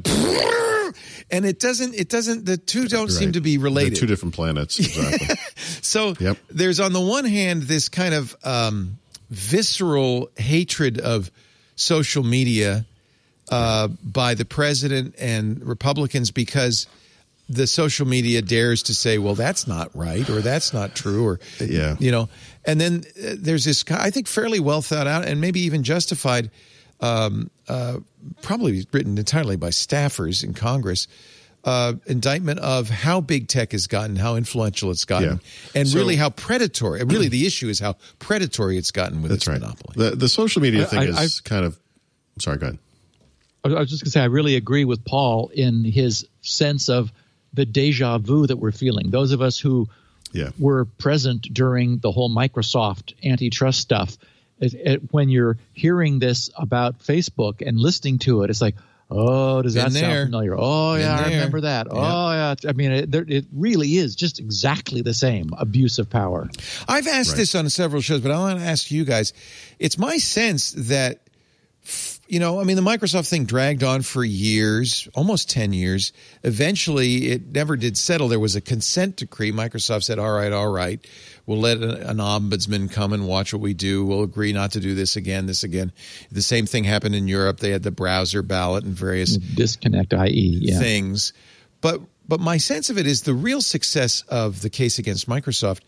Speaker 1: And it doesn't, it doesn't, the two don't right. seem to be related.
Speaker 4: They're two different planets, exactly.
Speaker 1: So
Speaker 4: yep.
Speaker 1: there's on the one hand this kind of um, visceral hatred of social media uh, by the president and Republicans because the social media dares to say, well, that's not right or that's not true or,
Speaker 4: yeah.
Speaker 1: you know. And then uh, there's this, I think, fairly well thought out and maybe even justified Um, uh, probably written entirely by staffers in Congress, uh, indictment of how big tech has gotten, how influential it's gotten,
Speaker 4: yeah.
Speaker 1: and
Speaker 4: so,
Speaker 1: really how predatory. Really, the issue is how predatory it's gotten with
Speaker 4: that's
Speaker 1: its
Speaker 4: right.
Speaker 1: monopoly.
Speaker 4: The, the social media
Speaker 5: I,
Speaker 4: thing
Speaker 5: I,
Speaker 4: is
Speaker 5: I've,
Speaker 4: kind of. I'm sorry, go ahead.
Speaker 5: I was just going to say I really agree with Paul in his sense of the deja vu that we're feeling. Those of us who
Speaker 4: yeah.
Speaker 5: were present during the whole Microsoft antitrust stuff. It, it, when you're hearing this about Facebook and listening to it, it's like, oh, does that
Speaker 1: Been
Speaker 5: sound
Speaker 1: there.
Speaker 5: familiar? Oh,
Speaker 1: Been
Speaker 5: yeah,
Speaker 1: there.
Speaker 5: I remember that.
Speaker 1: Yeah.
Speaker 5: Oh, yeah. I mean, it, there, it really is just exactly the same abuse of power.
Speaker 1: I've asked
Speaker 4: Right.
Speaker 1: this on several shows, but I want to ask you guys. It's my sense that, you know, I mean, the Microsoft thing dragged on for years, almost ten years. Eventually, it never did settle. There was a consent decree. Microsoft said, all right, all right. We'll let an ombudsman come and watch what we do. We'll agree not to do this again, this again. The same thing happened in Europe. They had the browser ballot and various
Speaker 5: Disconnect dot I E yeah.
Speaker 1: things. But but my sense of it is the real success of the case against Microsoft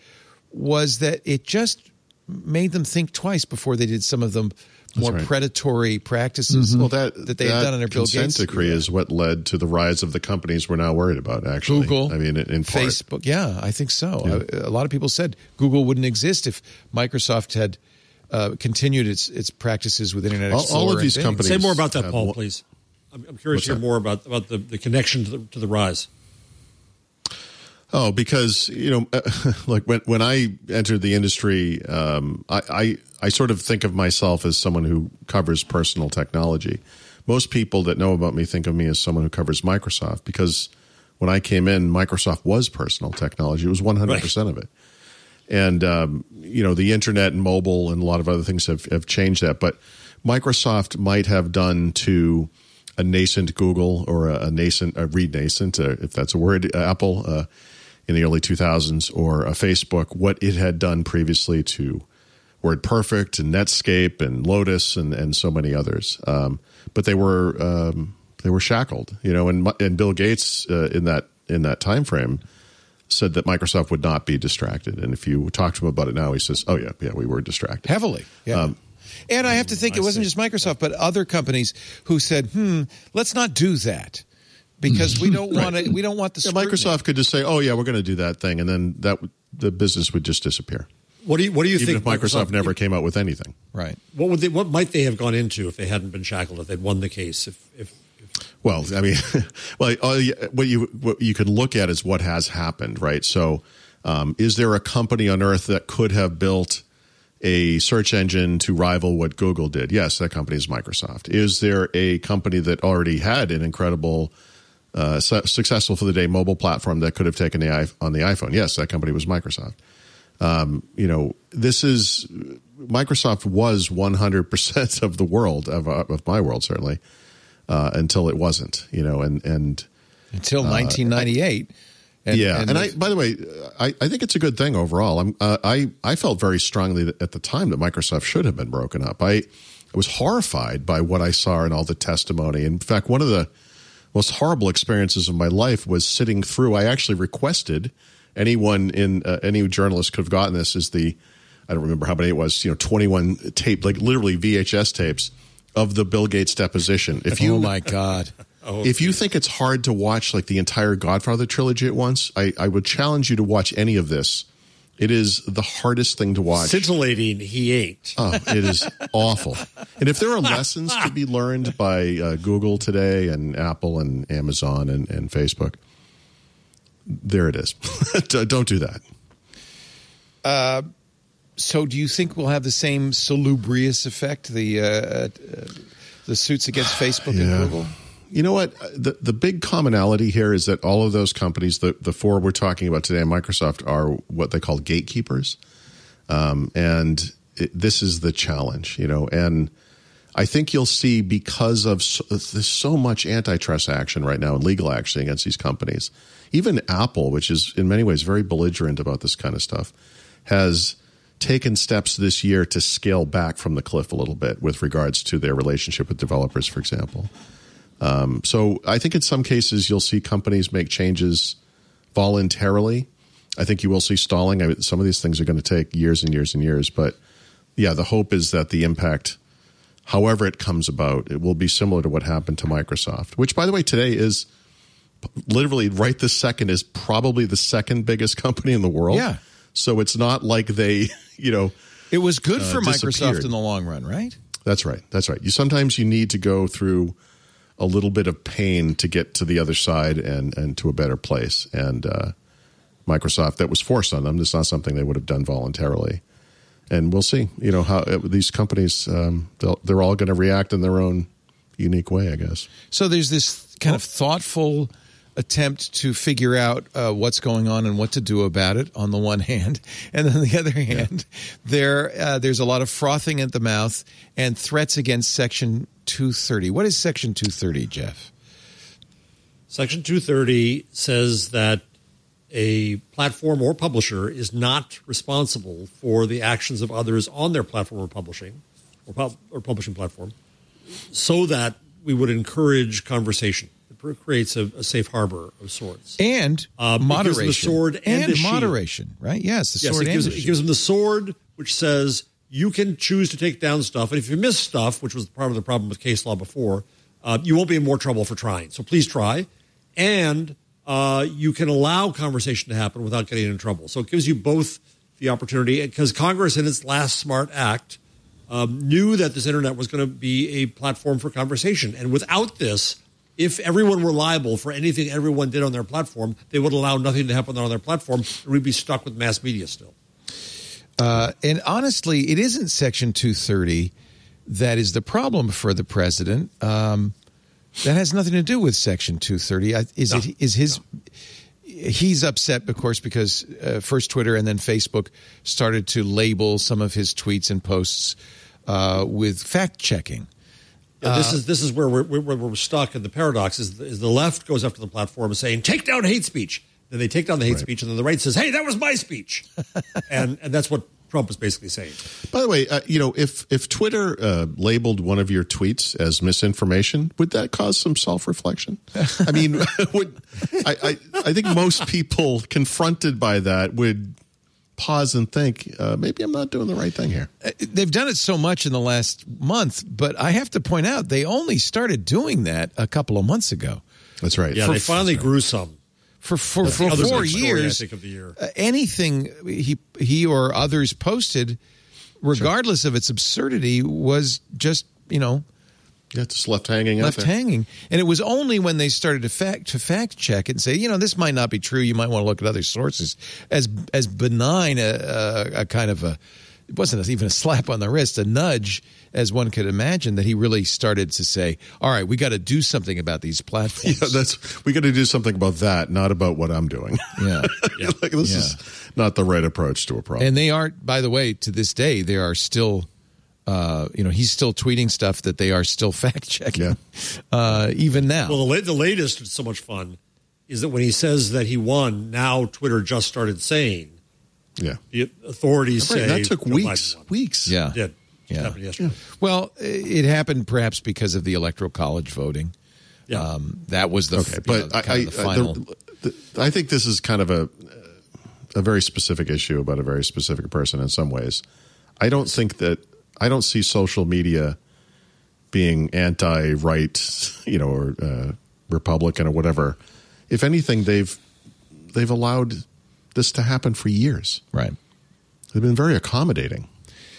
Speaker 1: was that it just made them think twice before they did some of the more
Speaker 4: right.
Speaker 1: predatory practices
Speaker 4: Well, that
Speaker 1: that they had
Speaker 4: that
Speaker 1: done under Bill
Speaker 4: consent
Speaker 1: Gates.
Speaker 4: decree is what led to the rise of the companies we're now worried about. Actually,
Speaker 1: Google,
Speaker 4: I mean, in part.
Speaker 1: Facebook. Yeah, I think so.
Speaker 4: Yeah.
Speaker 1: A, a lot of people said Google wouldn't exist if Microsoft had uh, continued its its practices with Internet
Speaker 4: All-
Speaker 1: Explorer.
Speaker 4: all of
Speaker 1: and
Speaker 4: these
Speaker 1: Bing.
Speaker 4: companies-
Speaker 6: Say more about that,
Speaker 4: have
Speaker 6: Paul,
Speaker 4: one-
Speaker 6: please. I'm, I'm curious
Speaker 4: What's
Speaker 6: to hear
Speaker 4: that?
Speaker 6: more about, about the, the connection to the, to the rise.
Speaker 4: Oh, because you know, uh, like when when I entered the industry, um, I, I I sort of think of myself as someone who covers personal technology. Most people that know about me think of me as someone who covers Microsoft because when I came in, Microsoft was personal technology. It was one hundred percent of it. And, um, you know, the internet and mobile and a lot of other things have, have changed that. But Microsoft might have done to a nascent Google or a, a nascent, a re-nascent, uh, if that's a word, uh, Apple uh, in the early two thousands, or a Facebook, what it had done previously to WordPerfect and Netscape and Lotus and, and so many others. Um, but they were um, they were shackled, you know, and, and Bill Gates uh, in that in that time frame said that Microsoft would not be distracted. And if you talk to him about it now, he says, oh, yeah, yeah, we were distracted.
Speaker 1: Heavily, yeah. Um, And I have to think
Speaker 6: I
Speaker 1: it wasn't
Speaker 6: see.
Speaker 1: just Microsoft, but other companies who said, "Hmm, let's not do that because we don't want to. We don't want the
Speaker 4: Yeah,
Speaker 1: scrutiny."
Speaker 4: Microsoft could just say, "Oh yeah, we're going to do that thing," and then that would- the business would just disappear.
Speaker 6: What do you What do you
Speaker 4: Even
Speaker 6: think?
Speaker 4: if Microsoft, never came out with anything.
Speaker 1: Right.
Speaker 6: What would they? What might they have gone into if they hadn't been shackled? If they'd won the case? If if, if
Speaker 4: Well, I mean, well, all you- what you what you can look at is what has happened, right? So, um, is there a company on Earth that could have built a search engine to rival what Google did? Yes, that company is Microsoft. Is there a company that already had an incredible, uh, su- successful for the day mobile platform that could have taken the i on the iPhone? Yes, that company was Microsoft. Um, you know, this is Microsoft was one hundred percent of the world of, of my world, certainly, uh, until it wasn't, you know, and, and
Speaker 1: Until nineteen ninety-eight. And,
Speaker 4: yeah. And,
Speaker 1: and
Speaker 4: I, by the way, I, I think it's a good thing overall. I'm, uh, I, I felt very strongly that at the time that Microsoft should have been broken up. I, I was horrified by what I saw in all the testimony. In fact, one of the most horrible experiences of my life was sitting through, I actually requested anyone in, uh, any journalist could have gotten this is the, I don't remember how many it was, you know, twenty-one tape, like literally V H S tapes of the Bill Gates deposition. If you,
Speaker 1: oh my God.
Speaker 4: if you think it's hard to watch like the entire Godfather trilogy at once, I, I would challenge you to watch any of this. It is the hardest thing to watch.
Speaker 6: scintillating, he ain't.
Speaker 4: Oh, it is awful. And if there are lessons to be learned by uh, Google today and Apple and Amazon and, and Facebook, there it is. Don't do that.
Speaker 1: Uh, so do you think we'll have the same salubrious effect, the, uh, uh, the suits against Facebook
Speaker 4: Yeah.
Speaker 1: and Google?
Speaker 4: You know what? The the big commonality here is that all of those companies, the, the four we're talking about today, Microsoft, are what they call gatekeepers. Um, and it, this is the challenge, you know. And I think you'll see because of so, there's so much antitrust action right now and legal action against these companies. Even Apple, which is in many ways very belligerent about this kind of stuff, has taken steps this year to scale back from the cliff a little bit with regards to their relationship with developers, for example. Um, so I think in some cases you'll see companies make changes voluntarily. I think you will see stalling. I mean, some of these things are going to take years and years and years. But yeah, the hope is that the impact, however it comes about, it will be similar to what happened to Microsoft, which, by the way, today is literally right this second is probably the second biggest company in the world.
Speaker 1: Yeah.
Speaker 4: So it's not like they, you know,
Speaker 1: It was good
Speaker 4: Uh,
Speaker 1: for Microsoft
Speaker 4: disappeared.
Speaker 1: in the long run, right?
Speaker 4: that's right. That's right. You sometimes you need to go through a little bit of pain to get to the other side and, and to a better place. And uh, Microsoft, that was forced on them. It's not something they would have done voluntarily. And we'll see, you know, how uh, these companies, um, they're all going to react in their own unique way, I guess.
Speaker 1: So there's this kind of thoughtful attempt to figure out uh, what's going on and what to do about it on the one hand. And then on the other hand, there uh, there's a lot of frothing at the mouth and threats against Section two thirty. What is Section two thirty, Jeff?
Speaker 6: Section two thirty says that a platform or publisher is not responsible for the actions of others on their platform or publishing or, pub- or publishing platform, so that we would encourage conversation. It creates a, a safe harbor of sorts.
Speaker 1: And
Speaker 6: Uh, it gives them
Speaker 1: moderation.
Speaker 6: the sword and
Speaker 1: and
Speaker 6: the shield.
Speaker 1: moderation, right? Yes, the
Speaker 6: Yes,
Speaker 1: sword
Speaker 6: it gives,
Speaker 1: and the
Speaker 6: it gives
Speaker 1: shield.
Speaker 6: them the sword, which says you can choose to take down stuff, and if you miss stuff, which was part of the problem with case law before, uh, you won't be in more trouble for trying. So please try, and uh, you can allow conversation to happen without getting in trouble. So it gives you both the opportunity, because Congress, in its last SMART Act, um, knew that this internet was going to be a platform for conversation, and without this, if everyone were liable for anything everyone did on their platform, they would allow nothing to happen on their platform, and we'd be stuck with mass media still.
Speaker 1: Uh, and honestly, it isn't Section two thirty that is the problem for the president. Um, that has nothing to do with Section two thirty. I- Is
Speaker 6: No.
Speaker 1: it? Is his? He's upset, of course, because uh, first Twitter and then Facebook started to label some of his tweets and posts uh, with fact checking.
Speaker 6: Yeah, this is this is where we're, where we're stuck, and the paradox is, is the left goes after the platform saying, take down hate speech. Then they take down the hate
Speaker 4: Right.
Speaker 6: speech, and then the right says, hey, that was my speech. and and that's what Trump is basically saying.
Speaker 4: By the way, uh, you know, if if Twitter uh, labeled one of your tweets as misinformation, would that cause some self-reflection? I mean, would I, I I think most people confronted by that would pause and think, uh, maybe I'm not doing the right thing here.
Speaker 1: They've done it so much in the last month, but I have to point out they only started doing that a couple of months ago.
Speaker 4: That's right.
Speaker 6: Yeah,
Speaker 1: For-
Speaker 6: they finally grew some.
Speaker 1: For for,
Speaker 6: That's
Speaker 1: for
Speaker 6: the other
Speaker 1: four
Speaker 6: big story,
Speaker 1: years,
Speaker 6: I think, of the year.
Speaker 1: uh, anything he he or others posted, regardless of its absurdity, was just you know
Speaker 4: Yeah, just left hanging out
Speaker 1: left
Speaker 4: there.
Speaker 1: hanging. And it was only when they started to fact to fact check it and say, you know, this might not be true. You might want to look at other sources. As as benign a, a, a kind of a, it wasn't even a slap on the wrist, a nudge, as one could imagine, that he really started to say, all right, we got to do something about these platforms.
Speaker 4: Yeah, that's we got to do something about that, not about what I'm doing.
Speaker 1: Yeah.
Speaker 4: Like, this
Speaker 1: Yeah.
Speaker 4: is not the right approach to a problem.
Speaker 1: And they are, by the way, to this day, they are still, uh, you know, he's still tweeting stuff that they are still fact checking,
Speaker 4: Yeah.
Speaker 1: uh, even now.
Speaker 6: Well, the, la- the latest, it's so much fun, is that when he says that he won, now Twitter just started saying
Speaker 4: yeah,
Speaker 6: the authorities
Speaker 4: Right,
Speaker 6: say
Speaker 4: that took
Speaker 6: Joe
Speaker 4: weeks.
Speaker 6: Biden won.
Speaker 4: Weeks.
Speaker 1: yeah.
Speaker 6: It did. It
Speaker 1: Yeah.
Speaker 6: happened yesterday.
Speaker 1: Well, it happened perhaps because of the Electoral College voting.
Speaker 6: Yeah.
Speaker 1: Um, that was the,
Speaker 4: Okay,
Speaker 1: you
Speaker 4: but
Speaker 1: know,
Speaker 4: I,
Speaker 1: kind
Speaker 4: I,
Speaker 1: of the
Speaker 4: I-
Speaker 1: final.
Speaker 4: the- the- I think this is kind of a a very specific issue about a very specific person in some ways. I don't think that I don't see social media being anti-right, you know, or uh, Republican or whatever. If anything, they've they've allowed this to happen for years.
Speaker 1: right.
Speaker 4: They've been very accommodating.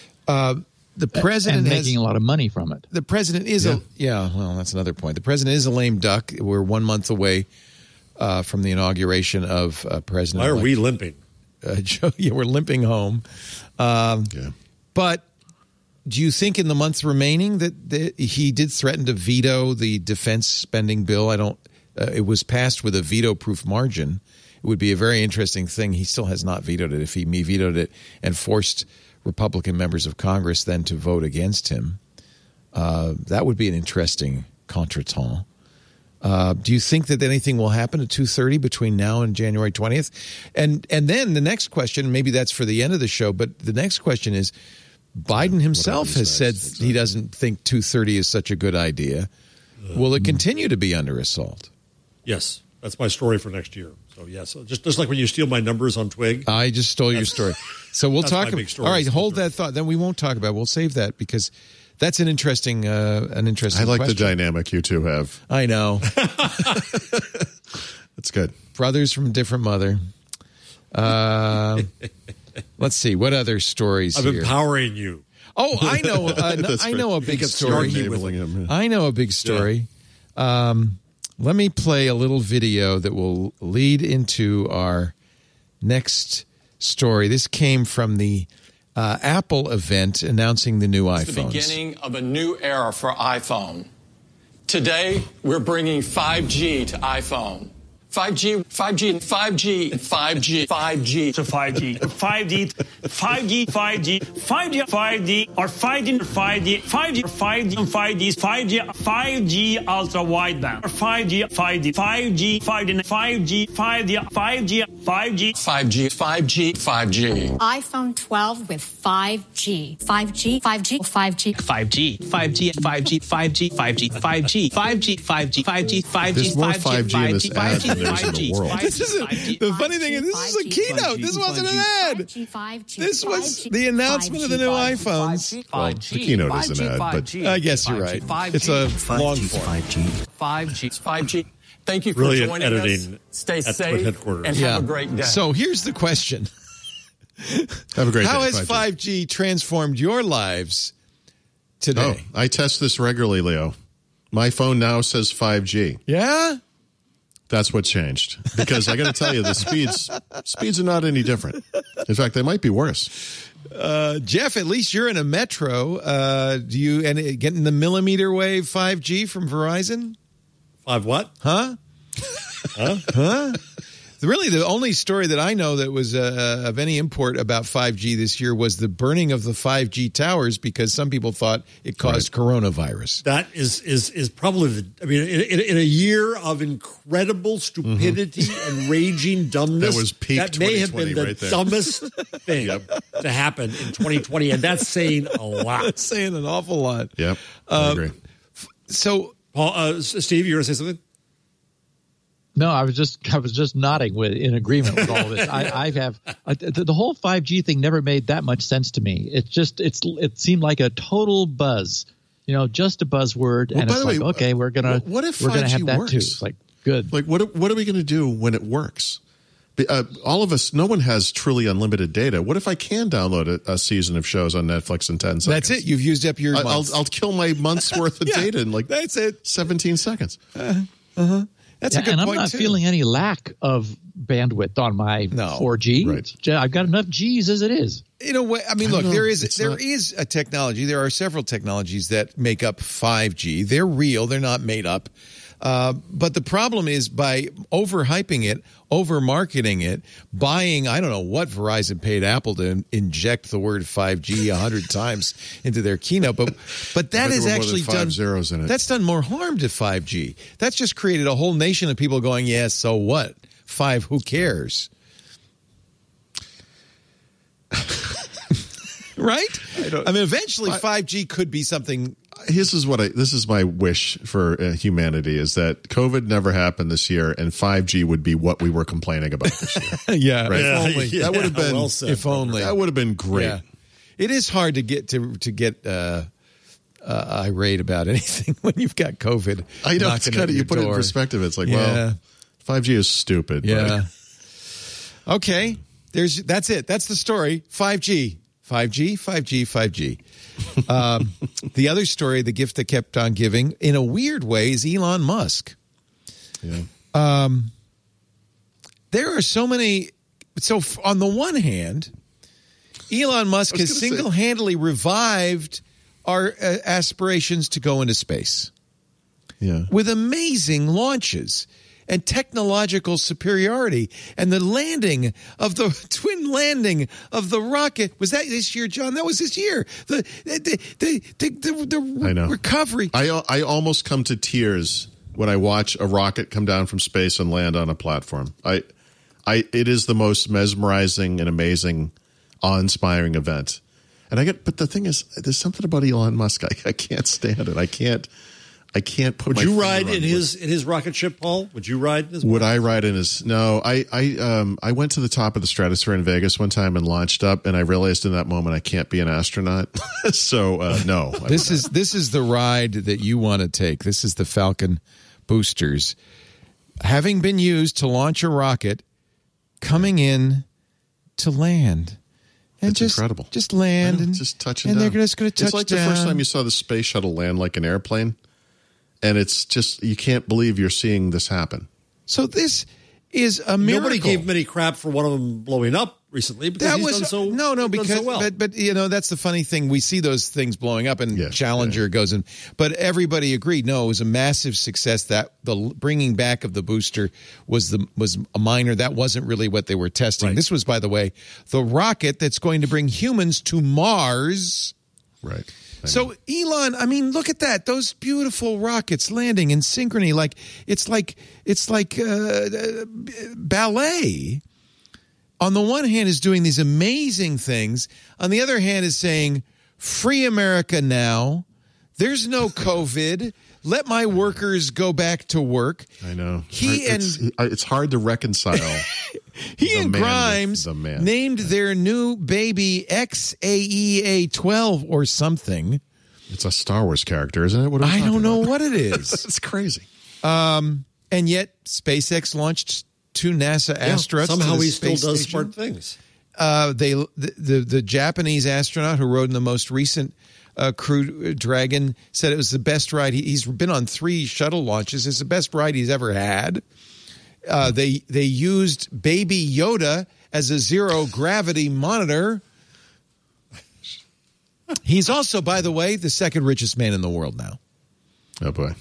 Speaker 1: The president
Speaker 5: and
Speaker 1: has,
Speaker 5: making a lot of money from it.
Speaker 1: the president is a yeah. Well, that's another point. The president is a lame duck. We're one month away uh, from the inauguration of uh, President.
Speaker 6: Why are we limping?
Speaker 1: Uh, Joe, yeah, we're limping home. Um,
Speaker 4: Yeah.
Speaker 1: But do you think in the months remaining that, that he did threaten to veto the defense spending bill? I don't. Uh, it was passed with a veto-proof margin. It would be a very interesting thing. He still has not vetoed it. If he me vetoed it and forced Republican members of Congress then to vote against him, uh, that would be an interesting contretemps. Uh, do you think that anything will happen at two thirty between now and January twentieth? And and then the next question, maybe that's for the end of the show, but the next question is, Biden himself
Speaker 4: happens
Speaker 1: has said
Speaker 4: next? Exactly.
Speaker 1: he doesn't think two thirty is such a good idea. Will it continue to be under assault?
Speaker 6: Yes. That's my story for next year. So, yes. Just, just like when you steal my numbers on Twig.
Speaker 1: I just stole your story. So we'll
Speaker 6: that's
Speaker 1: talk
Speaker 6: my
Speaker 1: about
Speaker 6: big story.
Speaker 1: all right, hold that thought. Then we won't talk about it. We'll save that because that's an interesting uh, an interesting
Speaker 4: I like
Speaker 1: question.
Speaker 4: the dynamic you two have.
Speaker 1: I know.
Speaker 4: It's good.
Speaker 1: Brothers from a different mother. Uh, let's see. What other stories
Speaker 6: I'm
Speaker 1: here?
Speaker 6: empowering you.
Speaker 1: Oh, I know. Uh, no,
Speaker 4: That's
Speaker 1: I
Speaker 4: right.
Speaker 1: know a
Speaker 4: He
Speaker 1: big
Speaker 4: gets
Speaker 1: story.
Speaker 4: started enabling him.
Speaker 1: I know a big story. Um, let me play a little video that will lead into our next story. This came from the uh, Apple event announcing the new iPhones.
Speaker 7: The beginning of a new era for iPhone. Today, we're bringing five G to iPhone. five G, five G, five G, five G, five G.
Speaker 8: to five G, five G, five G, five G, five G, five G, or five G, five G, five G, five G, five G, five G, five G ultra wideband, or five G, five G, five G, five G, five G, five G, five G, five G,
Speaker 7: five G, five G, five G.
Speaker 9: iPhone twelve with five G. five G, five G, five G.
Speaker 10: five G, five G, five G, five G, five G, five G, five G, five G, five G, five G,
Speaker 4: There's more
Speaker 10: five G,
Speaker 4: five G in
Speaker 10: five
Speaker 4: this
Speaker 10: G,
Speaker 4: ad
Speaker 10: five G,
Speaker 4: than there's in
Speaker 10: five
Speaker 4: the
Speaker 10: G,
Speaker 4: world.
Speaker 10: five
Speaker 1: This
Speaker 10: G,
Speaker 1: is a,
Speaker 10: five G.
Speaker 1: the funny thing is, this is a keynote. This wasn't an ad.
Speaker 9: five G, five G,
Speaker 1: This was
Speaker 9: five G,
Speaker 1: the announcement of the new
Speaker 9: five G,
Speaker 1: iPhones.
Speaker 4: Well, the keynote is an ad, but
Speaker 1: I guess you're right. It's a long form.
Speaker 7: five G, five G. Thank you for
Speaker 6: Brilliant
Speaker 7: joining
Speaker 6: editing
Speaker 7: us. Stay
Speaker 6: at Twit
Speaker 7: safe
Speaker 6: headquarters.
Speaker 7: and
Speaker 1: Yeah.
Speaker 7: have a great day.
Speaker 1: So here's the question.
Speaker 4: have a great
Speaker 1: How
Speaker 4: day.
Speaker 1: has five G transformed your lives
Speaker 4: Oh,
Speaker 1: today?
Speaker 4: I test this regularly, Leo. My phone now says five G.
Speaker 1: Yeah?
Speaker 4: That's what changed. Because I got to tell you, the speeds speeds are not any different. In fact, they might be worse.
Speaker 1: Uh, Jeff, at least you're in a metro. Uh, do you and it- getting the millimeter wave five G from Verizon?
Speaker 6: Five what?
Speaker 1: Huh?
Speaker 6: Huh?
Speaker 1: Huh? Really, the only story that I know that was uh, of any import about five G this year was the burning of the five G towers because some people thought it caused coronavirus.
Speaker 6: That is is is probably the. I mean, in, in, in a year of incredible stupidity and raging dumbness,
Speaker 4: That was peak
Speaker 6: that may have
Speaker 4: twenty twenty
Speaker 6: been the
Speaker 4: right there.
Speaker 6: dumbest thing to happen in twenty twenty, and that's saying a lot.
Speaker 1: That's saying an awful lot.
Speaker 4: Yep, I
Speaker 1: Um,
Speaker 4: agree.
Speaker 1: So
Speaker 6: Paul, uh, Steve, you were going to say something?
Speaker 5: No, I was just I was just nodding with in agreement with all of this. I, I have uh, the, the whole five G thing never made that much sense to me. It's just it's it seemed like a total buzz, you know, just a buzzword.
Speaker 4: Well,
Speaker 5: and
Speaker 4: by
Speaker 5: it's
Speaker 4: the
Speaker 5: like,
Speaker 4: way,
Speaker 5: okay, we're gonna
Speaker 4: what if
Speaker 5: we're gonna
Speaker 4: five G
Speaker 5: have that
Speaker 4: works?
Speaker 5: too. It's like good.
Speaker 4: Like what what are we going to do when it works? Uh, all of us, no one has truly unlimited data. What if I can download a, a season of shows on Netflix in ten seconds?
Speaker 1: That's it. You've used up your
Speaker 4: I, I'll,
Speaker 1: month.
Speaker 4: I'll kill my month's worth of
Speaker 1: Yeah,
Speaker 4: data in like
Speaker 1: that's it.
Speaker 4: seventeen seconds.
Speaker 1: Uh huh. That's
Speaker 5: Yeah,
Speaker 1: a good
Speaker 5: and
Speaker 1: point
Speaker 5: I'm not
Speaker 1: too.
Speaker 5: feeling any lack of bandwidth on my
Speaker 1: No.
Speaker 5: four G.
Speaker 4: Right.
Speaker 5: It's ju- I've got enough G's as it is.
Speaker 1: In a way, I mean,
Speaker 4: I
Speaker 1: look,
Speaker 4: don't know.
Speaker 1: there is
Speaker 4: It's
Speaker 1: there
Speaker 4: not-
Speaker 1: is a technology. There are several technologies that make up five G. They're real. They're not made up. Uh, but the problem is by overhyping it, over marketing it, buying, I don't know what Verizon paid Apple to in- inject the word five G a hundred times into their keynote. But but that
Speaker 4: bet
Speaker 1: is
Speaker 4: there were more
Speaker 1: actually
Speaker 4: than five
Speaker 1: done.
Speaker 4: zeros in it.
Speaker 1: That's done more harm to five G. That's just created a whole nation of people going, yes, so what? Five, who cares? Right? I,
Speaker 4: don't-
Speaker 1: I mean, eventually
Speaker 4: I-
Speaker 1: five G could be something.
Speaker 4: This is what I. This is my wish for uh, humanity: is that COVID never happened this year, and five G would be what we were complaining about this year.
Speaker 1: Yeah,
Speaker 4: Right.
Speaker 6: Yeah,
Speaker 1: if only.
Speaker 6: yeah,
Speaker 4: that would have been.
Speaker 6: well said,
Speaker 1: if only.
Speaker 4: That would have been great.
Speaker 1: Yeah. It is hard to get to to get uh, uh, irate about anything when you've got COVID.
Speaker 4: I know it's
Speaker 1: knocking
Speaker 4: kind
Speaker 1: at
Speaker 4: of you
Speaker 1: your
Speaker 4: put it in
Speaker 1: door.
Speaker 4: perspective. It's like,
Speaker 1: Yeah.
Speaker 4: well, five G is stupid.
Speaker 1: Yeah.
Speaker 4: But
Speaker 1: Okay. There's that's it. That's the story. five G. five G, five G, five G. Um, the other story, the gift that kept on giving, in a weird way, is Elon Musk.
Speaker 4: yeah.
Speaker 1: Um, there are so many. So, f- on the one hand, Elon Musk
Speaker 4: I was
Speaker 1: has
Speaker 4: gonna say-
Speaker 1: single-handedly revived our uh, aspirations to go into space
Speaker 4: Yeah.
Speaker 1: with amazing launches and technological superiority, and the landing of the twin landing of the rocket. Was that this year, John? That was this year. The the the the, the, the
Speaker 4: I know.
Speaker 1: recovery.
Speaker 4: I I almost come to tears when I watch a rocket come down from space and land on a platform. I I it is the most mesmerizing and amazing, awe-inspiring event. And I get, but the thing is, there's something about Elon Musk. I, I can't stand it. I can't. I can't put.
Speaker 6: Would
Speaker 4: my
Speaker 6: you
Speaker 4: finger
Speaker 6: ride
Speaker 4: on
Speaker 6: in
Speaker 4: it.
Speaker 6: his in his rocket ship, Paul? Would you ride in his?
Speaker 4: Would I ride in his? No, I I um I went to the top of the stratosphere in Vegas one time and launched up, and I realized in that moment I can't be an astronaut. so uh, no, I
Speaker 1: This is this is the ride that you want to take. This is the Falcon boosters, having been used to launch a rocket, coming in to land, and
Speaker 4: It's
Speaker 1: just
Speaker 4: incredible.
Speaker 1: just land
Speaker 4: I know,
Speaker 1: and
Speaker 4: just touching
Speaker 1: and
Speaker 4: down.
Speaker 1: they're just going to touch
Speaker 4: It's like
Speaker 1: down.
Speaker 4: the first time you saw the space shuttle land like an airplane, and it's just you can't believe you're seeing this happen.
Speaker 1: So this is a miracle.
Speaker 6: Nobody gave him any crap for one of them blowing up recently because
Speaker 1: That
Speaker 6: he's
Speaker 1: was
Speaker 6: done so
Speaker 1: no, no,
Speaker 6: done
Speaker 1: because
Speaker 6: so well.
Speaker 1: but but you know that's the funny thing. We see those things blowing up, and
Speaker 4: Yeah,
Speaker 1: Challenger
Speaker 4: yeah.
Speaker 1: goes in. But everybody agreed, no, it was a massive success. That the bringing back of the booster was the was a minor. That wasn't really what they were testing.
Speaker 6: Right.
Speaker 1: This was, by the way, the rocket that's going to bring humans to Mars.
Speaker 4: Right. I
Speaker 1: So
Speaker 4: know.
Speaker 1: Elon, I mean, look at that! Those beautiful rockets landing in synchrony, like it's like it's like uh, ballet. On the one hand, is doing these amazing things. On the other hand, is saying, "Free America now. There's no COVID. Let my workers go back to work."
Speaker 4: I know
Speaker 1: He
Speaker 4: it's, it's hard to reconcile.
Speaker 1: He
Speaker 4: The
Speaker 1: and
Speaker 4: man with
Speaker 1: Grimes
Speaker 4: the man.
Speaker 1: named their new baby X A E A twelve or something.
Speaker 4: It's a Star Wars character, isn't it? What are we
Speaker 1: I
Speaker 4: talking
Speaker 1: don't know
Speaker 4: about?
Speaker 1: what it is.
Speaker 4: It's crazy.
Speaker 1: Um, and yet SpaceX launched two NASA
Speaker 6: Yeah,
Speaker 1: astronauts.
Speaker 6: somehow
Speaker 1: to the
Speaker 6: he still
Speaker 1: space
Speaker 6: does
Speaker 1: station.
Speaker 6: smart things.
Speaker 1: Uh, they the, the the Japanese astronaut who rode in the most recent uh, Crew Dragon said it was the best ride. He, he's been on three shuttle launches. It's the best ride he's ever had. Uh, they they used Baby Yoda as a zero gravity monitor. He's also, by the way, the second richest man in the world now.
Speaker 4: Oh boy.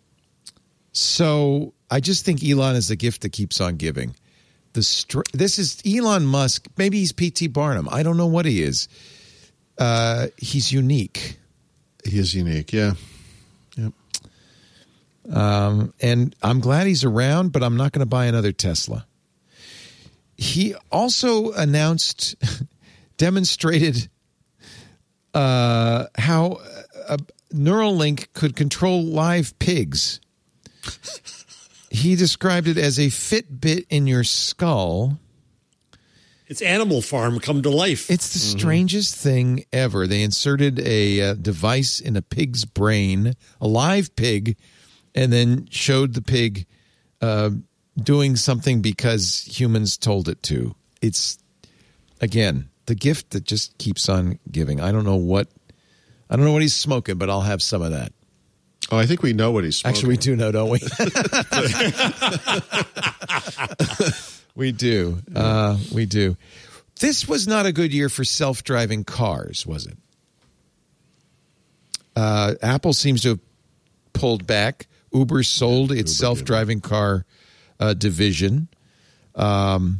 Speaker 1: So I just think Elon is a gift that keeps on giving. The str- this is Elon Musk. Maybe he's P T Barnum. I don't know what he is. Uh, he's unique.
Speaker 4: He is unique. Yeah. Yep.
Speaker 1: Um, and I'm glad he's around, but I'm not going to buy another Tesla. He also announced, demonstrated uh, how a Neuralink could control live pigs. He described it as a Fitbit in your skull.
Speaker 6: It's Animal Farm come to life.
Speaker 1: It's the mm-hmm. strangest thing ever. They inserted a uh, device in a pig's brain, a live pig, and then showed the pig uh, doing something because humans told it to. It's, again, the gift that just keeps on giving. I don't know what I don't know what he's smoking, but I'll have some of that.
Speaker 4: Oh, I think we know what he's smoking.
Speaker 1: Actually, we do know, don't we? We do. Uh, we do. This was not a good year for self-driving cars, was it? Uh, Apple seems to have pulled back. Uber sold its Uber self-driving did. car uh, division. Um,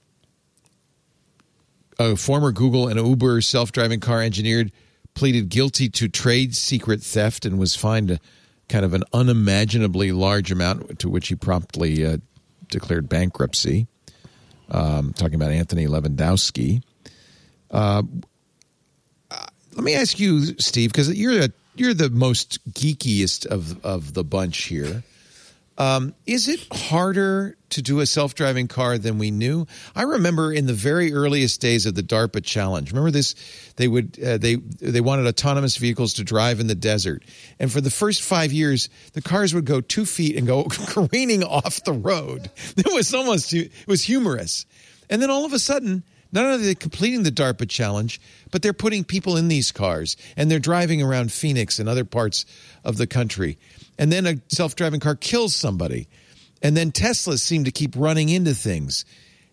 Speaker 1: a former Google and Uber self-driving car engineer pleaded guilty to trade secret theft and was fined a kind of an unimaginably large amount, to which he promptly uh, declared bankruptcy. Um, talking about Anthony Lewandowski. Uh, let me ask you, Steve, because you're a, you're the most geekiest of of the bunch here. Um, is it harder to do a self-driving car than we knew? I remember in the very earliest days of the DARPA challenge. Remember this? They would uh, they they wanted autonomous vehicles to drive in the desert, and for the first five years, the cars would go two feet and go careening off the road. It was almost it was humorous, and then all of a sudden, not only are they completing the DARPA challenge, but they're putting people in these cars and they're driving around Phoenix and other parts of the country. And then a self-driving car kills somebody. And then Teslas seem to keep running into things.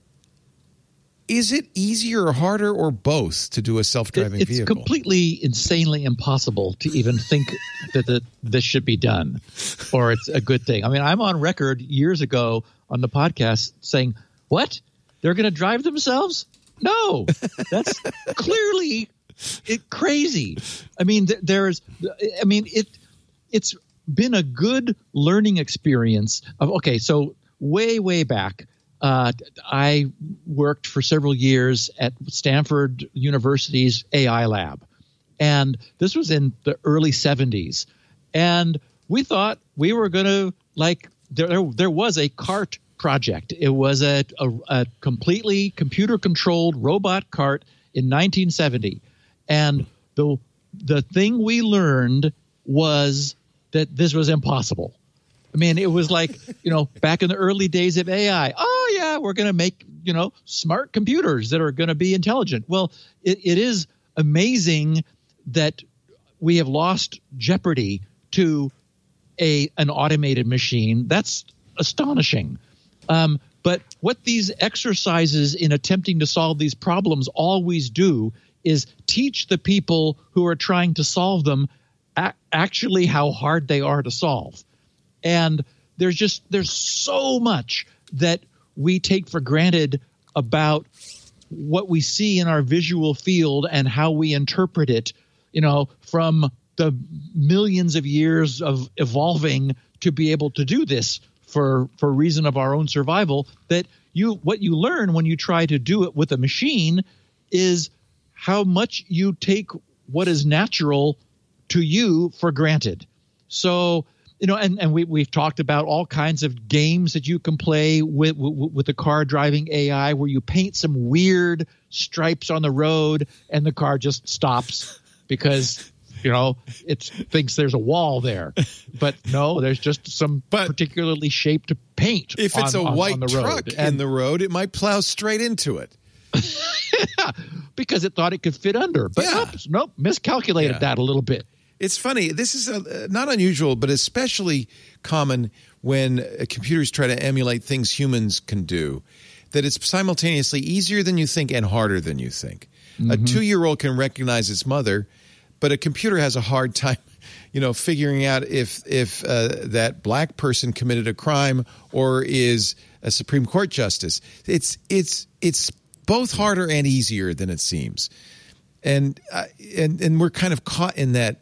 Speaker 1: Is it easier or harder or both to do a self-driving
Speaker 5: it's
Speaker 1: vehicle?
Speaker 5: It's completely insanely impossible to even think that the, this should be done or it's a good thing. I mean, I'm on record years ago on the podcast saying, what? They're going to drive themselves? No, that's clearly it, crazy. I mean, th- there's, I mean, it, it's been a good learning experience of, okay, so way, way back, uh, I worked for several years at Stanford University's A I lab. And this was in the early seventies. And we thought we were going to, like, there, there was a cart project. It was a, a, a completely computer-controlled robot cart in nineteen seventy. And the the thing we learned was that this was impossible. I mean, it was like, you know, back in the early days of A I, oh, yeah, we're going to make, you know, smart computers that are going to be intelligent. Well, it, it is amazing that we have lost jeopardy to a an automated machine. That's astonishing. Um, but what these exercises in attempting to solve these problems always do is teach the people who are trying to solve them a- actually how hard they are to solve. And there's just there's so much that we take for granted about what we see in our visual field and how we interpret it, you know, from the millions of years of evolving to be able to do this for for reason of our own survival, that you what you learn when you try to do it with a machine is how much you take what is natural to you for granted. So, you know, and, and we, we've talked about all kinds of games that you can play with, with, with the car driving A I where you paint some weird stripes on the road and the car just stops because, you know, it thinks there's a wall there. But no, there's just some but particularly shaped paint.
Speaker 1: If it's
Speaker 5: on,
Speaker 1: a
Speaker 5: on,
Speaker 1: white
Speaker 5: on the
Speaker 1: truck
Speaker 5: road.
Speaker 1: in
Speaker 5: And,
Speaker 1: the road, it might plow straight into it.
Speaker 5: yeah, because it thought it could fit under. But
Speaker 1: Yeah.
Speaker 5: oops, nope, miscalculated
Speaker 1: Yeah.
Speaker 5: that a little bit.
Speaker 1: It's funny. This is uh not unusual, but especially common when uh, computers try to emulate things humans can do, that it's simultaneously easier than you think and harder than you think. Mm-hmm. A two-year-old can recognize its mother, but a computer has a hard time, you know, figuring out if if uh, that black person committed a crime or is a Supreme Court justice. It's it's it's both harder and easier than it seems, and uh, and and we're kind of caught in that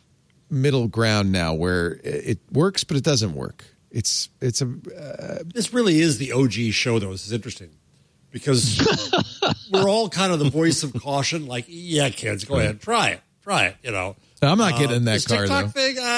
Speaker 1: middle ground now where it works but it doesn't work. It's it's a uh,
Speaker 6: this really is the O G show, though. This is interesting because we're all kind of the voice of caution, like, yeah, kids, go ahead, try it. Try it, you know.
Speaker 1: I'm not getting in that
Speaker 6: this
Speaker 1: car,
Speaker 6: TikTok
Speaker 1: though.
Speaker 6: thing, uh,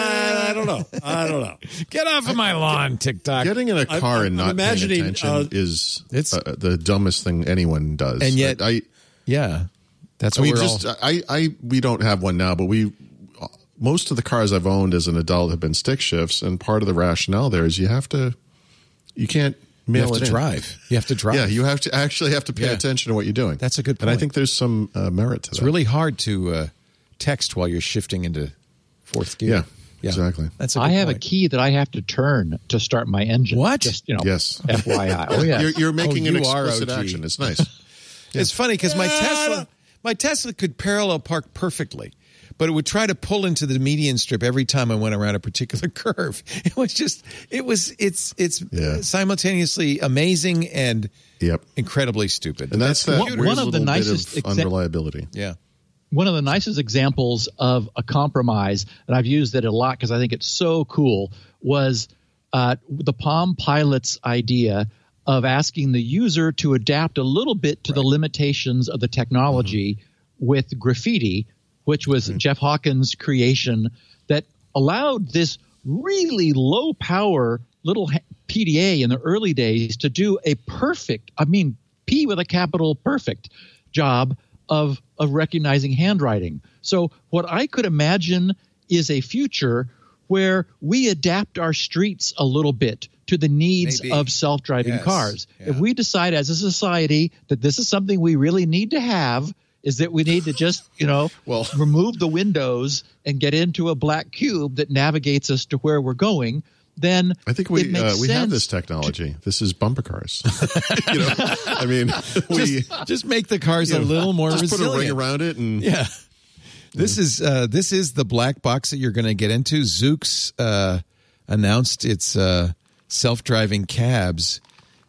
Speaker 6: I don't know. I don't know.
Speaker 1: Get off of my lawn, TikTok.
Speaker 4: Getting in a car
Speaker 6: I'm-
Speaker 4: and
Speaker 6: I'm
Speaker 4: not
Speaker 6: imagining,
Speaker 4: paying attention
Speaker 6: uh,
Speaker 4: is
Speaker 1: it's-
Speaker 4: uh, the dumbest thing anyone does.
Speaker 1: And yet-
Speaker 4: I,
Speaker 1: Yeah. That's
Speaker 4: I
Speaker 1: what
Speaker 4: mean,
Speaker 1: we're
Speaker 4: just
Speaker 1: all...
Speaker 4: I, I, we don't have one now, but we, most of the cars I've owned as an adult have been stick shifts, and part of the rationale there is you have to, you can't
Speaker 1: You
Speaker 4: mail
Speaker 1: have
Speaker 4: it
Speaker 1: to
Speaker 4: in.
Speaker 1: drive. You have to drive.
Speaker 4: Yeah, you have to actually have to pay
Speaker 1: Yeah.
Speaker 4: attention to what you're doing.
Speaker 1: That's a good
Speaker 4: And I
Speaker 1: point.
Speaker 4: think there's some uh, merit to
Speaker 1: It's
Speaker 4: that.
Speaker 1: really hard to uh, text while you're shifting into fourth gear.
Speaker 4: Yeah, exactly.
Speaker 1: That's a good
Speaker 5: I have
Speaker 1: point.
Speaker 5: a key that I have to turn to start my engine.
Speaker 1: What?
Speaker 5: Just, you know,
Speaker 4: Yes.
Speaker 5: F Y I. Oh, yeah.
Speaker 4: You're, you're making
Speaker 1: Oh,
Speaker 4: an
Speaker 1: you are
Speaker 4: explicit
Speaker 1: O G.
Speaker 4: action. It's nice.
Speaker 1: It's funny because my Tesla, my Tesla could parallel park perfectly, but it would try to pull into the median strip every time I went around a particular curve. It was just, it was, it's, it's
Speaker 4: Yeah.
Speaker 1: simultaneously amazing and
Speaker 4: Yep.
Speaker 1: incredibly stupid.
Speaker 4: And that's that
Speaker 5: One-
Speaker 4: weird
Speaker 5: one of the
Speaker 4: little
Speaker 5: nicest
Speaker 4: bit of
Speaker 5: exa-
Speaker 4: unreliability.
Speaker 1: yeah.
Speaker 5: One of the nicest examples of a compromise, and I've used it a lot because I think it's so cool, was uh, the Palm Pilot's idea of asking the user to adapt a little bit to the limitations of the technology
Speaker 1: Mm-hmm.
Speaker 5: with graffiti, which was
Speaker 1: Mm-hmm.
Speaker 5: Jeff Hawkins' creation that allowed this really low power little ha- P D A in the early days to do a perfect, I mean, P with a capital perfect job of of recognizing handwriting. So what I could imagine is a future where we adapt our streets a little bit to the needs
Speaker 1: Maybe.
Speaker 5: of self-driving
Speaker 1: Yes.
Speaker 5: cars.
Speaker 1: Yeah.
Speaker 5: If we decide as a society that this is something we really need to have, is that we need to just, you know,
Speaker 4: Well-
Speaker 5: remove the windows and get into a black cube that navigates us to where we're going, then
Speaker 4: I think
Speaker 5: it
Speaker 4: we
Speaker 5: makes
Speaker 4: uh, we have
Speaker 5: sense
Speaker 4: this technology. This is bumper cars. you know, I mean, we
Speaker 1: Just make the cars
Speaker 4: you
Speaker 1: a
Speaker 4: know,
Speaker 1: little more
Speaker 4: just
Speaker 1: resilient.
Speaker 4: put a ring around it, and
Speaker 1: Yeah. This is uh, this is the black box that you're going to get into. Zoox uh, announced its uh, self-driving cabs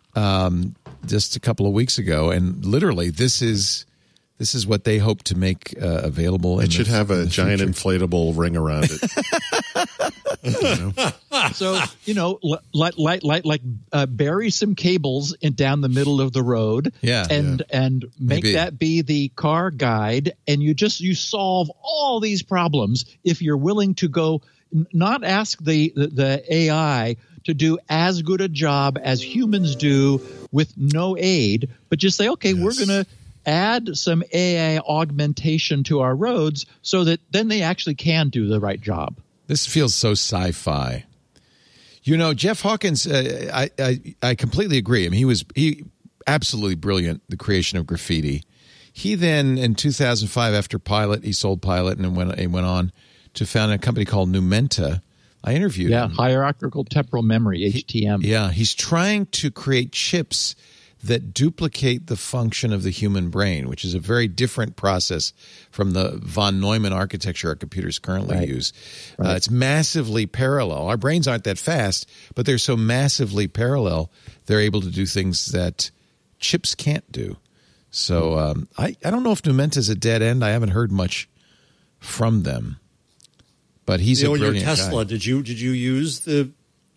Speaker 1: um, just a couple of weeks ago, and literally, this is this is what they hope to make uh, available. in
Speaker 4: it should
Speaker 1: the,
Speaker 4: have
Speaker 1: in
Speaker 4: a
Speaker 1: the
Speaker 4: giant
Speaker 1: future.
Speaker 4: inflatable ring around it.
Speaker 5: So, you know, like like like like uh, bury some cables in down the middle of the road,
Speaker 1: Yeah.
Speaker 5: and and make
Speaker 1: Maybe.
Speaker 5: that be the car guide, and you just you solve all these problems if you're willing to go, n- not ask the the, the A I to do as good a job as humans do with no aid, but just say, okay, we're
Speaker 4: Yes.
Speaker 5: going to add some A I augmentation to our roads so that then they actually can do the right job.
Speaker 1: This feels so sci-fi. You know, Jeff Hawkins, uh, I, I I completely agree. I mean, he was he absolutely brilliant, the creation of graffiti. He then, in two thousand five, after Pilot, he sold Pilot and went, he went on to found a company called Numenta. I interviewed
Speaker 5: Yeah,
Speaker 1: him.
Speaker 5: hierarchical temporal memory, H T M.
Speaker 1: Yeah, he's trying to create chips that duplicate the function of the human brain, which is a very different process from the von Neumann architecture our computers currently
Speaker 5: Right.
Speaker 1: use. Uh, it's massively parallel. Our brains aren't that fast, but they're so massively parallel, they're able to do things that chips can't do. So um, I, I don't know if Numenta's a dead end. I haven't heard much from them. But he's
Speaker 6: you know,
Speaker 1: a
Speaker 6: in your
Speaker 1: brilliant
Speaker 6: Tesla,
Speaker 1: guy.
Speaker 6: did you did you use the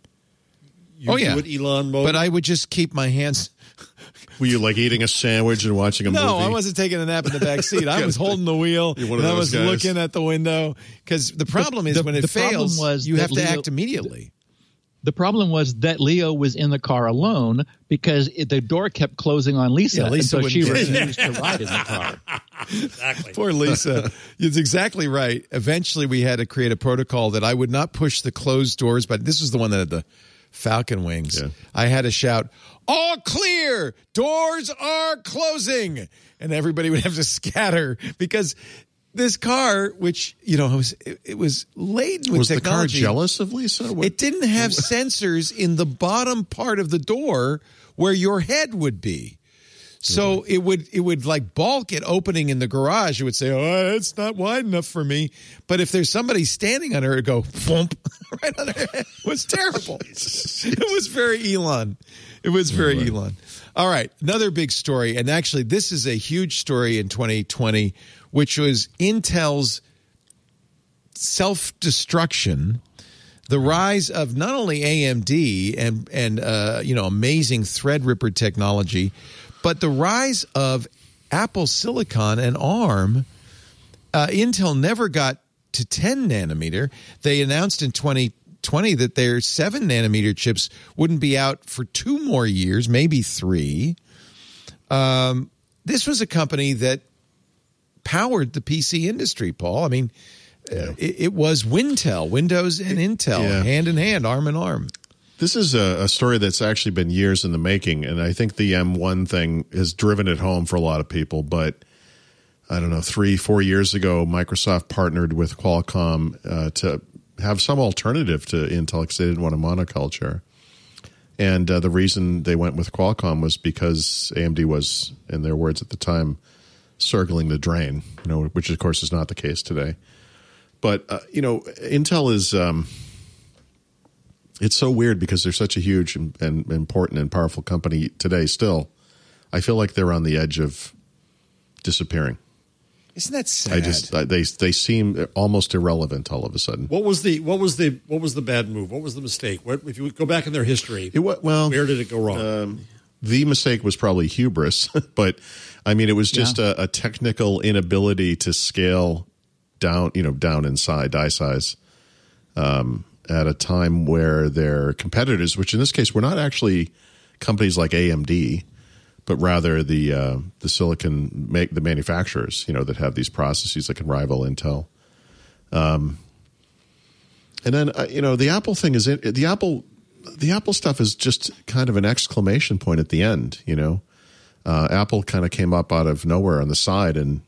Speaker 6: you
Speaker 1: Oh, yeah.
Speaker 6: do it Elon mode?
Speaker 1: But I would just keep my hands...
Speaker 4: Were you like eating a sandwich and watching a
Speaker 1: No,
Speaker 4: movie?
Speaker 1: I wasn't taking a nap in the back seat. I was holding the wheel,
Speaker 4: You're one of
Speaker 1: and I
Speaker 4: those
Speaker 1: was
Speaker 4: guys.
Speaker 1: looking at the window. Because the problem is
Speaker 5: the-
Speaker 1: when it
Speaker 5: the problem
Speaker 1: fails,
Speaker 5: was
Speaker 1: you
Speaker 5: that
Speaker 1: have to
Speaker 5: Leo-
Speaker 1: act immediately.
Speaker 5: The problem was that Leo was in the car alone because it, the door kept closing on Lisa,
Speaker 1: Yeah, Lisa
Speaker 5: and so she
Speaker 1: wouldn't-
Speaker 5: refused to ride in the car.
Speaker 6: exactly.
Speaker 1: Poor Lisa. It's exactly right. Eventually, we had to create a protocol that I would not push the closed doors, but this was the one that had the falcon wings.
Speaker 4: Yeah.
Speaker 1: I had to shout, "All clear! Doors are closing!" And everybody would have to scatter because this car, which, you know, it was, it, it was laden with
Speaker 4: Was the car
Speaker 1: technology.
Speaker 4: jealous of Lisa? What-
Speaker 1: It didn't have sensors in the bottom part of the door where your head would be. So it would it would like balk it opening in the garage. It would say, "Oh, it's not wide enough for me." But if there's somebody standing on her, it'd go thump right on her head. It was terrible. It was very Elon. It was very Elon. All right, another big story, and actually, this is a huge story in twenty twenty, which was Intel's self-destruction. The rise of not only A M D and and uh, you know amazing Threadripper technology, but the rise of Apple Silicon and ARM Uh, Intel never got to ten nanometer. They announced in twenty twenty that their seven nanometer chips wouldn't be out for two more years, maybe three. Um, this was a company that powered the P C industry, Paul. I mean, yeah. uh, it, it was Wintel, Windows and Intel, yeah. hand in hand, arm in arm.
Speaker 4: This is a, a story that's actually been years in the making, and I think the M one thing has driven it home for a lot of people, but I don't know, three, four years ago, Microsoft partnered with Qualcomm uh, to have some alternative to Intel because they didn't want a monoculture. And uh, the reason they went with Qualcomm was because A M D was, in their words at the time, circling the drain, you know, which of course is not the case today. But, uh, you know, Intel is, um, it's so weird because they're such a huge and, and important and powerful company today still. I feel like they're on the edge of disappearing.
Speaker 1: Isn't that sad?
Speaker 4: I just I, they they seem almost irrelevant all of a sudden.
Speaker 6: What was the what was the what was the bad move? What was the mistake? What, if you go back in their history,
Speaker 4: it, well,
Speaker 6: where did it go wrong?
Speaker 4: Um, the mistake was probably hubris, but I mean it was just yeah. a, a technical inability to scale down, you know, down in size, die size, um, at a time where their competitors, which in this case were not actually companies like A M D. But rather the uh, the silicon make the manufacturers, you know, that have these processes that can rival Intel. Um, and then uh, you know the Apple thing is it, the Apple the Apple stuff is just kind of an exclamation point at the end. You know, uh, Apple kind of came up out of nowhere on the side, and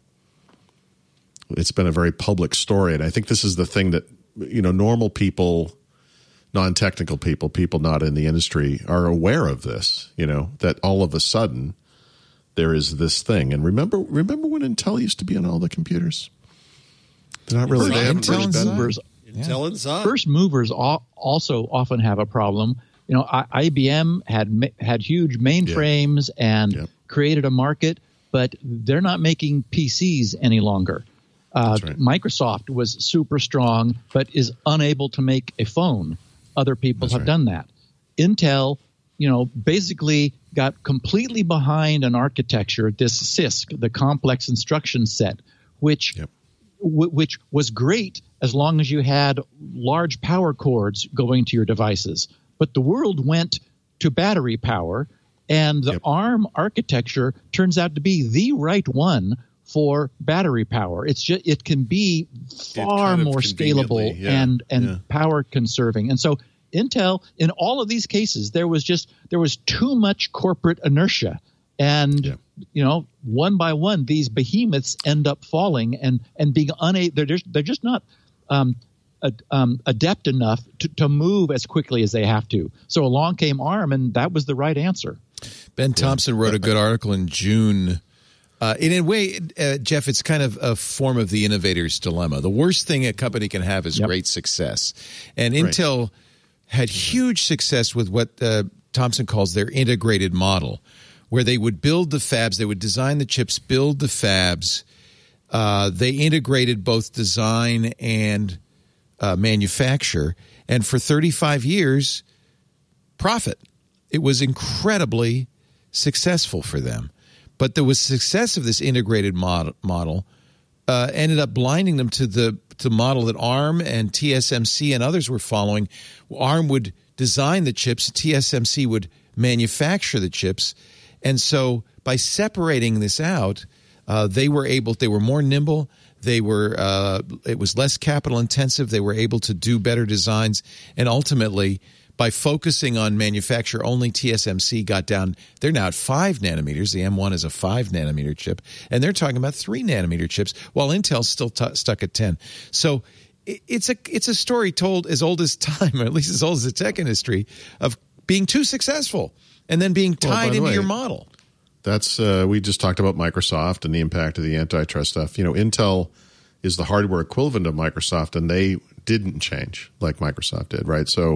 Speaker 4: it's been a very public story. And I think this is the thing that you know normal people, non-technical people, people not in the industry are aware of this, you know, that all of a sudden there is this thing. And remember remember when Intel used to be on all the computers? They're not really
Speaker 5: Intel,
Speaker 4: Intel
Speaker 5: Intel movers.
Speaker 6: Intel inside.
Speaker 5: First movers also often have a problem. You know, I B M had had huge mainframes yeah. and yep. created a market, but they're not making P Cs any longer. Uh, right. Microsoft was super strong, but is unable to make a phone. Other people That's have right. done that. Intel, you know, basically got completely behind an architecture, this C I S C, the complex instruction set, which yep. w- which was great as long as you had large power cords going to your devices. But the world went to battery power, and the yep. ARM architecture turns out to be the right one for battery power. It's just it can be far kind of more scalable yeah, and and yeah. power conserving. And so Intel, in all of these cases, there was just there was too much corporate inertia, and yeah. you know, one by one, these behemoths end up falling and and being unable. They're just they're just not um, ad, um, adept enough to, to move as quickly as they have to. So along came ARM, and that was the right answer.
Speaker 1: Ben Thompson wrote a good article in June. Uh, in a way, uh, Jeff, it's kind of a form of the innovator's dilemma. The worst thing a company can have is yep. great success. And right. Intel had huge success with what uh, Thompson calls their integrated model, where they would build the fabs, they would design the chips, build the fabs. Uh, they integrated both design and uh, manufacture. And for thirty-five years, profit. It was incredibly successful for them. But there was success of this integrated mod- model uh, ended up blinding them to the to model that ARM and T S M C and others were following. ARM would design the chips, T S M C would manufacture the chips. And so by separating this out, uh, they were able, they were more nimble. They were, uh, it was less capital intensive. They were able to do better designs. And ultimately, by focusing on manufacture, only T S M C got down. They're now at five nanometers. The M one is a five nanometer chip, and they're talking about three nanometer chips, while Intel's still t- stuck at ten. So it's a it's a story told as old as time, or at least as old as the tech industry, of being too successful and then being tied well, the into way, your model.
Speaker 4: That's uh, we just talked about Microsoft and the impact of the antitrust stuff. You know, Intel is the hardware equivalent of Microsoft, and they didn't change like Microsoft did, right? So.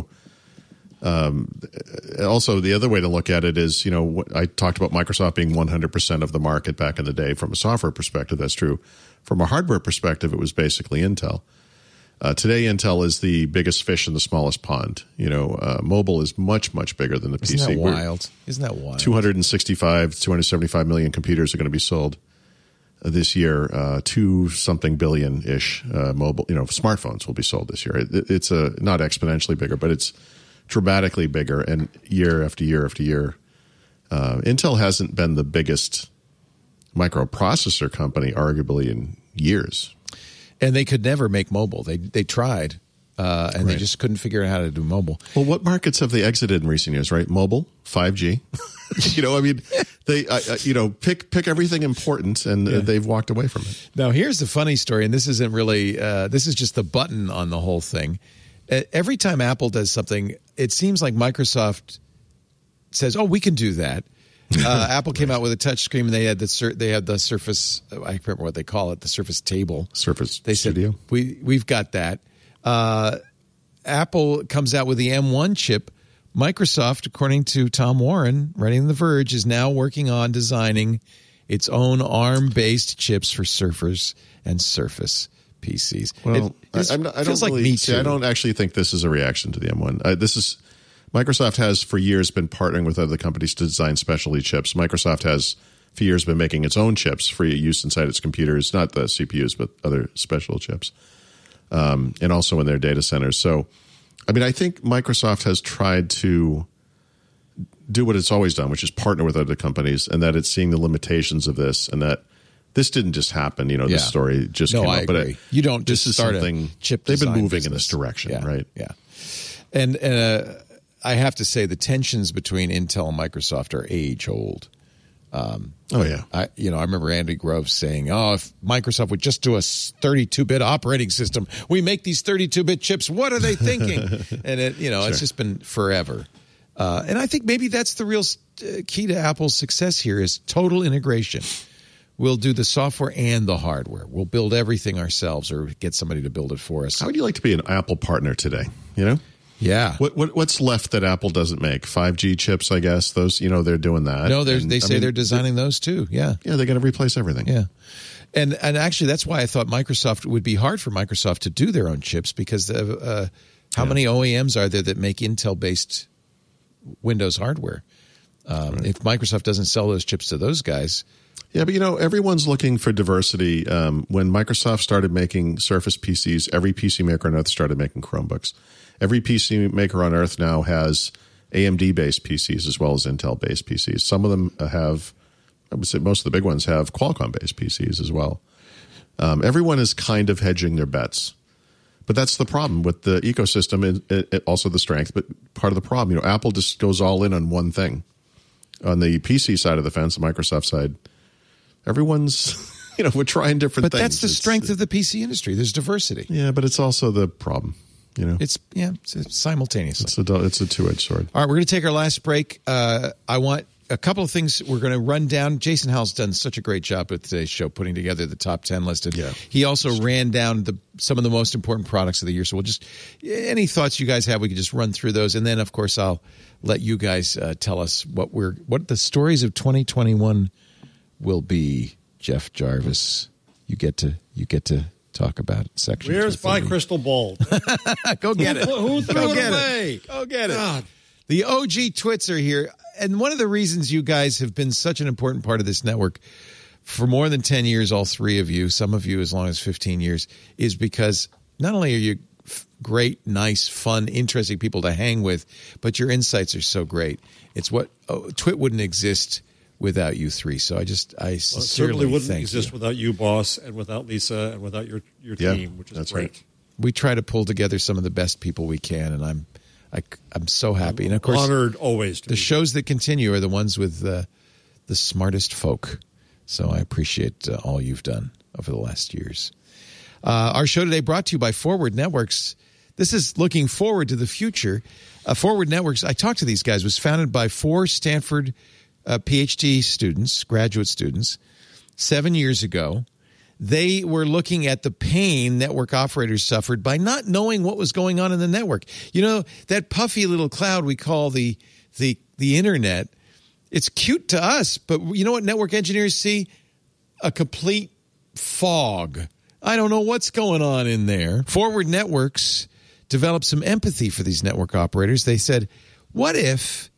Speaker 4: Um, also, the other way to look at it is, you know, I talked about Microsoft being one hundred percent of the market back in the day. From a software perspective, that's true. From a hardware perspective, it was basically Intel. Uh, today, Intel is the biggest fish in the smallest pond. You know, uh, mobile is much, much bigger than the
Speaker 1: Isn't
Speaker 4: P C.
Speaker 1: Isn't that wild? Isn't that wild?
Speaker 4: two hundred sixty-five, two hundred seventy-five million computers are going to be sold this year, uh, two something billion ish uh, mobile, you know, smartphones will be sold this year. It, it's a not exponentially bigger, but it's dramatically bigger, and year after year after year. Uh, Intel hasn't been the biggest microprocessor company, arguably, in years.
Speaker 1: And they could never make mobile. They they tried, uh, and
Speaker 4: Right.
Speaker 1: they just couldn't figure out how to do mobile.
Speaker 4: Well, what markets have they exited in recent years, right? Mobile, five G. you know, I mean, they, uh, uh, you know, pick pick everything important, and uh, they've walked away from it.
Speaker 1: Now, here's the funny story, and this isn't really, uh, this is just the button on the whole thing. Uh, every time Apple does something, it seems like Microsoft says, "Oh, we can do that." Uh, Apple came out with a touch screen, and they had the sur- they had the Surface. I can't remember what they call it, the Surface Table.
Speaker 4: Surface
Speaker 1: They
Speaker 4: Studio.
Speaker 1: said we we've got that. Uh, Apple comes out with the M one chip. Microsoft, according to Tom Warren, writing The Verge, is now working on designing its own ARM-based chips for Surface and Surface P Cs.
Speaker 4: Well,
Speaker 1: it,
Speaker 4: I, I'm not, I
Speaker 1: feels
Speaker 4: don't
Speaker 1: like
Speaker 4: really,
Speaker 1: me
Speaker 4: see,
Speaker 1: too.
Speaker 4: I don't actually think this is a reaction to the M one. Uh, this is Microsoft has for years been partnering with other companies to design specialty chips. Microsoft has for years been making its own chips for use inside its computers, not the C P Us, but other special chips, um, and also in their data centers. So, I mean, I think Microsoft has tried to do what it's always done, which is partner with other companies, and that it's seeing the limitations of this, and that this didn't just happen. You know, this
Speaker 1: Yeah.
Speaker 4: story just
Speaker 1: No,
Speaker 4: came
Speaker 1: I
Speaker 4: up. But
Speaker 1: agree.
Speaker 4: it,
Speaker 1: You don't
Speaker 4: this
Speaker 1: just
Speaker 4: is
Speaker 1: start a
Speaker 4: something
Speaker 1: chip
Speaker 4: they've been
Speaker 1: design
Speaker 4: moving in
Speaker 1: business.
Speaker 4: this direction,
Speaker 1: Yeah,
Speaker 4: right?
Speaker 1: Yeah, and and uh, I have to say the tensions between Intel and Microsoft are age old. Um,
Speaker 4: oh yeah,
Speaker 1: I you know I remember Andy Grove saying, "Oh, if Microsoft would just do a thirty-two bit operating system, we make these thirty-two bit chips. What are they thinking?" And it you know
Speaker 4: Sure.
Speaker 1: it's just been forever. Uh, and I think maybe that's the real uh, key to Apple's success here is total integration. We'll do the software and the hardware. We'll build everything ourselves or get somebody to build it for us.
Speaker 4: How would you like to be an Apple partner today? You know,
Speaker 1: Yeah.
Speaker 4: what, what what's left that Apple doesn't make? five G chips, I guess. Those, you know, they're doing that.
Speaker 1: No, they're,
Speaker 4: And,
Speaker 1: they
Speaker 4: I
Speaker 1: say
Speaker 4: mean,
Speaker 1: they're designing those too. Yeah.
Speaker 4: Yeah, they're going to replace everything.
Speaker 1: Yeah. And and actually, that's why I thought Microsoft would be hard for Microsoft to do their own chips because of, uh, how
Speaker 4: Yeah.
Speaker 1: many O E Ms are there that make Intel-based Windows hardware? Um,
Speaker 4: Right.
Speaker 1: If Microsoft doesn't sell those chips to those guys,
Speaker 4: Yeah, but you know, everyone's looking for diversity. Um, when Microsoft started making Surface P Cs, every P C maker on Earth started making Chromebooks. Every P C maker on Earth now has A M D-based P Cs as well as Intel-based P Cs. Some of them have, I would say most of the big ones have Qualcomm-based P Cs as well. Um, everyone is kind of hedging their bets. But that's the problem with the ecosystem, and it, it, also the strength, but part of the problem. You know, Apple just goes all in on one thing. On the P C side of the fence, the Microsoft side, everyone's, you know, we're trying different
Speaker 1: but
Speaker 4: things.
Speaker 1: that's the
Speaker 4: It's-
Speaker 1: strength of the P C industry. There's diversity.
Speaker 4: Yeah, but it's also the problem. You know,
Speaker 1: It's yeah, it's simultaneously.
Speaker 4: it's a du- it's a two edged sword.
Speaker 1: All right, we're going to take our last break. Uh, I want a couple of things we're going to run down. Jason Howell's done such a great job with today's show, putting together the top ten listed.
Speaker 4: Yeah.
Speaker 1: He also ran down the some of the most important products of the year. So we'll just any thoughts you guys have, we can just run through those, and then of course I'll let you guys uh, tell us what we're what the stories of twenty twenty-one will be. Jeff Jarvis, you get to you get to talk about sections.
Speaker 6: Where's my crystal ball?
Speaker 1: Go get it.
Speaker 6: Who threw
Speaker 1: Go
Speaker 6: it
Speaker 1: get
Speaker 6: away?
Speaker 1: It. Go get it.
Speaker 6: God.
Speaker 1: The O G Twits are here. And one of the reasons you guys have been such an important part of this network for more than ten years, all three of you, some of you as long as fifteen years, is because not only are you f- great, nice, fun, interesting people to hang with, but your insights are so great. It's what oh, Twit wouldn't exist without you three. So I just, I
Speaker 6: Well, it
Speaker 1: sincerely
Speaker 6: certainly wouldn't
Speaker 1: thank
Speaker 6: exist
Speaker 1: you.
Speaker 6: without you, boss, and without Lisa, and without your, your
Speaker 4: Yeah,
Speaker 6: team, which is
Speaker 4: that's
Speaker 6: great.
Speaker 4: right.
Speaker 1: We try to pull together some of the best people we can, and I'm, I, I'm so happy. And of course,
Speaker 6: Honored always. To
Speaker 1: the
Speaker 6: be
Speaker 1: shows that continue are the ones with uh, the smartest folk. So I appreciate uh, all you've done over the last years. Uh, our show today brought to you by Forward Networks. This is looking forward to the future. Uh, Forward Networks, I talked to these guys, was founded by four Stanford uh, PhD students, graduate students, seven years ago. They were looking at the pain network operators suffered by not knowing what was going on in the network. You know, that puffy little cloud we call the the the internet, it's cute to us, but you know what network engineers see? A complete fog. I don't know what's going on in there. Forward Networks developed some empathy for these network operators. They said, what if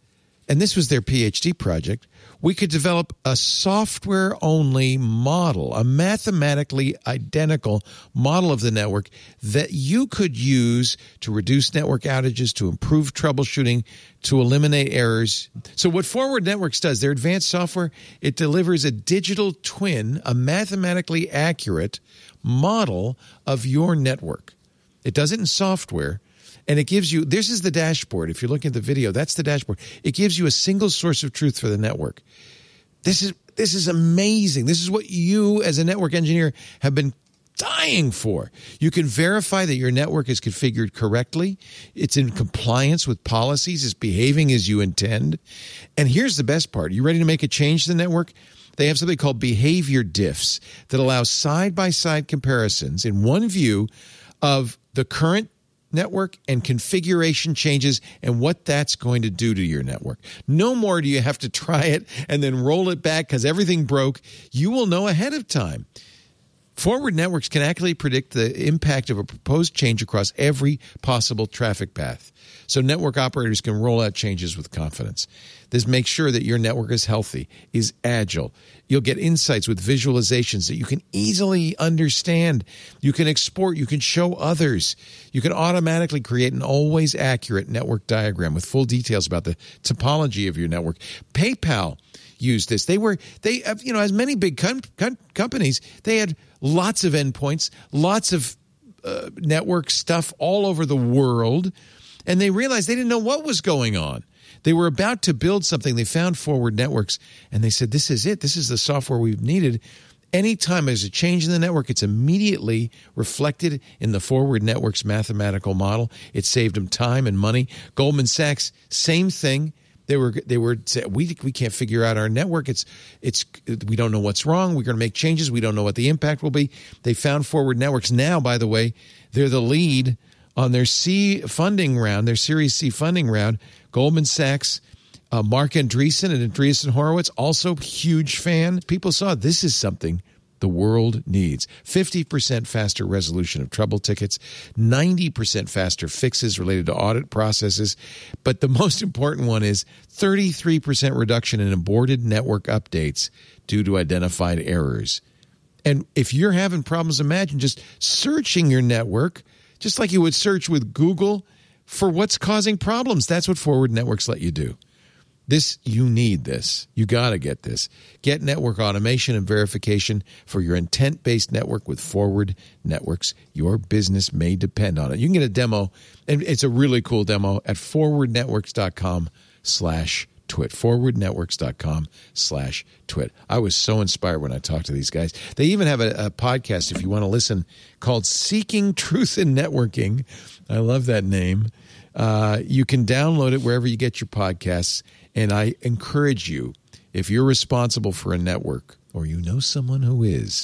Speaker 1: and this was their PhD project, we could develop a software-only model, a mathematically identical model of the network that you could use to reduce network outages, to improve troubleshooting, to eliminate errors. So what Forward Networks does, their advanced software, it delivers a digital twin, a mathematically accurate model of your network. It does it in software. And it gives you, this is the dashboard. If you're looking at the video, that's the dashboard. It gives you a single source of truth for the network. This is this is amazing. This is what you as a network engineer have been dying for. You can verify that your network is configured correctly. It's in compliance with policies. It's behaving as you intend. And here's the best part. You ready to make a change to the network? They have something called behavior diffs that allow side-by-side comparisons in one view of the current network and configuration changes and what that's going to do to your network. No more do you have to try it and then roll it back because everything broke. You will know ahead of time. Forward Networks can accurately predict the impact of a proposed change across every possible traffic path, so network operators can roll out changes with confidence. This makes sure that your network is healthy, is agile. You'll get insights with visualizations that you can easily understand. You can export. You can show others. You can automatically create an always accurate network diagram with full details about the topology of your network. PayPal used this. They were, they, you know, as many big com- com- companies, they had lots of endpoints, lots of uh, network stuff all over the world, and they realized they didn't know what was going on. They were about to build something. They found Forward Networks, and they said, this is it. This is the software we've needed. Anytime there's a change in the network, it's immediately reflected in the Forward Networks mathematical model. It saved them time and money. Goldman Sachs, same thing. They were they were we we can't figure out our network. It's it's we don't know what's wrong. We're going to make changes. We don't know what the impact will be. They found Forward Networks. Now, by the way, they're the lead on their C funding round, their Series C funding round. Goldman Sachs, uh, Mark Andreessen and Andreessen Horowitz, also huge fan. People saw this is something the world needs. fifty percent faster resolution of trouble tickets, ninety percent faster fixes related to audit processes. But the most important one is thirty-three percent reduction in aborted network updates due to identified errors. And if you're having problems, imagine just searching your network, just like you would search with Google for what's causing problems. That's what Forward Networks let you do. This, you need this. You got to get this. Get network automation and verification for your intent-based network with Forward Networks. Your business may depend on it. You can get a demo, and it's a really cool demo at forwardnetworks.com slash twit. forwardnetworks.com slash twit. I was so inspired when I talked to these guys. They even have a, a podcast, if you want to listen, called Seeking Truth in Networking. I love that name. Uh, you can download it wherever you get your podcasts. And I encourage you, if you're responsible for a network or you know someone who is,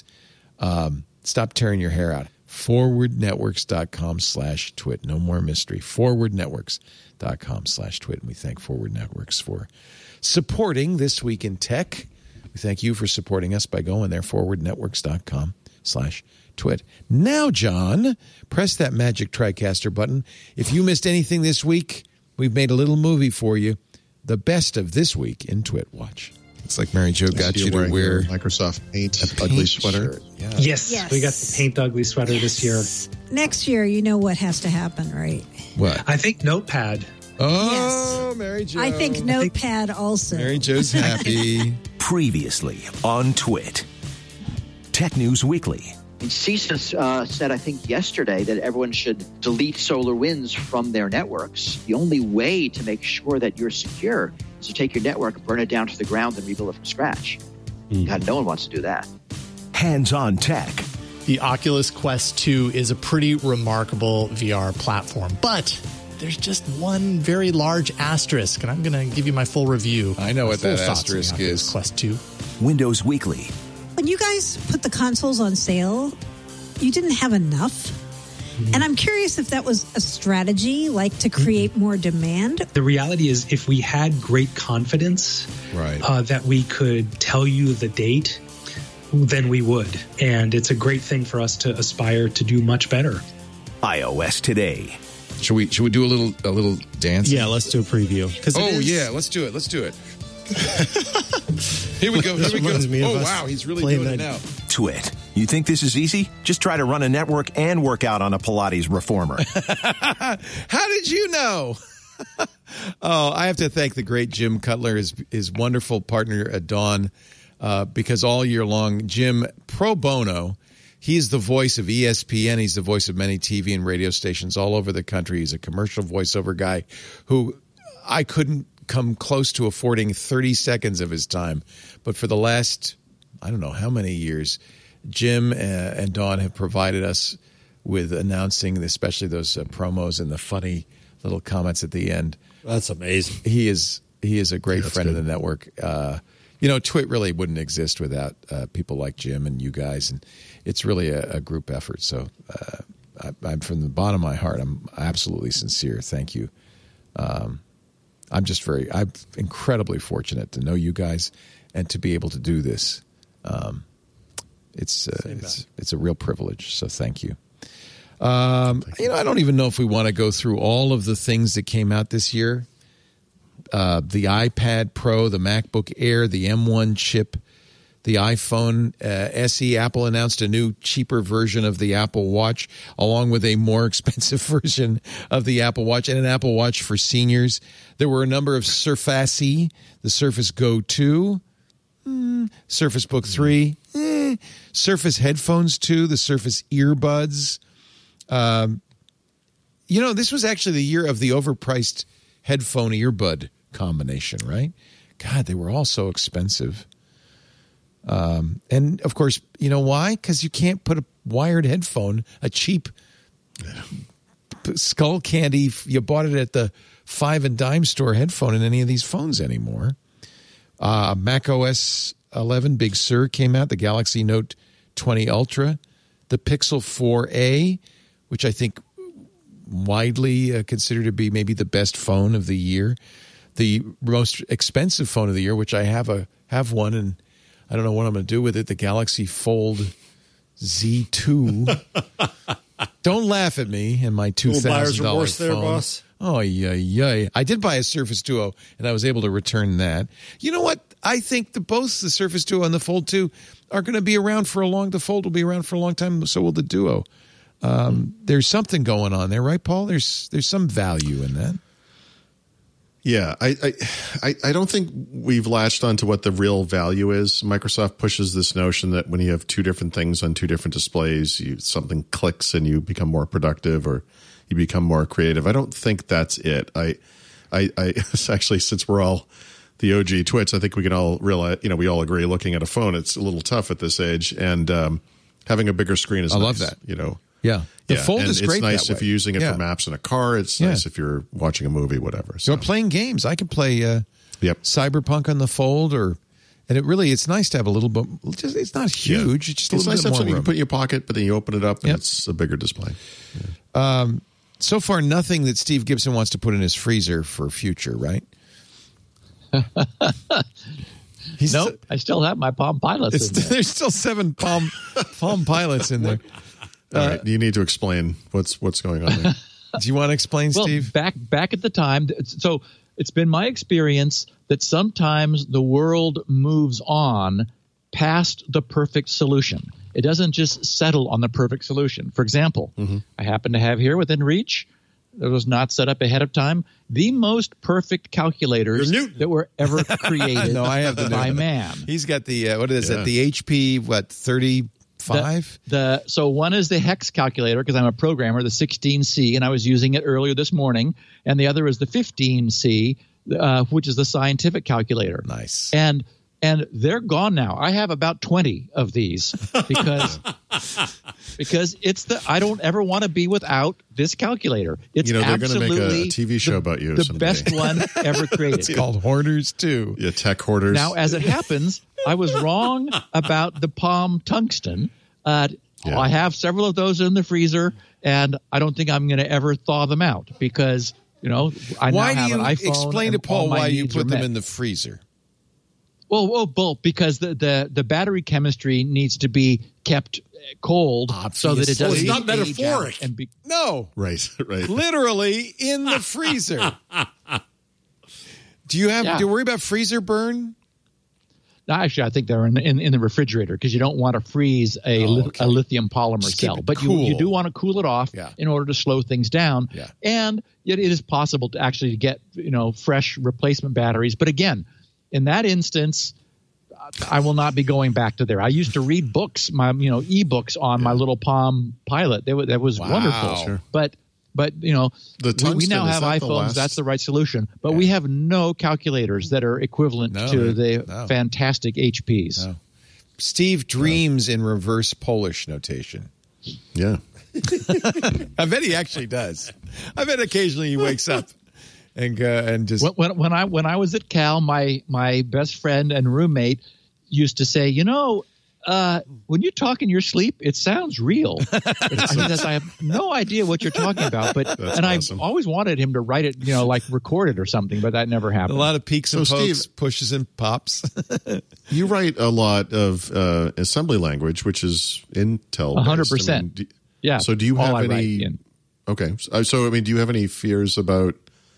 Speaker 1: um, stop tearing your hair out. forwardnetworks.com slash twit. No more mystery. forwardnetworks.com slash twit. And we thank Forward Networks for supporting This Week in Tech. We thank you for supporting us by going there, forwardnetworks.com slash twit. Now, John, press that magic TriCaster button. If you missed anything this week, we've made a little movie for you. The best of This Week in Twit Watch. Looks like Mary Jo got you to wear
Speaker 4: Microsoft Paint,
Speaker 1: a
Speaker 4: ugly
Speaker 1: paint
Speaker 4: sweater.
Speaker 1: Shirt. Yeah.
Speaker 11: Yes,
Speaker 12: Yes.
Speaker 11: we got the Paint Ugly sweater this year.
Speaker 12: Next year, you know what has to happen, right?
Speaker 1: What?
Speaker 11: I think Notepad.
Speaker 1: Oh, Mary Jo.
Speaker 12: I think Notepad also.
Speaker 1: Mary Jo's happy.
Speaker 2: Previously on Twit. Tech News Weekly.
Speaker 13: And CISA uh, said, I think yesterday, that everyone should delete SolarWinds from their networks. The only way to make sure that you're secure is to take your network, burn it down to the ground, and rebuild it from scratch. Mm. God, no one wants to do that.
Speaker 2: Hands-on tech.
Speaker 14: The Oculus Quest two is a pretty remarkable V R platform, but there's just one very large asterisk, and I'm going to give you my full review.
Speaker 1: I know what that
Speaker 14: thoughts on the
Speaker 1: asterisk
Speaker 14: Oculus
Speaker 1: is.
Speaker 14: Quest two.
Speaker 2: Windows Weekly.
Speaker 12: When you guys put the consoles on sale, you didn't have enough. Mm-hmm. And I'm curious if that was a strategy, like to create mm-hmm. more demand.
Speaker 11: The reality is, if we had great confidence
Speaker 1: right.
Speaker 11: uh, that we could tell you the date, then we would. And it's a great thing for us to aspire to do much better.
Speaker 2: iOS Today.
Speaker 1: Should we should we do a little a little dance?
Speaker 6: Yeah, let's do a preview.
Speaker 1: Oh yeah, let's do it. Let's do it. Here we go. Here we go. Oh wow, he's really doing it now.
Speaker 2: Twit. You think this is easy? Just try to run a network and work out on a Pilates reformer.
Speaker 1: How did you know? Oh, I have to thank the great Jim Cutler, his his wonderful partner at Dawn, uh, because all year long, Jim pro bono. He's the voice of E S P N. He's the voice of many T V and radio stations all over the country. He's a commercial voiceover guy who I couldn't come close to affording thirty seconds of his time. But for the last, I don't know how many years, Jim and Dawn have provided us with announcing, especially those uh, promos and the funny little comments at the end.
Speaker 6: That's amazing.
Speaker 1: He is he is a great
Speaker 6: yeah,
Speaker 1: friend
Speaker 6: good.
Speaker 1: of the network. Uh, you know, Twit really wouldn't exist without uh, people like Jim and you guys, and it's really a, a group effort. So uh, I, I'm from the bottom of my heart, I'm absolutely sincere. Thank you. Um, I'm just very, I'm incredibly fortunate to know you guys and to be able to do this. Um, it's uh, it's it's a real privilege. So thank you. Um, thank you. You know, I don't even know if we want to go through all of the things that came out this year. Uh, the iPad Pro, the MacBook Air, the M one chip, the iPhone uh, S E. Apple announced a new, cheaper version of the Apple Watch, along with a more expensive version of the Apple Watch and an Apple Watch for seniors. There were a number of Surface, the Surface Go two, mm, Surface Book three, eh, Surface headphones two, the Surface earbuds. Um, you know, this was actually the year of the overpriced headphone earbud combination, right? God, they were all so expensive. Um, and of course, you know why? Because you can't put a wired headphone, a cheap skull candy, you bought it at the five and dime store headphone in any of these phones anymore. Uh, Mac O S eleven Big Sur came out, the Galaxy Note twenty Ultra, the Pixel four A, which I think widely uh, considered to be maybe the best phone of the year, the most expensive phone of the year, which I have a have one, and I don't know what I'm going to do with it, the Galaxy Fold Z two. Don't laugh at me and my two thousand dollars phone. There, boss. Oh, yeah, yeah. I did buy a Surface Duo, and I was able to return that. You know what? I think the, both the Surface Duo and the Fold two are going to be around for a long, the Fold will be around for a long time, so will the Duo. Um, there's something going on there, right, Paul? There's there's some value in that.
Speaker 4: Yeah, I, I I don't think we've latched onto what the real value is. Microsoft pushes this notion that when you have two different things on two different displays, you something clicks and you become more productive or you become more creative. I don't think that's it. I I, I actually, since we're all the O G twits, I think we can all realize, you know, we all agree looking at a phone, it's a little tough at this age, and um, having a bigger screen is
Speaker 1: I
Speaker 4: nice,
Speaker 1: love that.
Speaker 4: You know.
Speaker 1: Yeah. The
Speaker 4: yeah.
Speaker 1: Fold
Speaker 4: and
Speaker 1: is great.
Speaker 4: It's nice
Speaker 1: that
Speaker 4: if
Speaker 1: way.
Speaker 4: you're using it
Speaker 1: yeah.
Speaker 4: for maps in a car. It's
Speaker 1: yeah.
Speaker 4: nice if you're watching a movie, whatever. So
Speaker 1: you're playing games. I can play uh,
Speaker 4: yep.
Speaker 1: Cyberpunk on the Fold, or and it really it's nice to have a little bit. Just, it's not huge.
Speaker 4: Yeah.
Speaker 1: It's just a
Speaker 4: it's
Speaker 1: little
Speaker 4: nice
Speaker 1: bit
Speaker 4: to have
Speaker 1: more
Speaker 4: something
Speaker 1: room.
Speaker 4: you can put in your pocket, but then you open it up and
Speaker 1: yep.
Speaker 4: it's a bigger display.
Speaker 1: Yeah. Um, so far, nothing that Steve Gibson wants to put in his freezer for future, right?
Speaker 5: He's nope. St- I still have my Palm Pilots in there.
Speaker 1: There's still seven Palm Palm Pilots in there.
Speaker 4: All uh, right, you need to explain what's what's going on there.
Speaker 1: Do you want to explain,
Speaker 5: well,
Speaker 1: Steve?
Speaker 5: Back back at the time, so it's been my experience that sometimes the world moves on past the perfect solution. It doesn't just settle on the perfect solution. For example, mm-hmm. I happen to have here within reach, that was not set up ahead of time, the most perfect calculators that were ever created
Speaker 1: no, I have the
Speaker 5: by man.
Speaker 1: He's got the, uh, what is yeah. it, the H P, what, thirty-five?
Speaker 5: The, the So one is the hex calculator, because I'm a programmer, the sixteen C, and I was using it earlier this morning. And the other is the fifteen C, uh, which is the scientific calculator.
Speaker 1: Nice.
Speaker 5: And And they're gone now. I have about twenty of these because because it's the I don't ever want to be without this calculator. It's
Speaker 4: you know, they're going to make a, a
Speaker 5: T
Speaker 4: T V show
Speaker 5: the,
Speaker 4: about you.
Speaker 5: The
Speaker 4: someday.
Speaker 5: best one ever created.
Speaker 1: It's called Hoarders too.
Speaker 4: Yeah, tech hoarders.
Speaker 5: Now, as it happens, I was wrong about the Palm Tungsten. Uh, yeah. I have several of those in the freezer, and I don't think I'm going to ever thaw them out because you know I
Speaker 1: why
Speaker 5: now
Speaker 1: do
Speaker 5: have
Speaker 1: you
Speaker 5: an iPhone.
Speaker 1: Explain to Paul why you put them
Speaker 5: met.
Speaker 1: in the freezer.
Speaker 5: Well, well, both, because the, the, the battery chemistry needs to be kept cold so that it doesn't.
Speaker 6: Well, it's not
Speaker 5: age
Speaker 6: metaphoric.
Speaker 5: out and be,
Speaker 1: No.
Speaker 4: Right, right.
Speaker 1: Literally in the freezer. Do you have
Speaker 5: Yeah.
Speaker 1: do you worry about freezer burn?
Speaker 5: No, actually, I think they're in the, in, in the refrigerator because you don't want to freeze a,
Speaker 1: Oh,
Speaker 5: li-
Speaker 1: okay.
Speaker 5: a lithium polymer
Speaker 1: Just keep
Speaker 5: cell.
Speaker 1: it
Speaker 5: But you, you
Speaker 1: cool.
Speaker 5: do want to cool it off
Speaker 1: Yeah.
Speaker 5: in order to slow things down.
Speaker 1: Yeah.
Speaker 5: And yet it is possible to actually get, you know, fresh replacement batteries. But again, in that instance, I will not be going back to there. I used to read books, my you know, e-books on my little Palm Pilot. That was, that was
Speaker 1: Wow.
Speaker 5: wonderful.
Speaker 1: Sure.
Speaker 5: But but you know,
Speaker 4: The
Speaker 5: we, we
Speaker 4: tungsten,
Speaker 5: now
Speaker 4: is
Speaker 5: have
Speaker 4: that the
Speaker 5: iPhones.
Speaker 4: last-
Speaker 5: That's the right solution. But we have no calculators that are equivalent
Speaker 1: No,
Speaker 5: to the
Speaker 1: no.
Speaker 5: fantastic H Ps.
Speaker 1: No. Steve dreams in reverse Polish notation.
Speaker 4: Yeah.
Speaker 1: I bet he actually does. I bet occasionally he wakes up and uh, and just
Speaker 5: When, when, when I when I was at Cal, my my best friend and roommate used to say, you know, uh, when you talk in your sleep, it sounds real. I, says, I have no idea what you're talking about, but
Speaker 4: That's
Speaker 5: and
Speaker 4: awesome.
Speaker 5: I always wanted him to write it, you know, like record it or something, but that never
Speaker 1: a
Speaker 5: happened.
Speaker 1: lot of peaks and
Speaker 4: So,
Speaker 1: pokes,
Speaker 4: Steve-
Speaker 1: pushes and pops.
Speaker 4: You write a lot of uh, assembly language, which is Intel.
Speaker 5: A hundred
Speaker 4: based. I mean,
Speaker 5: percent.
Speaker 4: do-
Speaker 5: Yeah.
Speaker 4: So do you
Speaker 5: all
Speaker 4: have
Speaker 5: I write
Speaker 4: any?
Speaker 5: in.
Speaker 4: Okay. So, so I mean, do you have any fears about,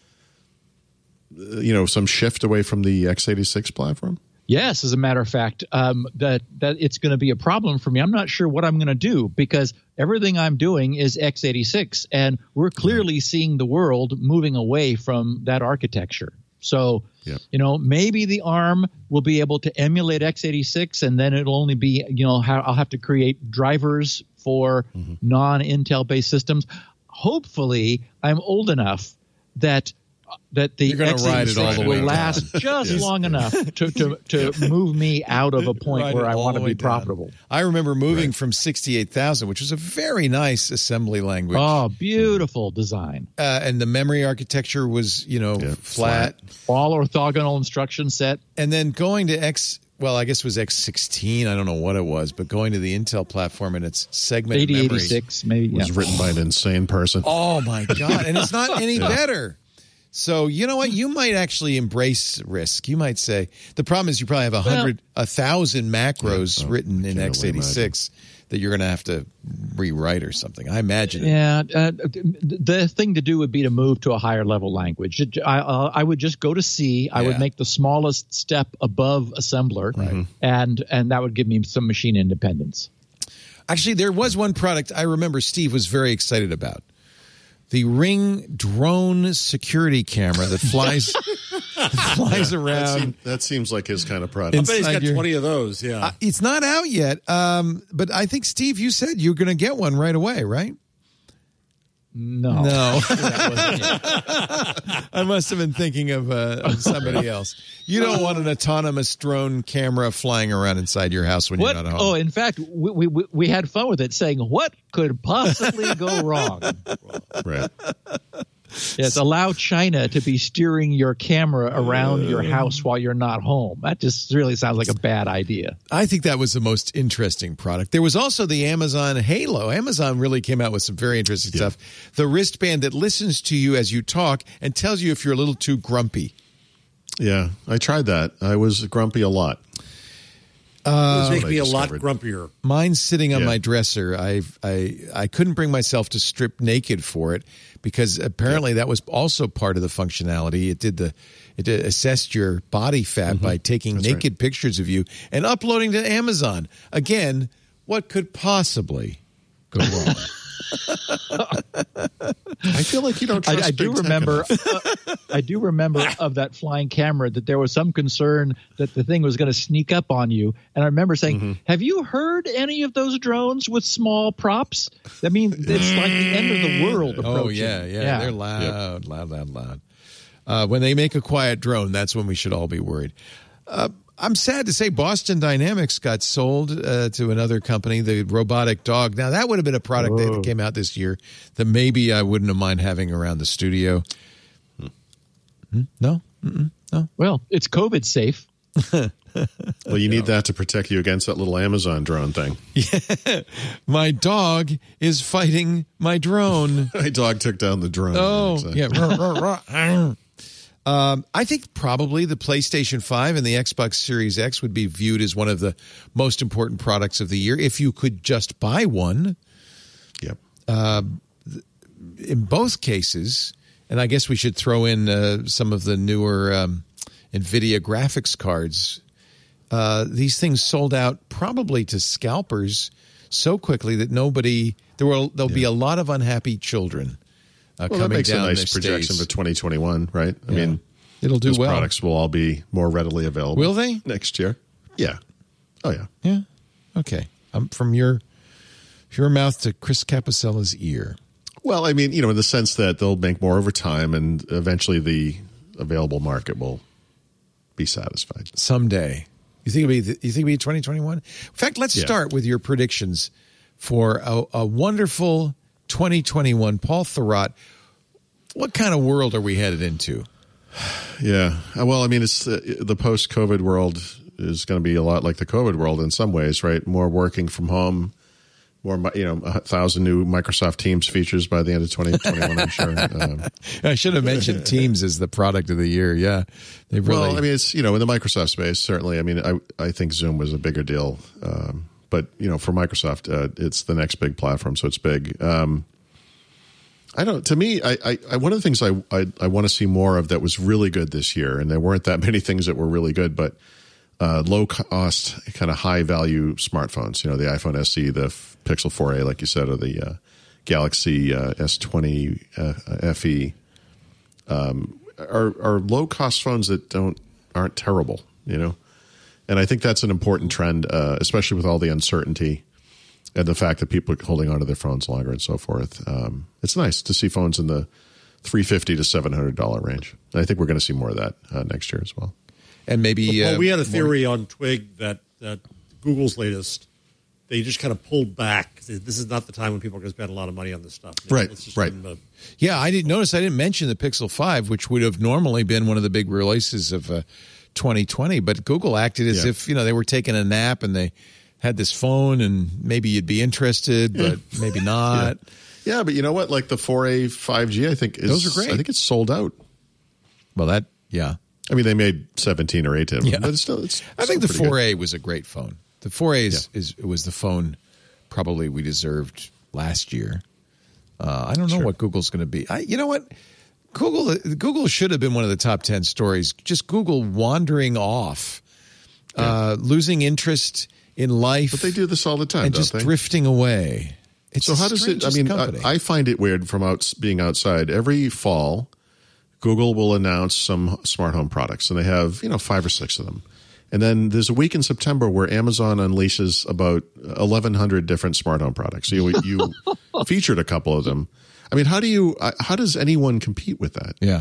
Speaker 4: uh, you know, some shift away from the x eighty-six platform?
Speaker 5: Yes, as a matter of fact, um, that that it's going to be a problem for me. I'm not sure what I'm going to do because everything I'm doing is x eighty-six, and we're clearly seeing the world moving away from that architecture. So,
Speaker 4: Yep.
Speaker 5: you know, maybe the ARM will be able to emulate x eighty-six, and then it'll only be, you know, how I'll have to create drivers for non-Intel based systems. Hopefully, I'm old enough that that the
Speaker 1: You're gonna
Speaker 5: x
Speaker 1: ride it all
Speaker 5: eighty-six
Speaker 1: the way
Speaker 5: will
Speaker 1: down.
Speaker 5: last just
Speaker 4: Yes.
Speaker 5: long enough to, to, to move me out of a point
Speaker 1: Ride
Speaker 5: where
Speaker 1: it
Speaker 5: I
Speaker 1: all
Speaker 5: want
Speaker 1: the
Speaker 5: to
Speaker 1: way
Speaker 5: be
Speaker 1: down.
Speaker 5: profitable.
Speaker 1: I remember moving from sixty-eight thousand, which was a very nice assembly language.
Speaker 5: Oh, beautiful design.
Speaker 1: Uh, and the memory architecture was, you know,
Speaker 4: Yeah,
Speaker 1: flat.
Speaker 5: All orthogonal instruction set.
Speaker 1: And then going to X, well, I guess it was X sixteen. I don't know what it was, but going to the Intel platform and its segmented
Speaker 5: eighty
Speaker 1: memory.
Speaker 5: eighty-six, maybe.
Speaker 4: It was
Speaker 5: Yeah.
Speaker 4: written by an insane person.
Speaker 1: Oh, my God. And it's not any better. So, you know what? You might actually embrace risk. You might say the problem is you probably have a hundred, a thousand macros
Speaker 4: Yeah. Oh,
Speaker 1: written in
Speaker 4: I can't
Speaker 1: x eighty-six that you're going to have to rewrite or something. I imagine. it.
Speaker 5: Yeah, uh, the thing to do would be to move to a higher level language. I, uh, I would just go to C. I
Speaker 1: Yeah.
Speaker 5: would make the smallest step above assembler,
Speaker 1: Right.
Speaker 5: and and that would give me some machine independence.
Speaker 1: Actually, there was one product I remember Steve was very excited about. The Ring drone security camera that flies that flies
Speaker 4: That,
Speaker 1: around.
Speaker 4: seem, that seems like his kind of
Speaker 6: I
Speaker 4: product.
Speaker 6: bet he's
Speaker 1: Inside
Speaker 6: got
Speaker 1: your-
Speaker 6: twenty of those. Yeah.
Speaker 1: Uh, it's not out yet, um, but I think, Steve, you said you're going to get one right away, right?
Speaker 5: No,
Speaker 1: No.
Speaker 5: That wasn't it.
Speaker 1: I must have been thinking of, uh, of somebody else. You don't want an autonomous drone camera flying around inside your house when
Speaker 5: What?
Speaker 1: you're not home.
Speaker 5: Oh, in fact, we, we we had fun with it, saying what could possibly go wrong.
Speaker 4: Right.
Speaker 5: Yes, allow China to be steering your camera around your house while you're not home. That just really sounds like a bad idea.
Speaker 1: I think that was the most interesting product. There was also the Amazon Halo. Amazon really came out with some very interesting
Speaker 4: Yeah.
Speaker 1: stuff. The wristband that listens to you as you talk and tells you if you're a little too grumpy.
Speaker 4: Yeah, I tried that. I was grumpy a lot.
Speaker 6: Uh, make
Speaker 4: what I
Speaker 6: me a lot
Speaker 4: discovered.
Speaker 6: grumpier.
Speaker 1: Mine's sitting on
Speaker 4: Yeah.
Speaker 1: my dresser. I I I couldn't bring myself to strip naked for it because apparently that was also part of the functionality. It did the it did assessed your body fat by taking
Speaker 4: That's
Speaker 1: naked pictures of you and uploading to Amazon. Again, what could possibly go wrong?
Speaker 4: I feel like you don't trust
Speaker 5: I, I do
Speaker 4: big tech
Speaker 5: remember.
Speaker 4: enough.
Speaker 5: uh, I do remember of that flying camera that there was some concern that the thing was going to sneak up on you. And I remember saying,
Speaker 4: Mm-hmm.
Speaker 5: "Have you heard any of those drones with small props? I mean, it's like the end of the world approaching."
Speaker 1: Oh yeah, yeah, they're loud, loud, loud, loud. Uh, when they make a quiet drone, that's when we should all be worried. Uh, I'm sad to say Boston Dynamics got sold uh, to another company, the robotic dog. Now, that would have been a product
Speaker 5: Whoa.
Speaker 1: that came out this year that maybe I wouldn't have mind having around the studio. Hmm? No? Mm-mm. No?
Speaker 5: Well, it's COVID safe.
Speaker 4: Well, you need that to protect you against that little Amazon drone thing.
Speaker 1: Yeah. My dog is fighting my drone.
Speaker 4: My dog took down the drone.
Speaker 1: Oh,
Speaker 4: Exactly.
Speaker 1: yeah. Um, I think probably the PlayStation five and the Xbox Series X would be viewed as one of the most important products of the year if you could just buy one.
Speaker 4: Yep.
Speaker 1: Uh, in both cases, and I guess we should throw in uh, some of the newer um, NVIDIA graphics cards. Uh, these things sold out probably to scalpers so quickly that nobody there will there'll yeah. be a lot of unhappy children. Uh,
Speaker 4: well,
Speaker 1: coming
Speaker 4: that makes
Speaker 1: down
Speaker 4: a nice projection
Speaker 1: days.
Speaker 4: for twenty twenty-one, right? I
Speaker 1: Yeah.
Speaker 4: mean,
Speaker 1: it'll do
Speaker 4: those
Speaker 1: well.
Speaker 4: Products will all be more readily available.
Speaker 1: Will they
Speaker 4: next year? Yeah. Oh yeah.
Speaker 1: Yeah. Okay. Um, from your your mouth to Chris Capocella's ear.
Speaker 4: Well, I mean, you know, in the sense that they'll make more over time, and eventually the available market will be satisfied
Speaker 1: Someday. You think it'll be? You think it'll be twenty twenty-one? In fact, let's
Speaker 4: Yeah.
Speaker 1: start with your predictions for a, a wonderful twenty twenty-one. Paul Thurrott, what kind of world are we headed into?
Speaker 4: Yeah. Well, I mean, it's uh, the post-COVID world is going to be a lot like the COVID world in some ways, right? More working from home, more, you know, a thousand new Microsoft Teams features by the end of twenty twenty-one, I'm sure. Um,
Speaker 1: I should have mentioned Teams as the product of the year. Yeah. They really.
Speaker 4: Well, I mean, it's, you know, in the Microsoft space, certainly. I mean, I, I think Zoom was a bigger deal. Um, but, you know, for Microsoft, uh, it's the next big platform, so it's big. Um, I don't. To me, I, I, I one of the things I, I, I want to see more of that was really good this year, and there weren't that many things that were really good, but uh, low cost, kind of high value smartphones. You know, the iPhone S E, the F- Pixel four A, like you said, or the uh, Galaxy uh, S twenty uh, F E, um, are are low cost phones that don't aren't terrible. You know, and I think that's an important trend, uh, especially with all the uncertainty. And the fact that people are holding onto their phones longer and so forth. Um, it's nice to see phones in the three hundred fifty dollars to seven hundred dollars range. And I think we're going to see more of that uh, next year as well.
Speaker 1: And maybe
Speaker 6: well,
Speaker 1: uh,
Speaker 6: we had a theory more- on Twig that, that Google's latest, they just kind of pulled back. This is not the time when people are going to spend a lot of money on this stuff. You know,
Speaker 4: right,
Speaker 6: let's just
Speaker 4: right.
Speaker 6: A-
Speaker 1: yeah, I didn't notice. I didn't mention the Pixel five, which would have normally been one of the big releases of uh, twenty twenty. But Google acted as
Speaker 4: Yeah.
Speaker 1: if, you know, they were taking a nap and they had this phone and maybe you'd be interested, but maybe not.
Speaker 4: Yeah. yeah, but you know what? Like the four A five G, I think is,
Speaker 1: Those are great.
Speaker 4: I think it's sold out.
Speaker 1: Well, that, yeah.
Speaker 4: I mean, they made seventeen or eighteen,
Speaker 1: Yeah.
Speaker 4: but it's still. It's
Speaker 1: I think the
Speaker 4: still pretty
Speaker 1: four A was a great phone. The four A is, is was the phone probably we deserved last year. Uh, I don't know
Speaker 4: Sure.
Speaker 1: what Google's going to be. I, you know what? Google Google should have been one of the top ten stories. Just Google wandering off, uh, losing interest in life.
Speaker 4: But they do this all the time,
Speaker 1: and
Speaker 4: don't
Speaker 1: just
Speaker 4: they?
Speaker 1: drifting away. It's
Speaker 4: so
Speaker 1: the
Speaker 4: how does it? I
Speaker 1: strangest
Speaker 4: mean,
Speaker 1: company.
Speaker 4: I, I find it weird from out being outside. Every fall, Google will announce some smart home products, and they have you know five or six of them. And then there's a week in September where Amazon unleashes about eleven hundred different smart home products. So you, you featured a couple of them. I mean, how do you? How does anyone compete with that?
Speaker 1: Yeah.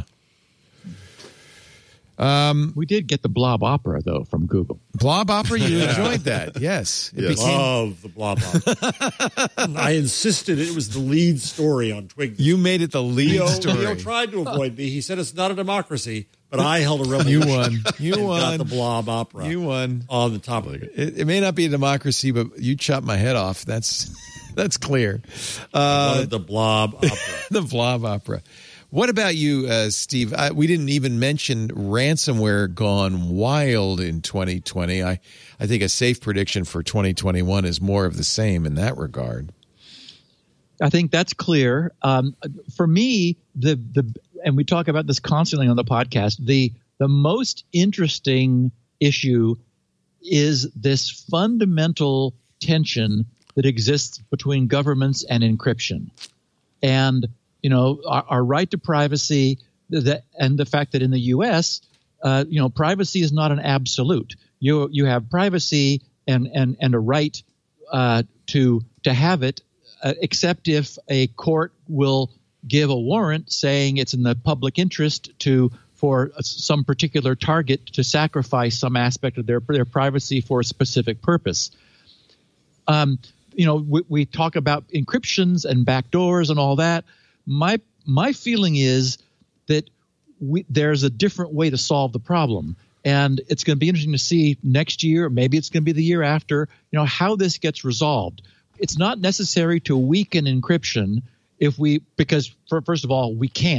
Speaker 5: Um, we did get the Blob Opera though from Google.
Speaker 1: Blob Opera, you enjoyed that? Yes,
Speaker 6: it yes. became... love the Blob Opera. I insisted it was the lead story on Twig.
Speaker 1: You made it the lead
Speaker 6: Leo,
Speaker 1: story.
Speaker 6: Leo tried to avoid me. He said it's not a democracy, but I held a revolution.
Speaker 1: You won. You
Speaker 6: and
Speaker 1: won.
Speaker 6: Got the Blob Opera.
Speaker 1: You won
Speaker 6: on the top of it.
Speaker 1: It, it may not be a democracy, but you chopped my head off. That's that's clear.
Speaker 6: Uh, the Blob Opera.
Speaker 1: The Blob Opera. What about you, uh, Steve? I, we didn't even mention ransomware gone wild in twenty twenty. I, I think a safe prediction for twenty twenty-one is more of the same in that regard.
Speaker 5: I think that's clear. Um, for me, the the and we talk about this constantly on the podcast. The the most interesting issue is this fundamental tension that exists between governments and encryption, and you know, our, our right to privacy, the, and the fact that in the U S, uh, you know, privacy is not an absolute. You you have privacy and and and a right uh, to to have it, uh, except if a court will give a warrant saying it's in the public interest to for some particular target to sacrifice some aspect of their their privacy for a specific purpose. Um, you know, we, we talk about encryptions and backdoors and all that. My my feeling is that we, there's a different way to solve the problem, and it's going to be interesting to see next year, maybe it's going to be the year after, you know, how this gets resolved. It's not necessary to weaken encryption if we, because for, first of all, we can't.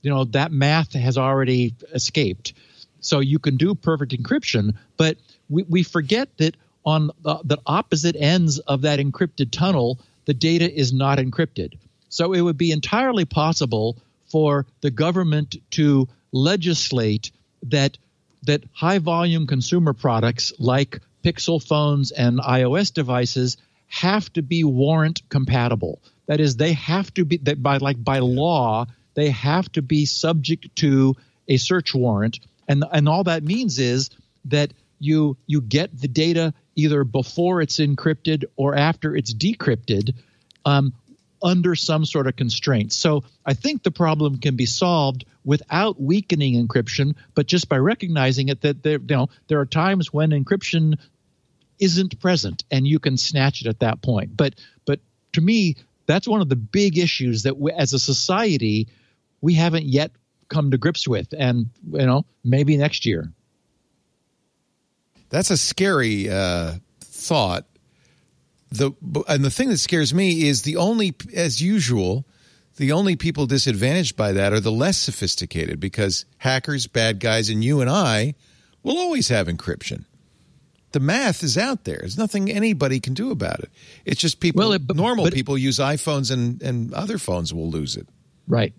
Speaker 5: you know, that math has already escaped. So you can do perfect encryption, but we, we forget that on the, the opposite ends of that encrypted tunnel, the data is not encrypted. So it would be entirely possible for the government to legislate that that high-volume consumer products like Pixel phones and iOS devices have to be warrant compatible. That is, they have to be that by like by law, they have to be subject to a search warrant, and and all that means is that you you get the data either before it's encrypted or after it's decrypted, um, under some sort of constraint. So I think the problem can be solved without weakening encryption, but just by recognizing it that there, you know, there are times when encryption isn't present, and you can snatch it at that point. But but to me, that's one of the big issues that we, as a society, we haven't yet come to grips with, and you know, maybe next year.
Speaker 1: That's a scary uh, thought. The and the thing that scares me is the only, as usual, the only people disadvantaged by that are the less sophisticated, because hackers, bad guys, and you and I will always have encryption. The math is out there. There's nothing anybody can do about it. It's just people, well, it, but, normal but, people use iPhones, and, and other phones will lose it.
Speaker 5: Right.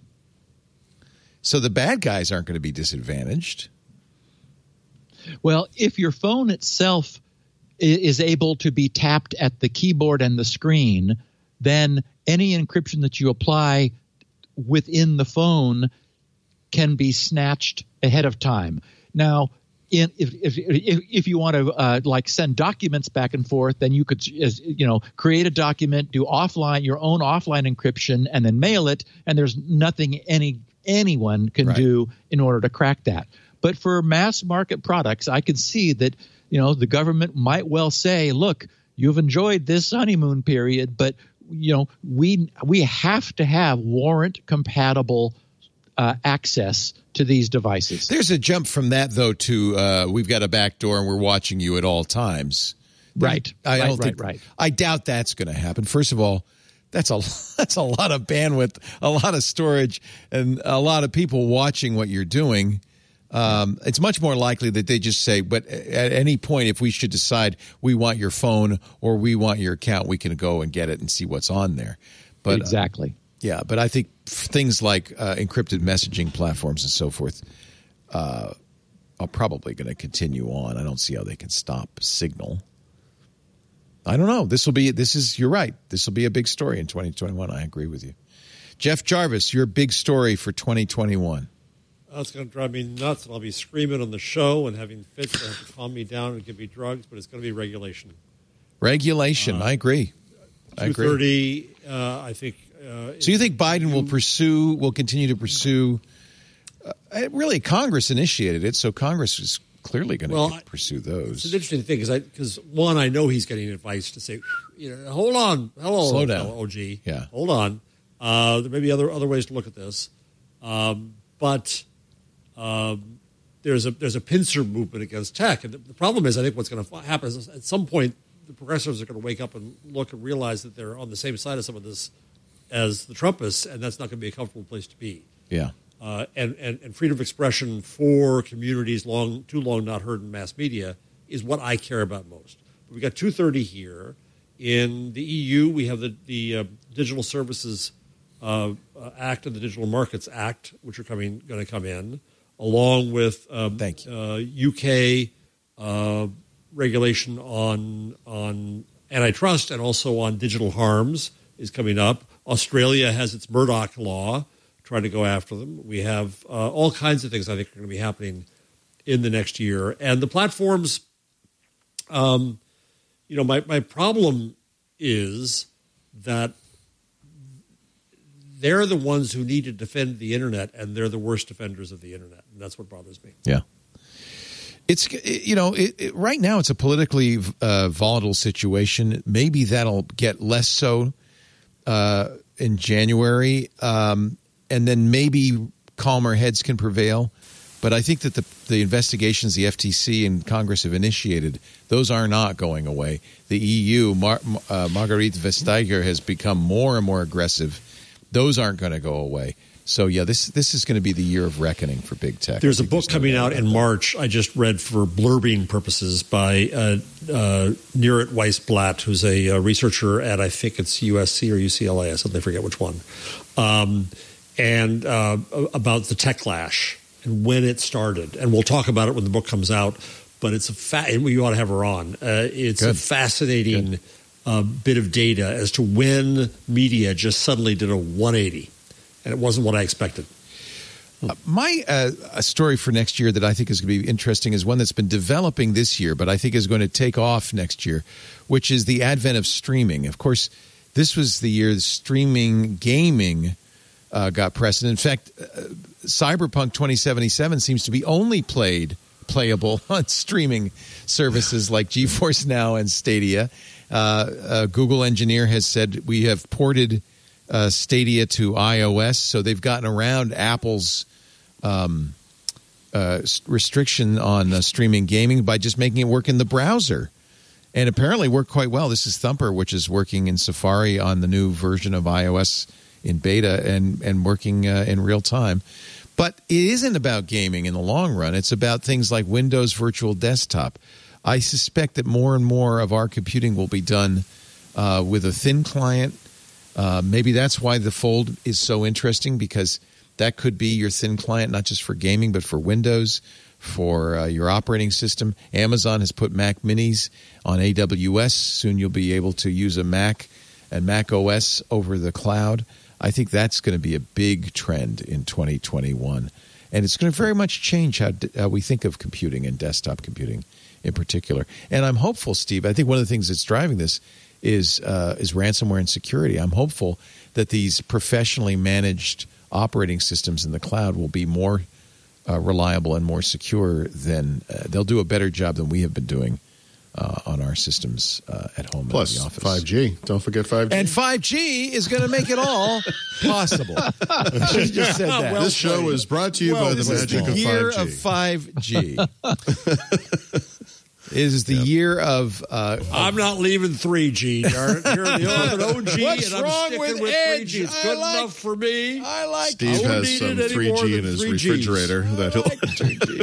Speaker 1: So the bad guys aren't going to be disadvantaged.
Speaker 5: Well, if your phone itself is able to be tapped at the keyboard and the screen, then any encryption that you apply within the phone can be snatched ahead of time. Now, in, if, if if if you want to uh, like send documents back and forth, then you could as, you know create a document, do offline your own offline encryption, and then mail it. And there's nothing any anyone can right. do in order to crack that. But for mass market products, I can see that, you know, the government might well say, look, you've enjoyed this honeymoon period, but, you know, we we have to have warrant compatible uh, access to these devices.
Speaker 1: There's a jump from that, though, to uh, we've got a back door and we're watching you at all times.
Speaker 5: Right.
Speaker 1: I
Speaker 5: right,
Speaker 1: don't
Speaker 5: right,
Speaker 1: think,
Speaker 5: right.
Speaker 1: I doubt that's going to happen. First of all, that's a that's a lot of bandwidth, a lot of storage, and a lot of people watching what you're doing. Um, it's much more likely that they just say, but at any point, if we should decide we want your phone or we want your account, we can go and get it and see what's on there. But
Speaker 5: exactly.
Speaker 1: Uh, yeah, but I think things like uh, encrypted messaging platforms and so forth uh, are probably going to continue on. I don't see how they can stop Signal. I don't know. This will be, this is, you're right. This will be a big story in twenty twenty-one. I agree with you. Jeff Jarvis, your big story for twenty twenty-one.
Speaker 6: That's going to drive me nuts, and I'll be screaming on the show and having fits that have to calm me down and give me drugs, but it's going to be regulation.
Speaker 1: Regulation, uh, I agree. I agree.
Speaker 6: two thirty, uh, I think. Uh,
Speaker 1: so you think Biden will pursue, will continue to pursue, uh, really Congress initiated it, so Congress is clearly going to well, pursue those.
Speaker 6: It's an interesting thing, because, because one, I know he's getting advice to say, you know, hold on, hello,
Speaker 1: slow down,
Speaker 6: O G,
Speaker 1: yeah,
Speaker 6: hold on. Uh, there may be other other ways to look at this, um, but um, there's a there's a pincer movement against tech, and the, the problem is, I think what's going to happen is at some point the progressives are going to wake up and look and realize that they're on the same side of some of this as the Trumpists, and that's not going to be a comfortable place to be.
Speaker 1: Yeah.
Speaker 6: Uh, and, and, and freedom of expression for communities long too long not heard in mass media is what I care about most. But we got two thirty here. In the E U, we have the, the uh, Digital Services uh, uh, Act and the Digital Markets Act, which are coming going to come in, along with um,
Speaker 1: Thank you.
Speaker 6: Uh, U K uh, regulation on on antitrust and also on digital harms is coming up. Australia has its Murdoch law, trying to go after them. We have uh, all kinds of things I think are going to be happening in the next year. And the platforms, um, you know, my, my problem is that they're the ones who need to defend the internet, and they're the worst defenders of the internet. And that's what bothers me.
Speaker 1: Yeah. It's, you know, it, it, right now it's a politically uh, volatile situation. Maybe that'll get less so uh, in January. Um, and then maybe calmer heads can prevail. But I think that the the investigations the F T C and Congress have initiated, those are not going away. The E U, Mar, uh, Margrethe Vestager has become more and more aggressive. Those aren't going to go away. So yeah, this this is going to be the year of reckoning for big tech.
Speaker 6: There's a book coming out in March. I just read for blurbing purposes by uh, uh, Neeraj Weisblatt, who's a, a researcher at I think it's U S C or U C L A. I suddenly forget which one. Um, and uh, about the techlash and when it started. And we'll talk about it when the book comes out. But it's a fa- we ought to have her on. Uh, it's Good. a fascinating uh, bit of data as to when media just suddenly did a one eighty. And it wasn't what I expected.
Speaker 1: Uh, my uh, a story for next year that I think is going to be interesting is one that's been developing this year, but I think is going to take off next year, which is the advent of streaming. Of course, this was the year streaming gaming uh, got precedent. In fact, uh, Cyberpunk twenty seventy-seven seems to be only played playable on streaming services like GeForce Now and Stadia. Uh, a Google engineer has said we have ported Uh, Stadia to iOS, so they've gotten around Apple's um, uh, restriction on uh, streaming gaming by just making it work in the browser, and apparently worked quite well. This is Thumper, which is working in Safari on the new version of iOS in beta and and working uh, in real time. But it isn't about gaming in the long run. It's about things like Windows Virtual Desktop. I suspect that more and more of our computing will be done uh, with a thin client. Uh, maybe that's why the Fold is so interesting, because that could be your thin client, not just for gaming, but for Windows, for uh, your operating system. Amazon has put Mac Minis on A W S. Soon you'll be able to use a Mac and Mac O S over the cloud. I think that's going to be a big trend in twenty twenty-one. And it's going to very much change how, how we think of computing and desktop computing in particular. And I'm hopeful, Steve, I think one of the things that's driving this is uh, is ransomware and security. I'm hopeful that these professionally managed operating systems in the cloud will be more uh, reliable and more secure than uh, they'll do a better job than we have been doing uh, on our systems uh, at home.
Speaker 4: Plus
Speaker 1: and in the office.
Speaker 4: five G. Don't forget five G.
Speaker 1: And five G is going to make it all possible. I should have just said that.
Speaker 4: Well, this show is brought to you
Speaker 1: well,
Speaker 4: by the magic
Speaker 1: the
Speaker 4: of five G.
Speaker 1: Year of five G. It is the yep. year of, uh, of...
Speaker 6: I'm not leaving three G, darn it. You're the old O G,
Speaker 1: What's
Speaker 6: and I'm
Speaker 1: wrong
Speaker 6: sticking
Speaker 1: with,
Speaker 6: with
Speaker 1: Edge?
Speaker 6: three G. It's
Speaker 1: I
Speaker 6: good
Speaker 1: like,
Speaker 6: enough for me.
Speaker 1: I like
Speaker 4: Steve
Speaker 1: I
Speaker 4: has some three G in his
Speaker 6: three Gs.
Speaker 4: refrigerator. That he'll...
Speaker 1: like three G.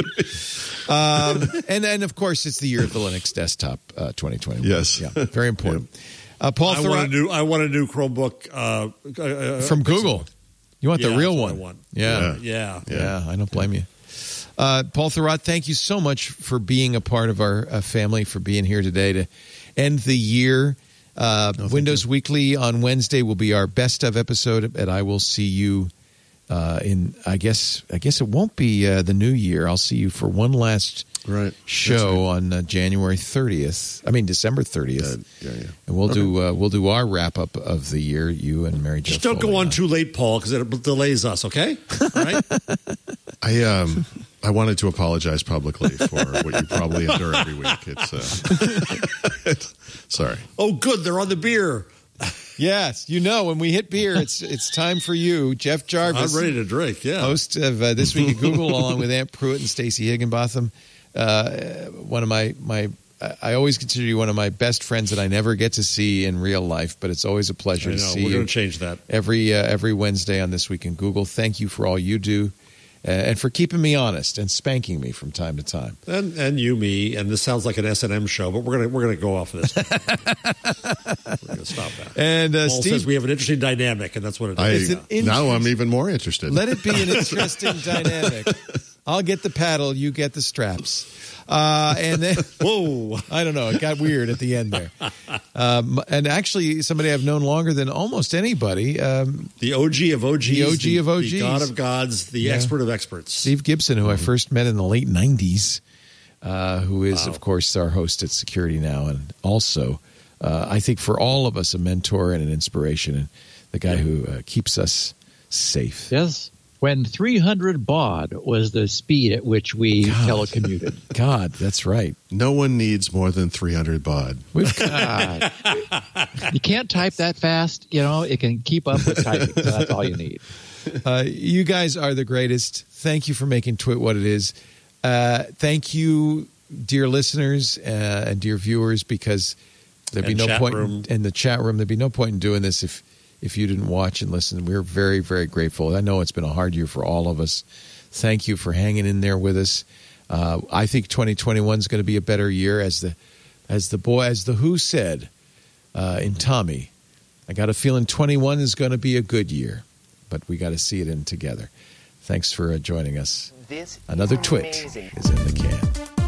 Speaker 1: um, and then, of course, it's the year of the Linux desktop, uh, twenty twenty-one.
Speaker 4: Yes.
Speaker 1: Yeah, very important. Yep. Uh, Paul
Speaker 6: I
Speaker 1: Thurrott,
Speaker 6: want a new, I want a new Chromebook. Uh, uh,
Speaker 1: from Google. You want
Speaker 6: yeah,
Speaker 1: the real
Speaker 6: one?
Speaker 1: one.
Speaker 6: Yeah.
Speaker 1: Yeah.
Speaker 6: Yeah.
Speaker 1: Yeah, I don't blame you. Uh, Paul Thurrott, thank you so much for being a part of our uh, family, for being here today to end the year. Uh, oh, Windows you. Weekly on Wednesday will be our best of episode, and I will see you uh, in. I guess. I guess it won't be uh, the new year. I'll see you for one last
Speaker 4: right.
Speaker 1: show
Speaker 4: right.
Speaker 1: on uh, January thirtieth. I mean December thirtieth. Uh,
Speaker 4: yeah, yeah.
Speaker 1: And we'll
Speaker 4: okay.
Speaker 1: do uh, we'll do our wrap up of the year. You and Mary Jo.
Speaker 6: Just don't go on too late, Paul, because it delays us. Okay. All right.
Speaker 4: I um. I wanted to apologize publicly for what you probably endure every week. It's uh, sorry.
Speaker 6: Oh, good. They're on the beer.
Speaker 1: Yes, you know, when we hit beer, it's it's time for you, Jeff Jarvis.
Speaker 6: I'm ready to drink. Yeah,
Speaker 1: host of uh, This Week at Google, along with Ant Pruitt and Stacey Higginbotham. Uh, one of my my, I always consider you one of my best friends that I never get to see in real life, but it's always a pleasure
Speaker 6: I know.
Speaker 1: to see
Speaker 6: We're
Speaker 1: you.
Speaker 6: We're going to change that
Speaker 1: every uh, every Wednesday on This Week in Google. Thank you for all you do. Uh, and for keeping me honest and spanking me from time to time,
Speaker 6: and and you, me, and this sounds like an S and M show, but we're gonna we're gonna go off of this. We're gonna stop that.
Speaker 1: And uh,
Speaker 6: Paul
Speaker 1: Steve
Speaker 6: says we have an interesting dynamic, and that's what it
Speaker 4: I,
Speaker 6: is.
Speaker 1: An
Speaker 4: now I'm even more interested.
Speaker 1: Let it be an interesting dynamic. I'll get the paddle, you get the straps. Uh, and then,
Speaker 6: whoa,
Speaker 1: I don't know. It got weird at the end there. Um, and actually, somebody I've known longer than almost anybody. Um,
Speaker 6: the O G of O Gs.
Speaker 1: The O G
Speaker 6: the,
Speaker 1: of O Gs.
Speaker 6: The God of gods, the yeah. expert of experts.
Speaker 1: Steve Gibson, who mm-hmm. I first met in the late nineties, uh, who is, wow. of course, our host at Security Now. And also, uh, I think for all of us, a mentor and an inspiration. And the guy yeah. who uh, keeps us safe.
Speaker 5: Yes. When three hundred baud was the speed at which we God. telecommuted.
Speaker 1: God, that's right.
Speaker 4: No one needs more than three hundred baud.
Speaker 5: We've got, you can't type that fast. You know, it can keep up with typing. So that's all you need.
Speaker 1: Uh, you guys are the greatest. Thank you for making Twit what it is. Uh, thank you, dear listeners uh, and dear viewers, because there'd be
Speaker 6: and
Speaker 1: no
Speaker 6: chat
Speaker 1: point
Speaker 6: room.
Speaker 1: in, in the chat room. There'd be no point in doing this if if you didn't watch and listen. We're very, very grateful. I know it's been a hard year for all of us. Thank you for hanging in there with us. Uh, I think twenty twenty-one is going to be a better year, as the as the boy as the Who said uh, in Tommy. I got a feeling twenty-one is going to be a good year, but we got to see it in together. Thanks for uh, joining us.
Speaker 15: This
Speaker 1: Another
Speaker 15: is
Speaker 1: twit
Speaker 15: amazing.
Speaker 1: is in the can.